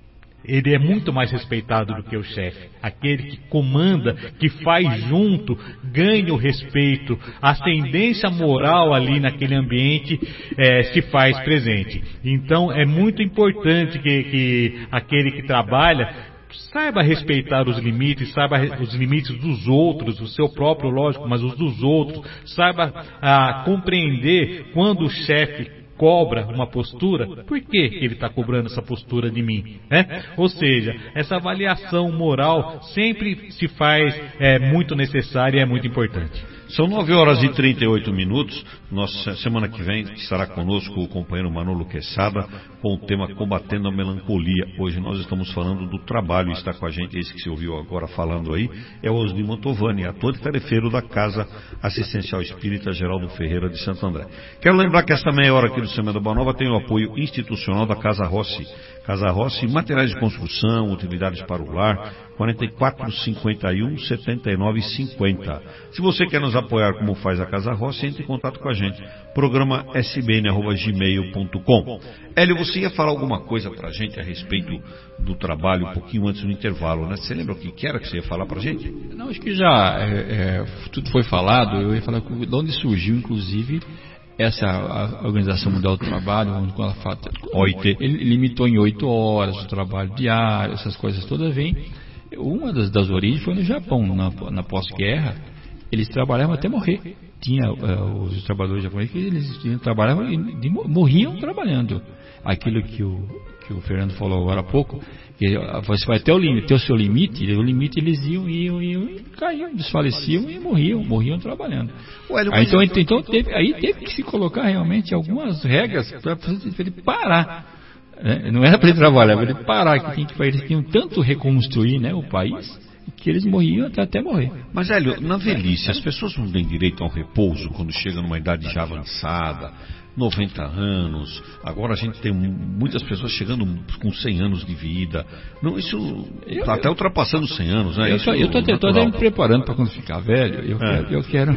ele é muito mais respeitado do que o chefe. Aquele que comanda, que faz junto, ganha o respeito. A ascendência moral ali naquele ambiente é, se faz presente. Então é muito importante que, que aquele que trabalha saiba respeitar os limites, saiba os limites dos outros, o seu próprio, lógico, mas os dos outros. Saiba ah, compreender quando o chefe cobra uma postura, por que, que ele está cobrando essa postura de mim? Né? Ou seja, essa avaliação moral sempre se faz é, muito necessária e é muito importante. São nove horas e trinta e oito minutos. Nossa, semana que vem estará conosco o companheiro Manolo Quesada com o tema Combatendo a Melancolia. Hoje nós estamos falando do trabalho. Está com a gente, esse que você ouviu agora falando aí, é o Osni Mantovani, ator e tarefeiro da Casa Assistencial Espírita Geraldo Ferreira de Santo André. Quero lembrar que esta meia hora aqui do Semana da Boa Nova tem o apoio institucional da Casa Rossi. Casa Rossi, materiais de construção, utilidades para o lar, quarenta e quatro, cinquenta e um, setenta e nove, cinquenta. Se você quer nos apoiar como faz a Casa Rossi, entre em contato com a gente. Programa s b n arroba gmail ponto com. Hélio, você ia falar alguma coisa pra gente a respeito do trabalho um pouquinho antes do intervalo, né? Você lembra o que era que você ia falar pra gente? Não, acho que já é, é, tudo foi falado. Eu ia falar de onde surgiu, inclusive, essa a Organização Mundial do Trabalho, quando ela fala, O I T, ele limitou em oito horas o trabalho diário, essas coisas todas vêm. Uma das, das origens foi no Japão, na, na pós-guerra, eles trabalhavam até morrer. Tinha uh, os trabalhadores japoneses que eles trabalhavam e de, morriam trabalhando. Aquilo que o, que o Fernando falou agora há pouco, que você vai até o limite, até o seu limite, o limite eles iam, iam, iam, e caíam, desfaleciam e morriam, morriam trabalhando. Ué, aí, então, então teve, aí teve que se colocar realmente algumas regras para ele parar. Né? Não era para ele trabalhar, era para ele parar, que, tinha que eles tinham tanto reconstruir, né, o país, que eles morriam até, até morrer. Mas, Hélio, na velhice, as pessoas não têm direito a um repouso quando chegam numa idade já avançada, noventa anos, agora a gente tem muitas pessoas chegando com cem anos de vida. Não, isso eu, até ultrapassando cem anos, né? Eu estou até me preparando para quando ficar velho. Eu é. quero, eu, quero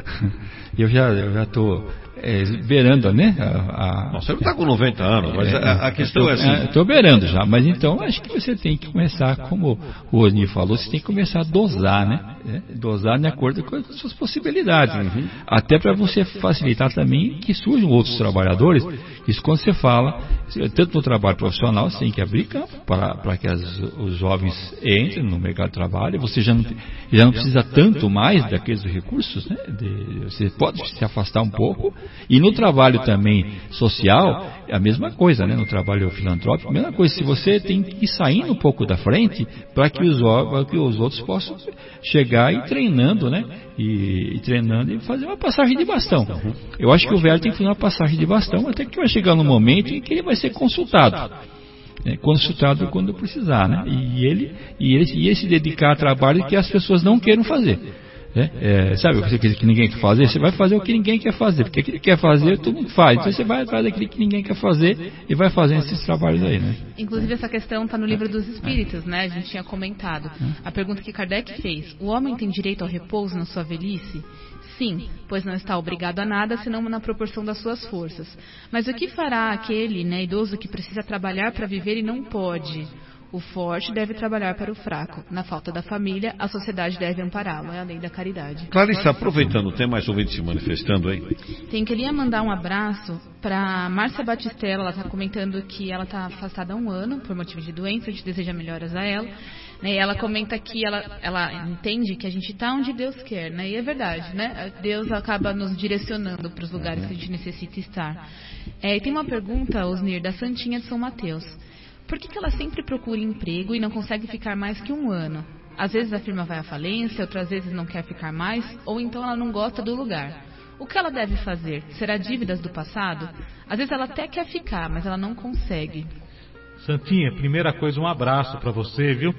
eu já eu já estou é, beirando, né? A, a, Nossa, você não está com noventa anos, mas é, a, a questão tô, é assim. Estou beirando já, mas então acho que você tem que começar, como o Osni falou, você tem que começar a dosar, né? É, dosar de acordo com as suas possibilidades. Uhum. Até para você facilitar também que surjam outros trabalhadores. Isso quando você fala, tanto no trabalho profissional, você tem que abrir campo para, para que as, os jovens entrem no mercado de trabalho. Você já não, já não precisa tanto mais daqueles recursos, né? De, você pode se afastar um pouco. E no trabalho também social, é a mesma coisa, né? No trabalho filantrópico, a mesma coisa. Se você tem que ir saindo um pouco da frente para que os, para que os outros possam chegar e treinando, né? E, e treinando e fazer uma passagem de bastão. Eu acho que o velho tem que fazer uma passagem de bastão até que vai chegar no momento em que ele vai ser consultado. É, consultado quando precisar, né? E ele, e ele e ele se dedicar a trabalho que as pessoas não queiram fazer. É, é, sabe o que ninguém quer fazer? Você vai fazer o que ninguém quer fazer, porque aquilo que quer fazer, todo mundo faz. Então você vai atrás daquilo que ninguém quer fazer e vai fazendo esses trabalhos aí, né? Inclusive essa questão está no Livro dos Espíritos, né? A gente tinha comentado. A pergunta que Kardec fez: o homem tem direito ao repouso na sua velhice? Sim, pois não está obrigado a nada, senão na proporção das suas forças. Mas o que fará aquele, né, idoso que precisa trabalhar para viver e não pode? O forte deve trabalhar para o fraco. Na falta da família, a sociedade deve ampará-lo. É a lei da caridade. Clarice, aproveitando, tem mais ouvintes se manifestando aí? Tem, queria mandar um abraço para Márcia Batistella. Ela está comentando que ela está afastada há um ano por motivo de doença. A gente deseja melhoras a ela. Né, e ela comenta que ela, ela entende que a gente está onde Deus quer, né? E é verdade, né? Deus acaba nos direcionando para os lugares que a gente necessita estar. É, e tem uma pergunta, Osnir, da Santinha de São Mateus. Por que, que ela sempre procura emprego e não consegue ficar mais que um ano? Às vezes a firma vai à falência, outras vezes não quer ficar mais, ou então ela não gosta do lugar. O que ela deve fazer? Será dívidas do passado? Às vezes ela até quer ficar, mas ela não consegue. Santinha, primeira coisa, um abraço para você, viu?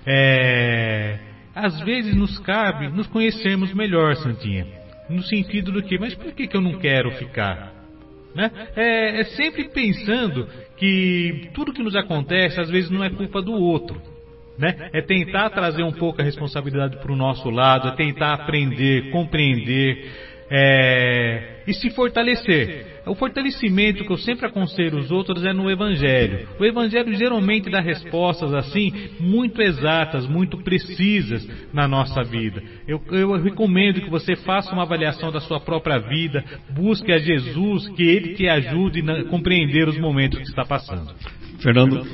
É... Às vezes nos cabe nos conhecermos melhor, Santinha. No sentido do que, mas por que, que eu não quero ficar? Né? É, é sempre pensando que tudo que nos acontece às vezes não é culpa do outro, né? É tentar trazer um pouco a responsabilidade para o nosso lado, é tentar aprender, compreender, É, e se fortalecer. O fortalecimento que eu sempre aconselho os outros é no Evangelho. O Evangelho geralmente dá respostas assim, muito exatas, muito precisas na nossa vida. Eu, eu recomendo que você faça uma avaliação da sua própria vida, busque a Jesus, que Ele te ajude a compreender os momentos que está passando. Fernando?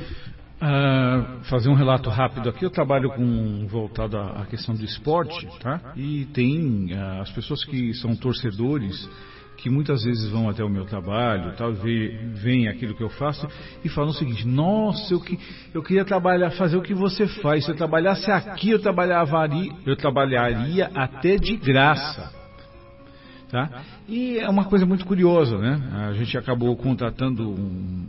Uh, fazer um relato rápido aqui. Eu trabalho com voltado à questão do esporte, tá? E tem uh, as pessoas que são torcedores, que muitas vezes vão até o meu trabalho, tal, veem aquilo que eu faço e falam o seguinte: nossa, eu, que, eu queria trabalhar, fazer o que você faz. Se eu trabalhasse aqui, eu trabalharia, eu trabalharia até de graça. Tá? E é uma coisa muito curiosa, né? A gente acabou contratando um,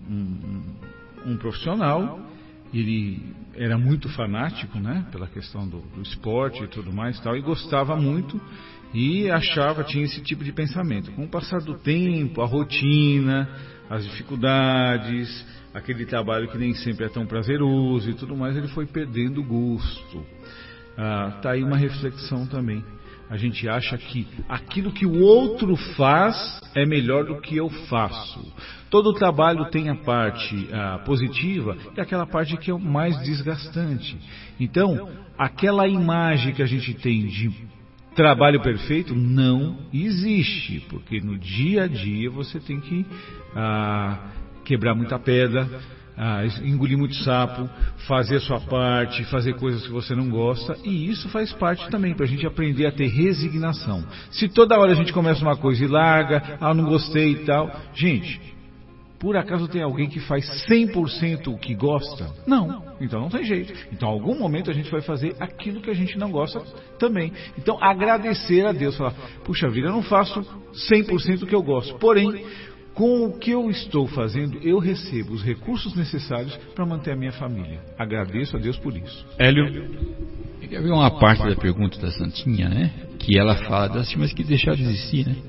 um, um profissional. Ele era muito fanático, né, pela questão do, do esporte e tudo mais, tal, e gostava muito e achava, tinha esse tipo de pensamento. Com o passar do tempo, a rotina, as dificuldades, aquele trabalho que nem sempre é tão prazeroso e tudo mais, ele foi perdendo o gosto. Ah, tá aí uma reflexão também. A gente acha que aquilo que o outro faz é melhor do que eu faço. Todo trabalho tem a parte ah, positiva e aquela parte que é o mais desgastante. Então, aquela imagem que a gente tem de trabalho perfeito não existe, porque no dia a dia você tem que ah, quebrar muita pedra, ah, engolir muito sapo, fazer a sua parte, fazer coisas que você não gosta, e isso faz parte também para a gente aprender a ter resignação. Se toda hora a gente começa uma coisa e larga, ah, não gostei e tal, gente, por acaso tem alguém que faz cem por cento o que gosta? Não, então não tem jeito. Então, em algum momento a gente vai fazer aquilo que a gente não gosta também. Então, agradecer a Deus, falar, puxa vida, eu não faço cem por cento o que eu gosto, porém, com o que eu estou fazendo, eu recebo os recursos necessários para manter a minha família. Agradeço a Deus por isso. Hélio? Eu quero ver uma parte da pergunta da Santinha, né? Que ela fala das mas que deixaram de existir, né?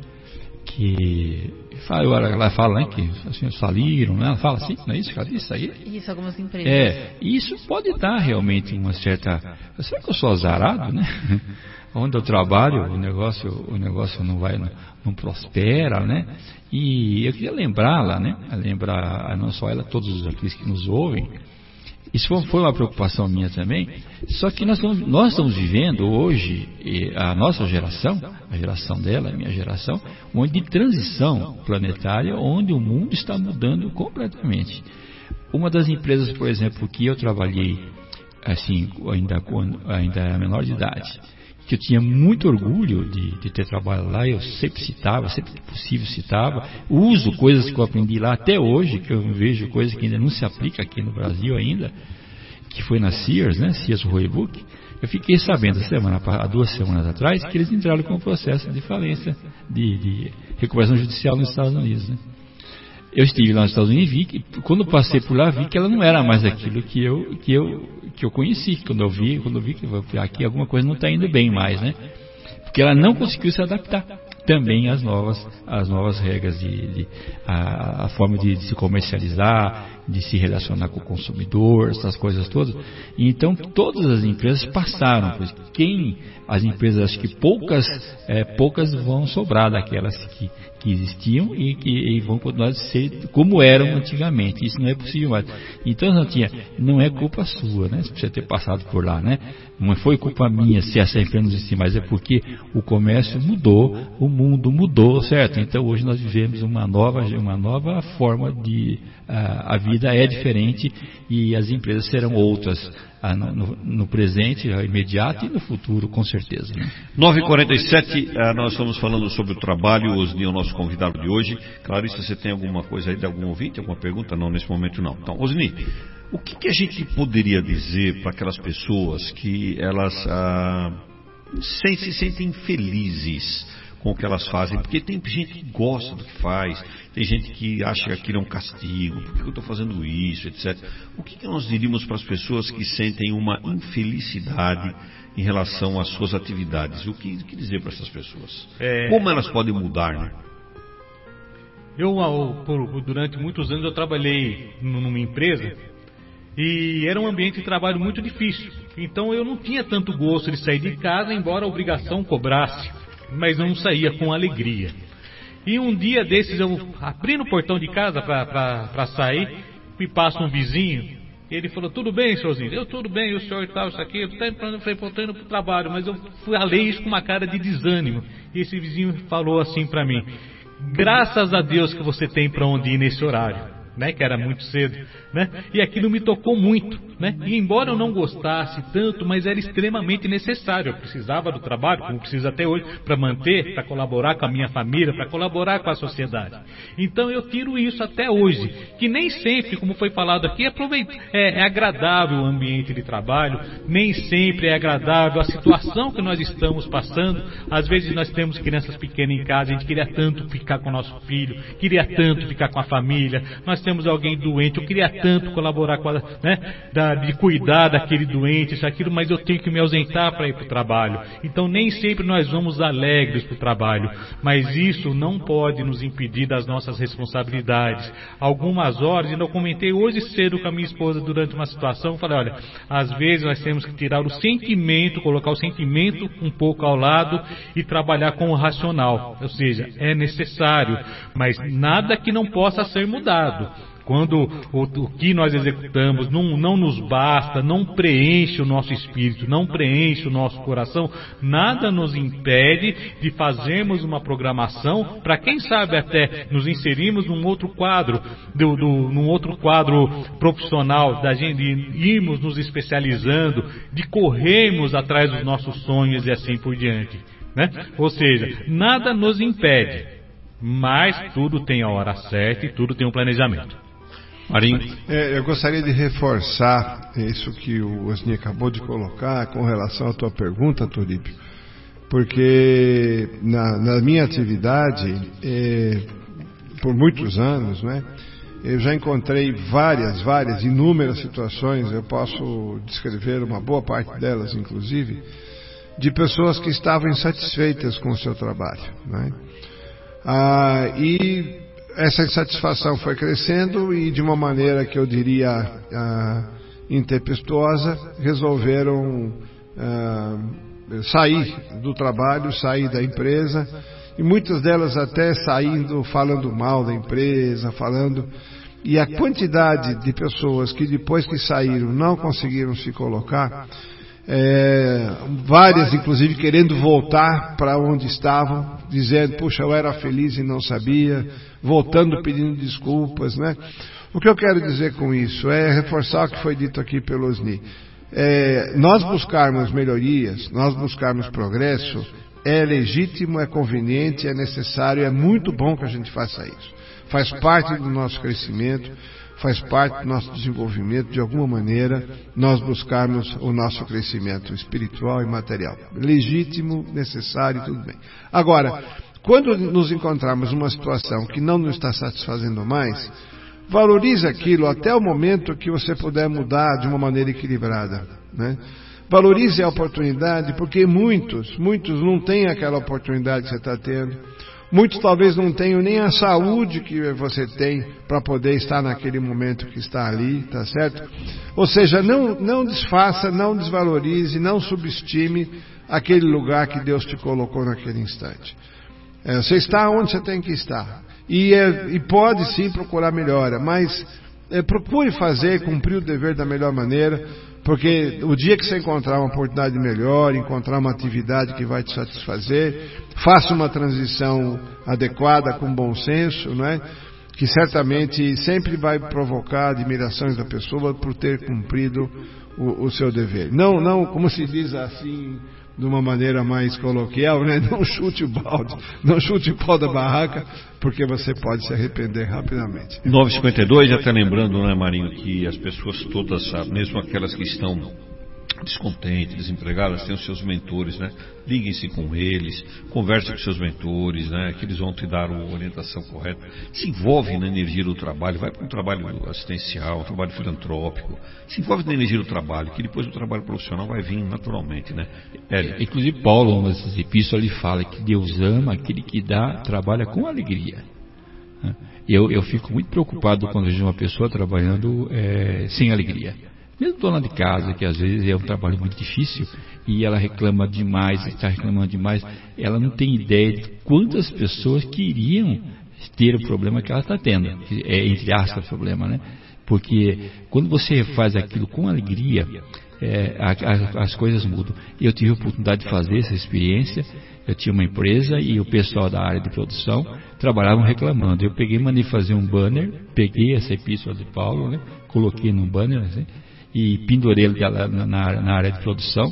Que fala, ela fala, né? Que assim, faliram, né? Ela fala assim, não é isso? Ela disse aí? Isso, algumas empresas. É, isso pode dar realmente uma certa... Será que eu sou azarado, né? Onde eu trabalho, o negócio, o negócio não vai, não, não prospera, né? E eu queria lembrá-la, né? Lembrar não só ela, todos os aqueles que nos ouvem. Isso foi uma preocupação minha também. Só que nós estamos, nós estamos vivendo hoje, a nossa geração, a geração dela, a minha geração, onde de transição planetária, onde o mundo está mudando completamente. Uma das empresas, por exemplo, que eu trabalhei, assim, ainda, ainda menor de idade, que eu tinha muito orgulho de, de ter trabalhado lá, eu sempre citava, sempre que possível citava, uso coisas que eu aprendi lá até hoje, que eu vejo coisas que ainda não se aplica aqui no Brasil ainda, que foi na Sears, né, Sears Roebuck. Eu fiquei sabendo semana, há duas semanas atrás que eles entraram com um processo de falência, de, de recuperação judicial nos Estados Unidos, né. Eu estive lá nos Estados Unidos e vi que, quando passei por lá, vi que ela não era mais aquilo que eu, que eu, que eu conheci. Quando eu vi, quando eu vi que aqui alguma coisa não está indo bem mais, né? Porque ela não conseguiu se adaptar também às novas, às novas regras, de, de a, a forma de, de se comercializar, de se relacionar com o consumidor, essas coisas todas. E então todas as empresas passaram, pois quem, as empresas, acho que poucas, é, poucas vão sobrar daquelas que, que existiam e que e vão continuar a ser como eram antigamente. Isso não é possível mais. Então, Santinha, não é culpa sua, né? Você ter passado por lá, né? Não foi culpa minha se essa empresa não existir, mas é porque o comércio mudou, o mundo mudou, certo? Então hoje nós vivemos uma nova, uma nova forma de... A, a vida é diferente e as empresas serão outras a, no, no presente, imediato e no futuro, com certeza. Né? nove e quarenta e sete, nós estamos falando sobre o trabalho. O Osni é o nosso convidado de hoje. Clarissa, você tem alguma coisa aí de algum ouvinte, alguma pergunta? Não, nesse momento não. Então, Osni, o que, que a gente poderia dizer para aquelas pessoas que elas ah, se, se sentem felizes com o que elas fazem? Porque tem gente que gosta do que faz, tem gente que acha que aquilo é um castigo, por que eu estou fazendo isso, etcétera. O que, que nós diríamos para as pessoas que sentem uma infelicidade em relação às suas atividades? O que, que dizer para essas pessoas? É... Como elas podem mudar, né? Eu, por, durante muitos anos, eu trabalhei numa empresa e era um ambiente de trabalho muito difícil. Então eu não tinha tanto gosto de sair de casa, embora a obrigação cobrasse. mas não saía com alegria. E um dia desses eu abri no portão de casa para sair, me passa um vizinho, e ele falou: tudo bem, senhorzinho? Eu, tudo bem, e o senhor e tal, isso aqui, eu falei, pô, tô indo pro trabalho, mas eu falei isso com uma cara de desânimo. E esse vizinho falou assim para mim: graças a Deus que você tem para onde ir nesse horário. Né, que era muito cedo, né? E aquilo me tocou muito, né? E embora eu não gostasse tanto, mas era extremamente necessário. Eu precisava do trabalho, como preciso até hoje, para manter, para colaborar com a minha família, para colaborar com a sociedade. Então eu tiro isso até hoje, que nem sempre, como foi falado aqui, é, é agradável o ambiente de trabalho, nem sempre é agradável a situação que nós estamos passando. Às vezes nós temos crianças pequenas em casa, a gente queria tanto ficar com o nosso filho, queria tanto ficar com a família, nós temos alguém doente, eu queria tanto colaborar com a, né, da, de cuidar daquele doente, isso, aquilo, mas eu tenho que me ausentar para ir para o trabalho. Então nem sempre nós vamos alegres para o trabalho, mas isso não pode nos impedir das nossas responsabilidades. Algumas horas, e eu comentei hoje cedo com a minha esposa durante uma situação, falei: olha, às vezes nós temos que tirar o sentimento, colocar o sentimento um pouco ao lado e trabalhar com o racional, ou seja, é necessário, mas nada que não possa ser mudado. Quando o, o que nós executamos não, não nos basta, não preenche o nosso espírito, não preenche o nosso coração, nada nos impede de fazermos uma programação para, quem sabe, até nos inserirmos num outro quadro, do, do, num outro quadro profissional, da gente irmos nos especializando, de corrermos atrás dos nossos sonhos e assim por diante, né? Ou seja, nada nos impede, mas tudo tem a hora certa e tudo tem um planejamento. Marinho. É, eu gostaria de reforçar isso que o Osni acabou de colocar com relação à tua pergunta, Turípio, porque na, na minha atividade, é, por muitos anos, né, eu já encontrei várias, várias, inúmeras situações, eu posso descrever uma boa parte delas, inclusive, de pessoas que estavam insatisfeitas com o seu trabalho, né? Ah, e essa insatisfação foi crescendo e, de uma maneira que eu diria ah, intempestuosa, resolveram ah, sair do trabalho, sair da empresa, e muitas delas até saindo falando mal da empresa, falando... E a quantidade de pessoas que depois que saíram não conseguiram se colocar, é, várias inclusive querendo voltar para onde estavam, dizendo: puxa, eu era feliz e não sabia, voltando pedindo desculpas, né? O que eu quero dizer com isso é reforçar o que foi dito aqui pelo Osni. É, nós buscarmos melhorias, nós buscarmos progresso, é legítimo, é conveniente, é necessário, é muito bom que a gente faça isso. Faz parte do nosso crescimento, faz parte do nosso desenvolvimento, de alguma maneira, nós buscarmos o nosso crescimento espiritual e material. Legítimo, necessário, tudo bem. Agora, quando nos encontrarmos numa situação que não nos está satisfazendo mais, valorize aquilo até o momento que você puder mudar de uma maneira equilibrada, né? Valorize a oportunidade, porque muitos, muitos não têm aquela oportunidade que você está tendo. Muitos talvez não tenham nem a saúde que você tem para poder estar naquele momento que está ali, tá certo? Ou seja, não, não desfaça, não desvalorize, não subestime aquele lugar que Deus te colocou naquele instante. É, você está onde você tem que estar. E, é, e pode sim procurar melhora, mas é, procure fazer, cumprir o dever da melhor maneira, porque o dia que você encontrar uma oportunidade melhor, encontrar uma atividade que vai te satisfazer, faça uma transição adequada, com bom senso, não é? Que certamente sempre vai provocar admirações da pessoa por ter cumprido o, o seu dever. Não, não, como se diz assim, de uma maneira mais coloquial, né? Não chute o balde, não chute o pau da barraca, porque você pode se arrepender rapidamente. nove e cinquenta e dois, até lembrando, né, Marinho, que as pessoas todas, mesmo aquelas que estão descontentes, desempregadas, têm os seus mentores, né? Liguem-se com eles, converse com seus mentores, né? Que eles vão te dar a orientação correta. Se envolve na energia do trabalho, vai para um trabalho assistencial, um trabalho filantrópico. Se envolve na energia do trabalho, que depois o trabalho profissional vai vir naturalmente, né? É, inclusive Paulo, nas epístolas, ele fala que Deus ama aquele que dá, trabalha com alegria. Eu, eu fico muito preocupado quando vejo uma pessoa trabalhando é, sem alegria. Mesmo dona de casa, que às vezes é um trabalho muito difícil, e ela reclama demais, está reclamando demais, ela não tem ideia de quantas pessoas queriam ter o problema que ela está tendo, é entre aspas o problema, né? Porque quando você faz aquilo com alegria, é, a, a, as coisas mudam. Eu tive a oportunidade de fazer essa experiência. Eu tinha uma empresa e o pessoal da área de produção trabalhavam reclamando. Eu peguei, mandei fazer um banner, peguei essa epístola de Paulo, né, coloquei num banner assim, e pendurei ele na, na, na área de produção.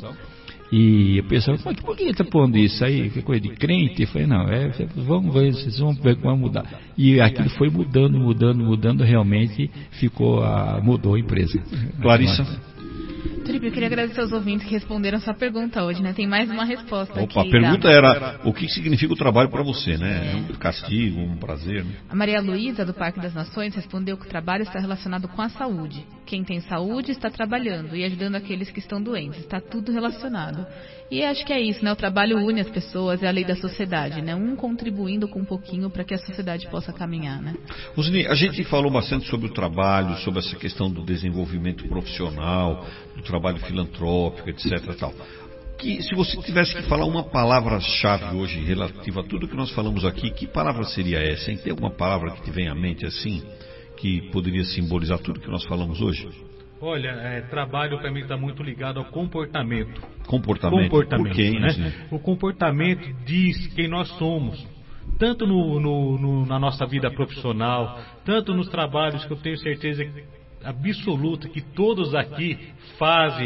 E o pessoal falou, por que está pondo isso aí? Que coisa de crente? Eu falei, não, é, vamos ver, vocês vão ver como vai mudar. E aquilo foi mudando, mudando, mudando, realmente ficou a, mudou a empresa. Clarissa? Turíbio, eu queria agradecer aos ouvintes que responderam a sua pergunta hoje, né? Tem mais uma resposta Opa, aqui. A pergunta da... era, o que significa o trabalho para você, né? É um castigo, um prazer, né? A Maria Luísa, do Parque das Nações, respondeu que o trabalho está relacionado com a saúde. Quem tem saúde está trabalhando e ajudando aqueles que estão doentes. Está tudo relacionado. E acho que é isso, né? O trabalho une as pessoas, é a lei da sociedade, né? Um contribuindo com um pouquinho para que a sociedade possa caminhar, né? Rosini, a gente falou bastante sobre o trabalho, sobre essa questão do desenvolvimento profissional, do trabalho filantrópico, etc. Tal. Que, se você tivesse que falar uma palavra-chave hoje relativa a tudo que nós falamos aqui, que palavra seria essa? Hein? Tem alguma palavra que te vem à mente assim, que poderia simbolizar tudo que nós falamos hoje? Olha, é, trabalho para mim está muito ligado ao comportamento. Comportamento? Comportamento, Por quê, né? né? O comportamento diz quem nós somos. Tanto no, no, no, na nossa vida profissional, tanto nos trabalhos que eu tenho certeza absoluta que todos aqui fazem,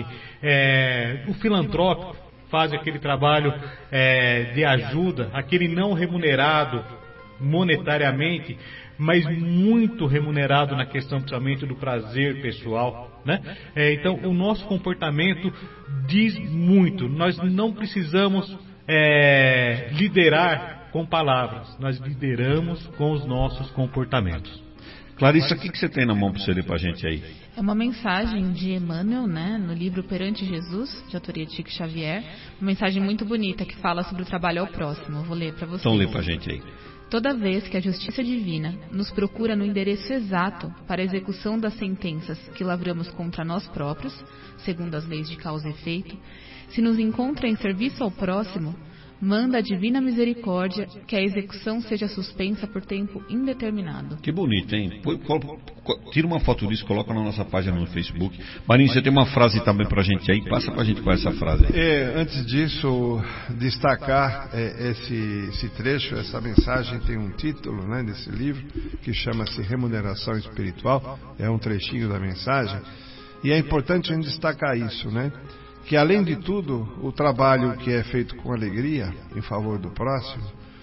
é, o filantrópico, fazem aquele trabalho é, de ajuda, aquele não remunerado monetariamente, mas muito remunerado na questão principalmente do prazer pessoal, né? É, então o nosso comportamento diz muito. Nós não precisamos é, liderar com palavras, nós lideramos com os nossos comportamentos. Clarissa, o que, que você tem na mão para você ler para a gente aí? É uma mensagem de Emmanuel, né, no livro Perante Jesus, de autoria de Chico Xavier. Uma mensagem muito bonita que fala sobre o trabalho ao próximo. Eu vou ler para vocês. Então lê para a gente aí. Toda vez que a justiça divina nos procura no endereço exato para a execução das sentenças que lavramos contra nós próprios, segundo as leis de causa e efeito, se nos encontra em serviço ao próximo, manda a divina misericórdia que a execução seja suspensa por tempo indeterminado. Que bonito, hein? Tira uma foto disso, coloca na nossa página no Facebook. Marinho, você tem uma frase também pra gente aí? Passa pra gente com essa frase aí. É, antes disso, destacar é, esse, esse trecho, essa mensagem tem um título, né, desse livro, que chama-se Remuneração Espiritual. É um trechinho da mensagem. E é importante a gente destacar isso, né? Que além de tudo, o trabalho que é feito com alegria em favor do próximo,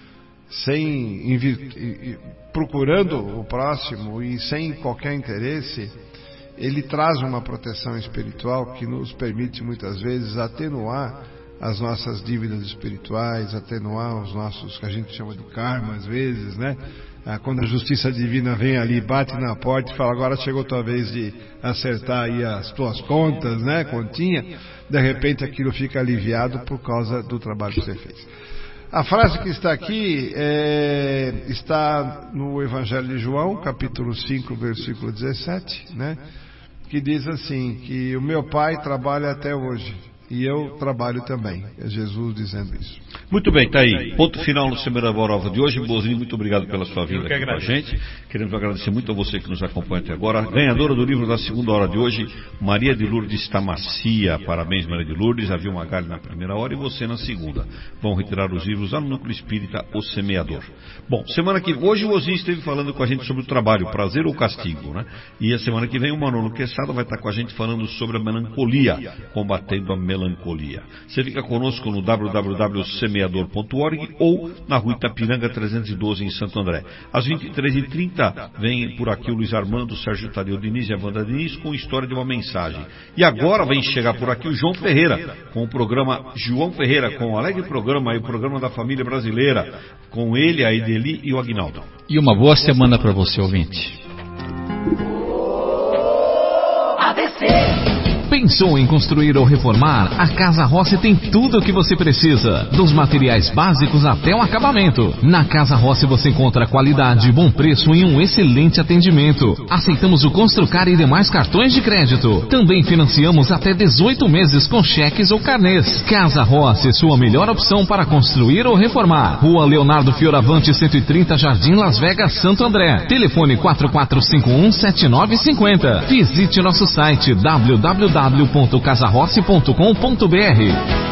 sem invir, procurando o próximo e sem qualquer interesse, ele traz uma proteção espiritual que nos permite muitas vezes atenuar as nossas dívidas espirituais, atenuar os nossos, que a gente chama de karma às vezes, né? Quando a justiça divina vem ali, bate na porta e fala, agora chegou a tua vez de acertar aí as tuas contas, né, continha, de repente aquilo fica aliviado por causa do trabalho que você fez. A frase que está aqui é, está no Evangelho de João, capítulo cinco, versículo dezessete, né, que diz assim, que o meu Pai trabalha até hoje. E eu trabalho também. É Jesus dizendo isso. Muito bem, tá aí. Ponto final no Semana Borova de hoje. Bozinho, muito obrigado pela sua vinda aqui com a gente. Queremos agradecer muito a você que nos acompanha até agora. Ganhadora do livro da segunda hora de hoje, Maria de Lourdes Tamacia. Parabéns, Maria de Lourdes. Havia uma galha na primeira hora e você na segunda. Vão retirar os livros lá no Núcleo Espírita O Semeador. Bom, semana que hoje o Ozinho esteve falando com a gente sobre o trabalho, prazer ou castigo, né? E a semana que vem o Manolo Quesada vai estar com a gente falando sobre a melancolia, combatendo a melancolia. melancolia. Você fica conosco no w w w ponto semeador ponto org ou na Rua Itapiranga trezentos e doze em Santo André. Às vinte e três e trinta vem por aqui o Luiz Armando, o Sérgio Tadeu Diniz e a Wanda Diniz com história de uma mensagem. E agora vem chegar por aqui o João Ferreira com o programa João Ferreira, com o alegre programa e o programa da família brasileira, com ele, a Edeli e o Aguinaldo. E uma boa semana para você, ouvinte. A B C Pensou em construir ou reformar? A Casa Rossi tem tudo o que você precisa, dos materiais básicos até o acabamento. Na Casa Rossi você encontra qualidade, bom preço e um excelente atendimento. Aceitamos o Construcar e demais cartões de crédito. Também financiamos até dezoito meses com cheques ou carnês. Casa Rossi, sua melhor opção para construir ou reformar. Rua Leonardo Fioravante, cento e trinta, Jardim Las Vegas, Santo André. Telefone quatro quatro cinco um sete nove cinco zero. Visite nosso site w w w ponto casa rossi ponto com ponto b r.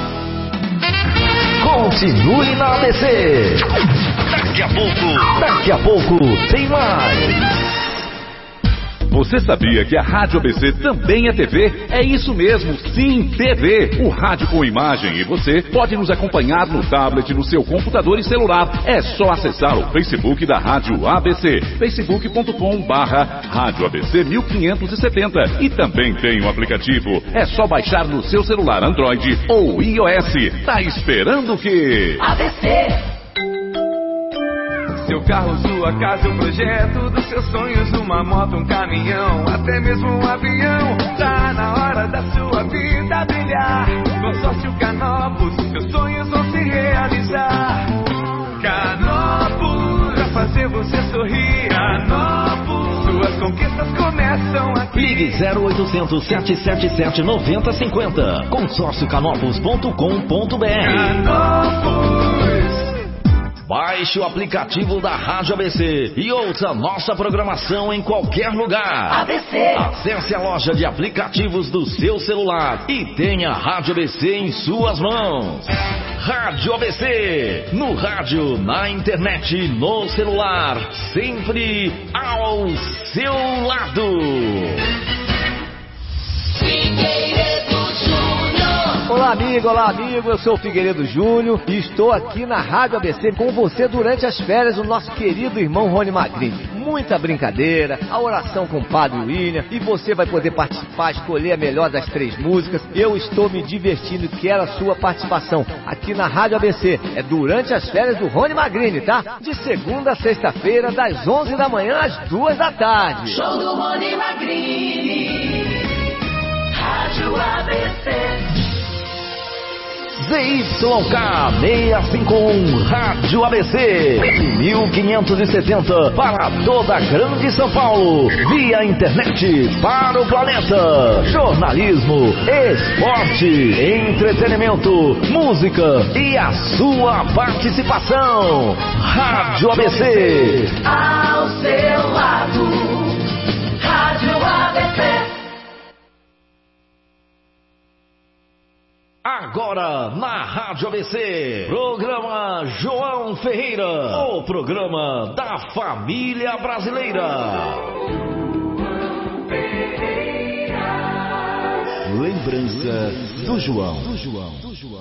Continue na A B C. Daqui a pouco, daqui a pouco tem mais. Você sabia que a Rádio A B C também é T V? É isso mesmo, sim, T V. O rádio com imagem e você pode nos acompanhar no tablet, no seu computador e celular. É só acessar o Facebook da Rádio A B C, facebook ponto com barra Rádio A B C mil quinhentos e setenta. E também tem o aplicativo. É só baixar no seu celular Android ou iOS. Tá esperando o quê? A B C. Seu carro, sua casa, o projeto dos seus sonhos, uma moto, um caminhão, até mesmo um avião. Tá na hora da sua vida brilhar. Consórcio Canopus, seus sonhos vão se realizar. Canopus, pra fazer você sorrir. Canopus, suas conquistas começam aqui. Ligue zero oitocentos, sete sete sete, nove zero cinco zero. consórcio canopus ponto com ponto b r. Canopus. Baixe o aplicativo da Rádio A B C e ouça nossa programação em qualquer lugar. A B C. Acesse a loja de aplicativos do seu celular e tenha a Rádio A B C em suas mãos. Rádio A B C, no rádio, na internet, no celular, sempre ao seu lado. Olá amigo, olá amigo, eu sou o Figueiredo Júnior e estou aqui na Rádio A B C com você durante as férias do nosso querido irmão Rony Magrini. Muita brincadeira, a oração com o Padre William e você vai poder participar, escolher a melhor das três músicas. Eu estou me divertindo e quero a sua participação aqui na Rádio A B C. É durante as férias do Rony Magrini, tá? De segunda a sexta-feira, das onze da manhã às duas da tarde. Show do Rony Magrini. Rádio A B C. Z Y K seiscentos e cinquenta e um Rádio A B C mil quinhentos e setenta para toda a grande São Paulo, via internet para o planeta. Jornalismo, esporte, entretenimento, música e a sua participação. Rádio A B C. Ao seu lado. Rádio A B C. Agora na Rádio A B C, programa João Ferreira, o programa da família brasileira. Lembrança do João. Do João. Do João.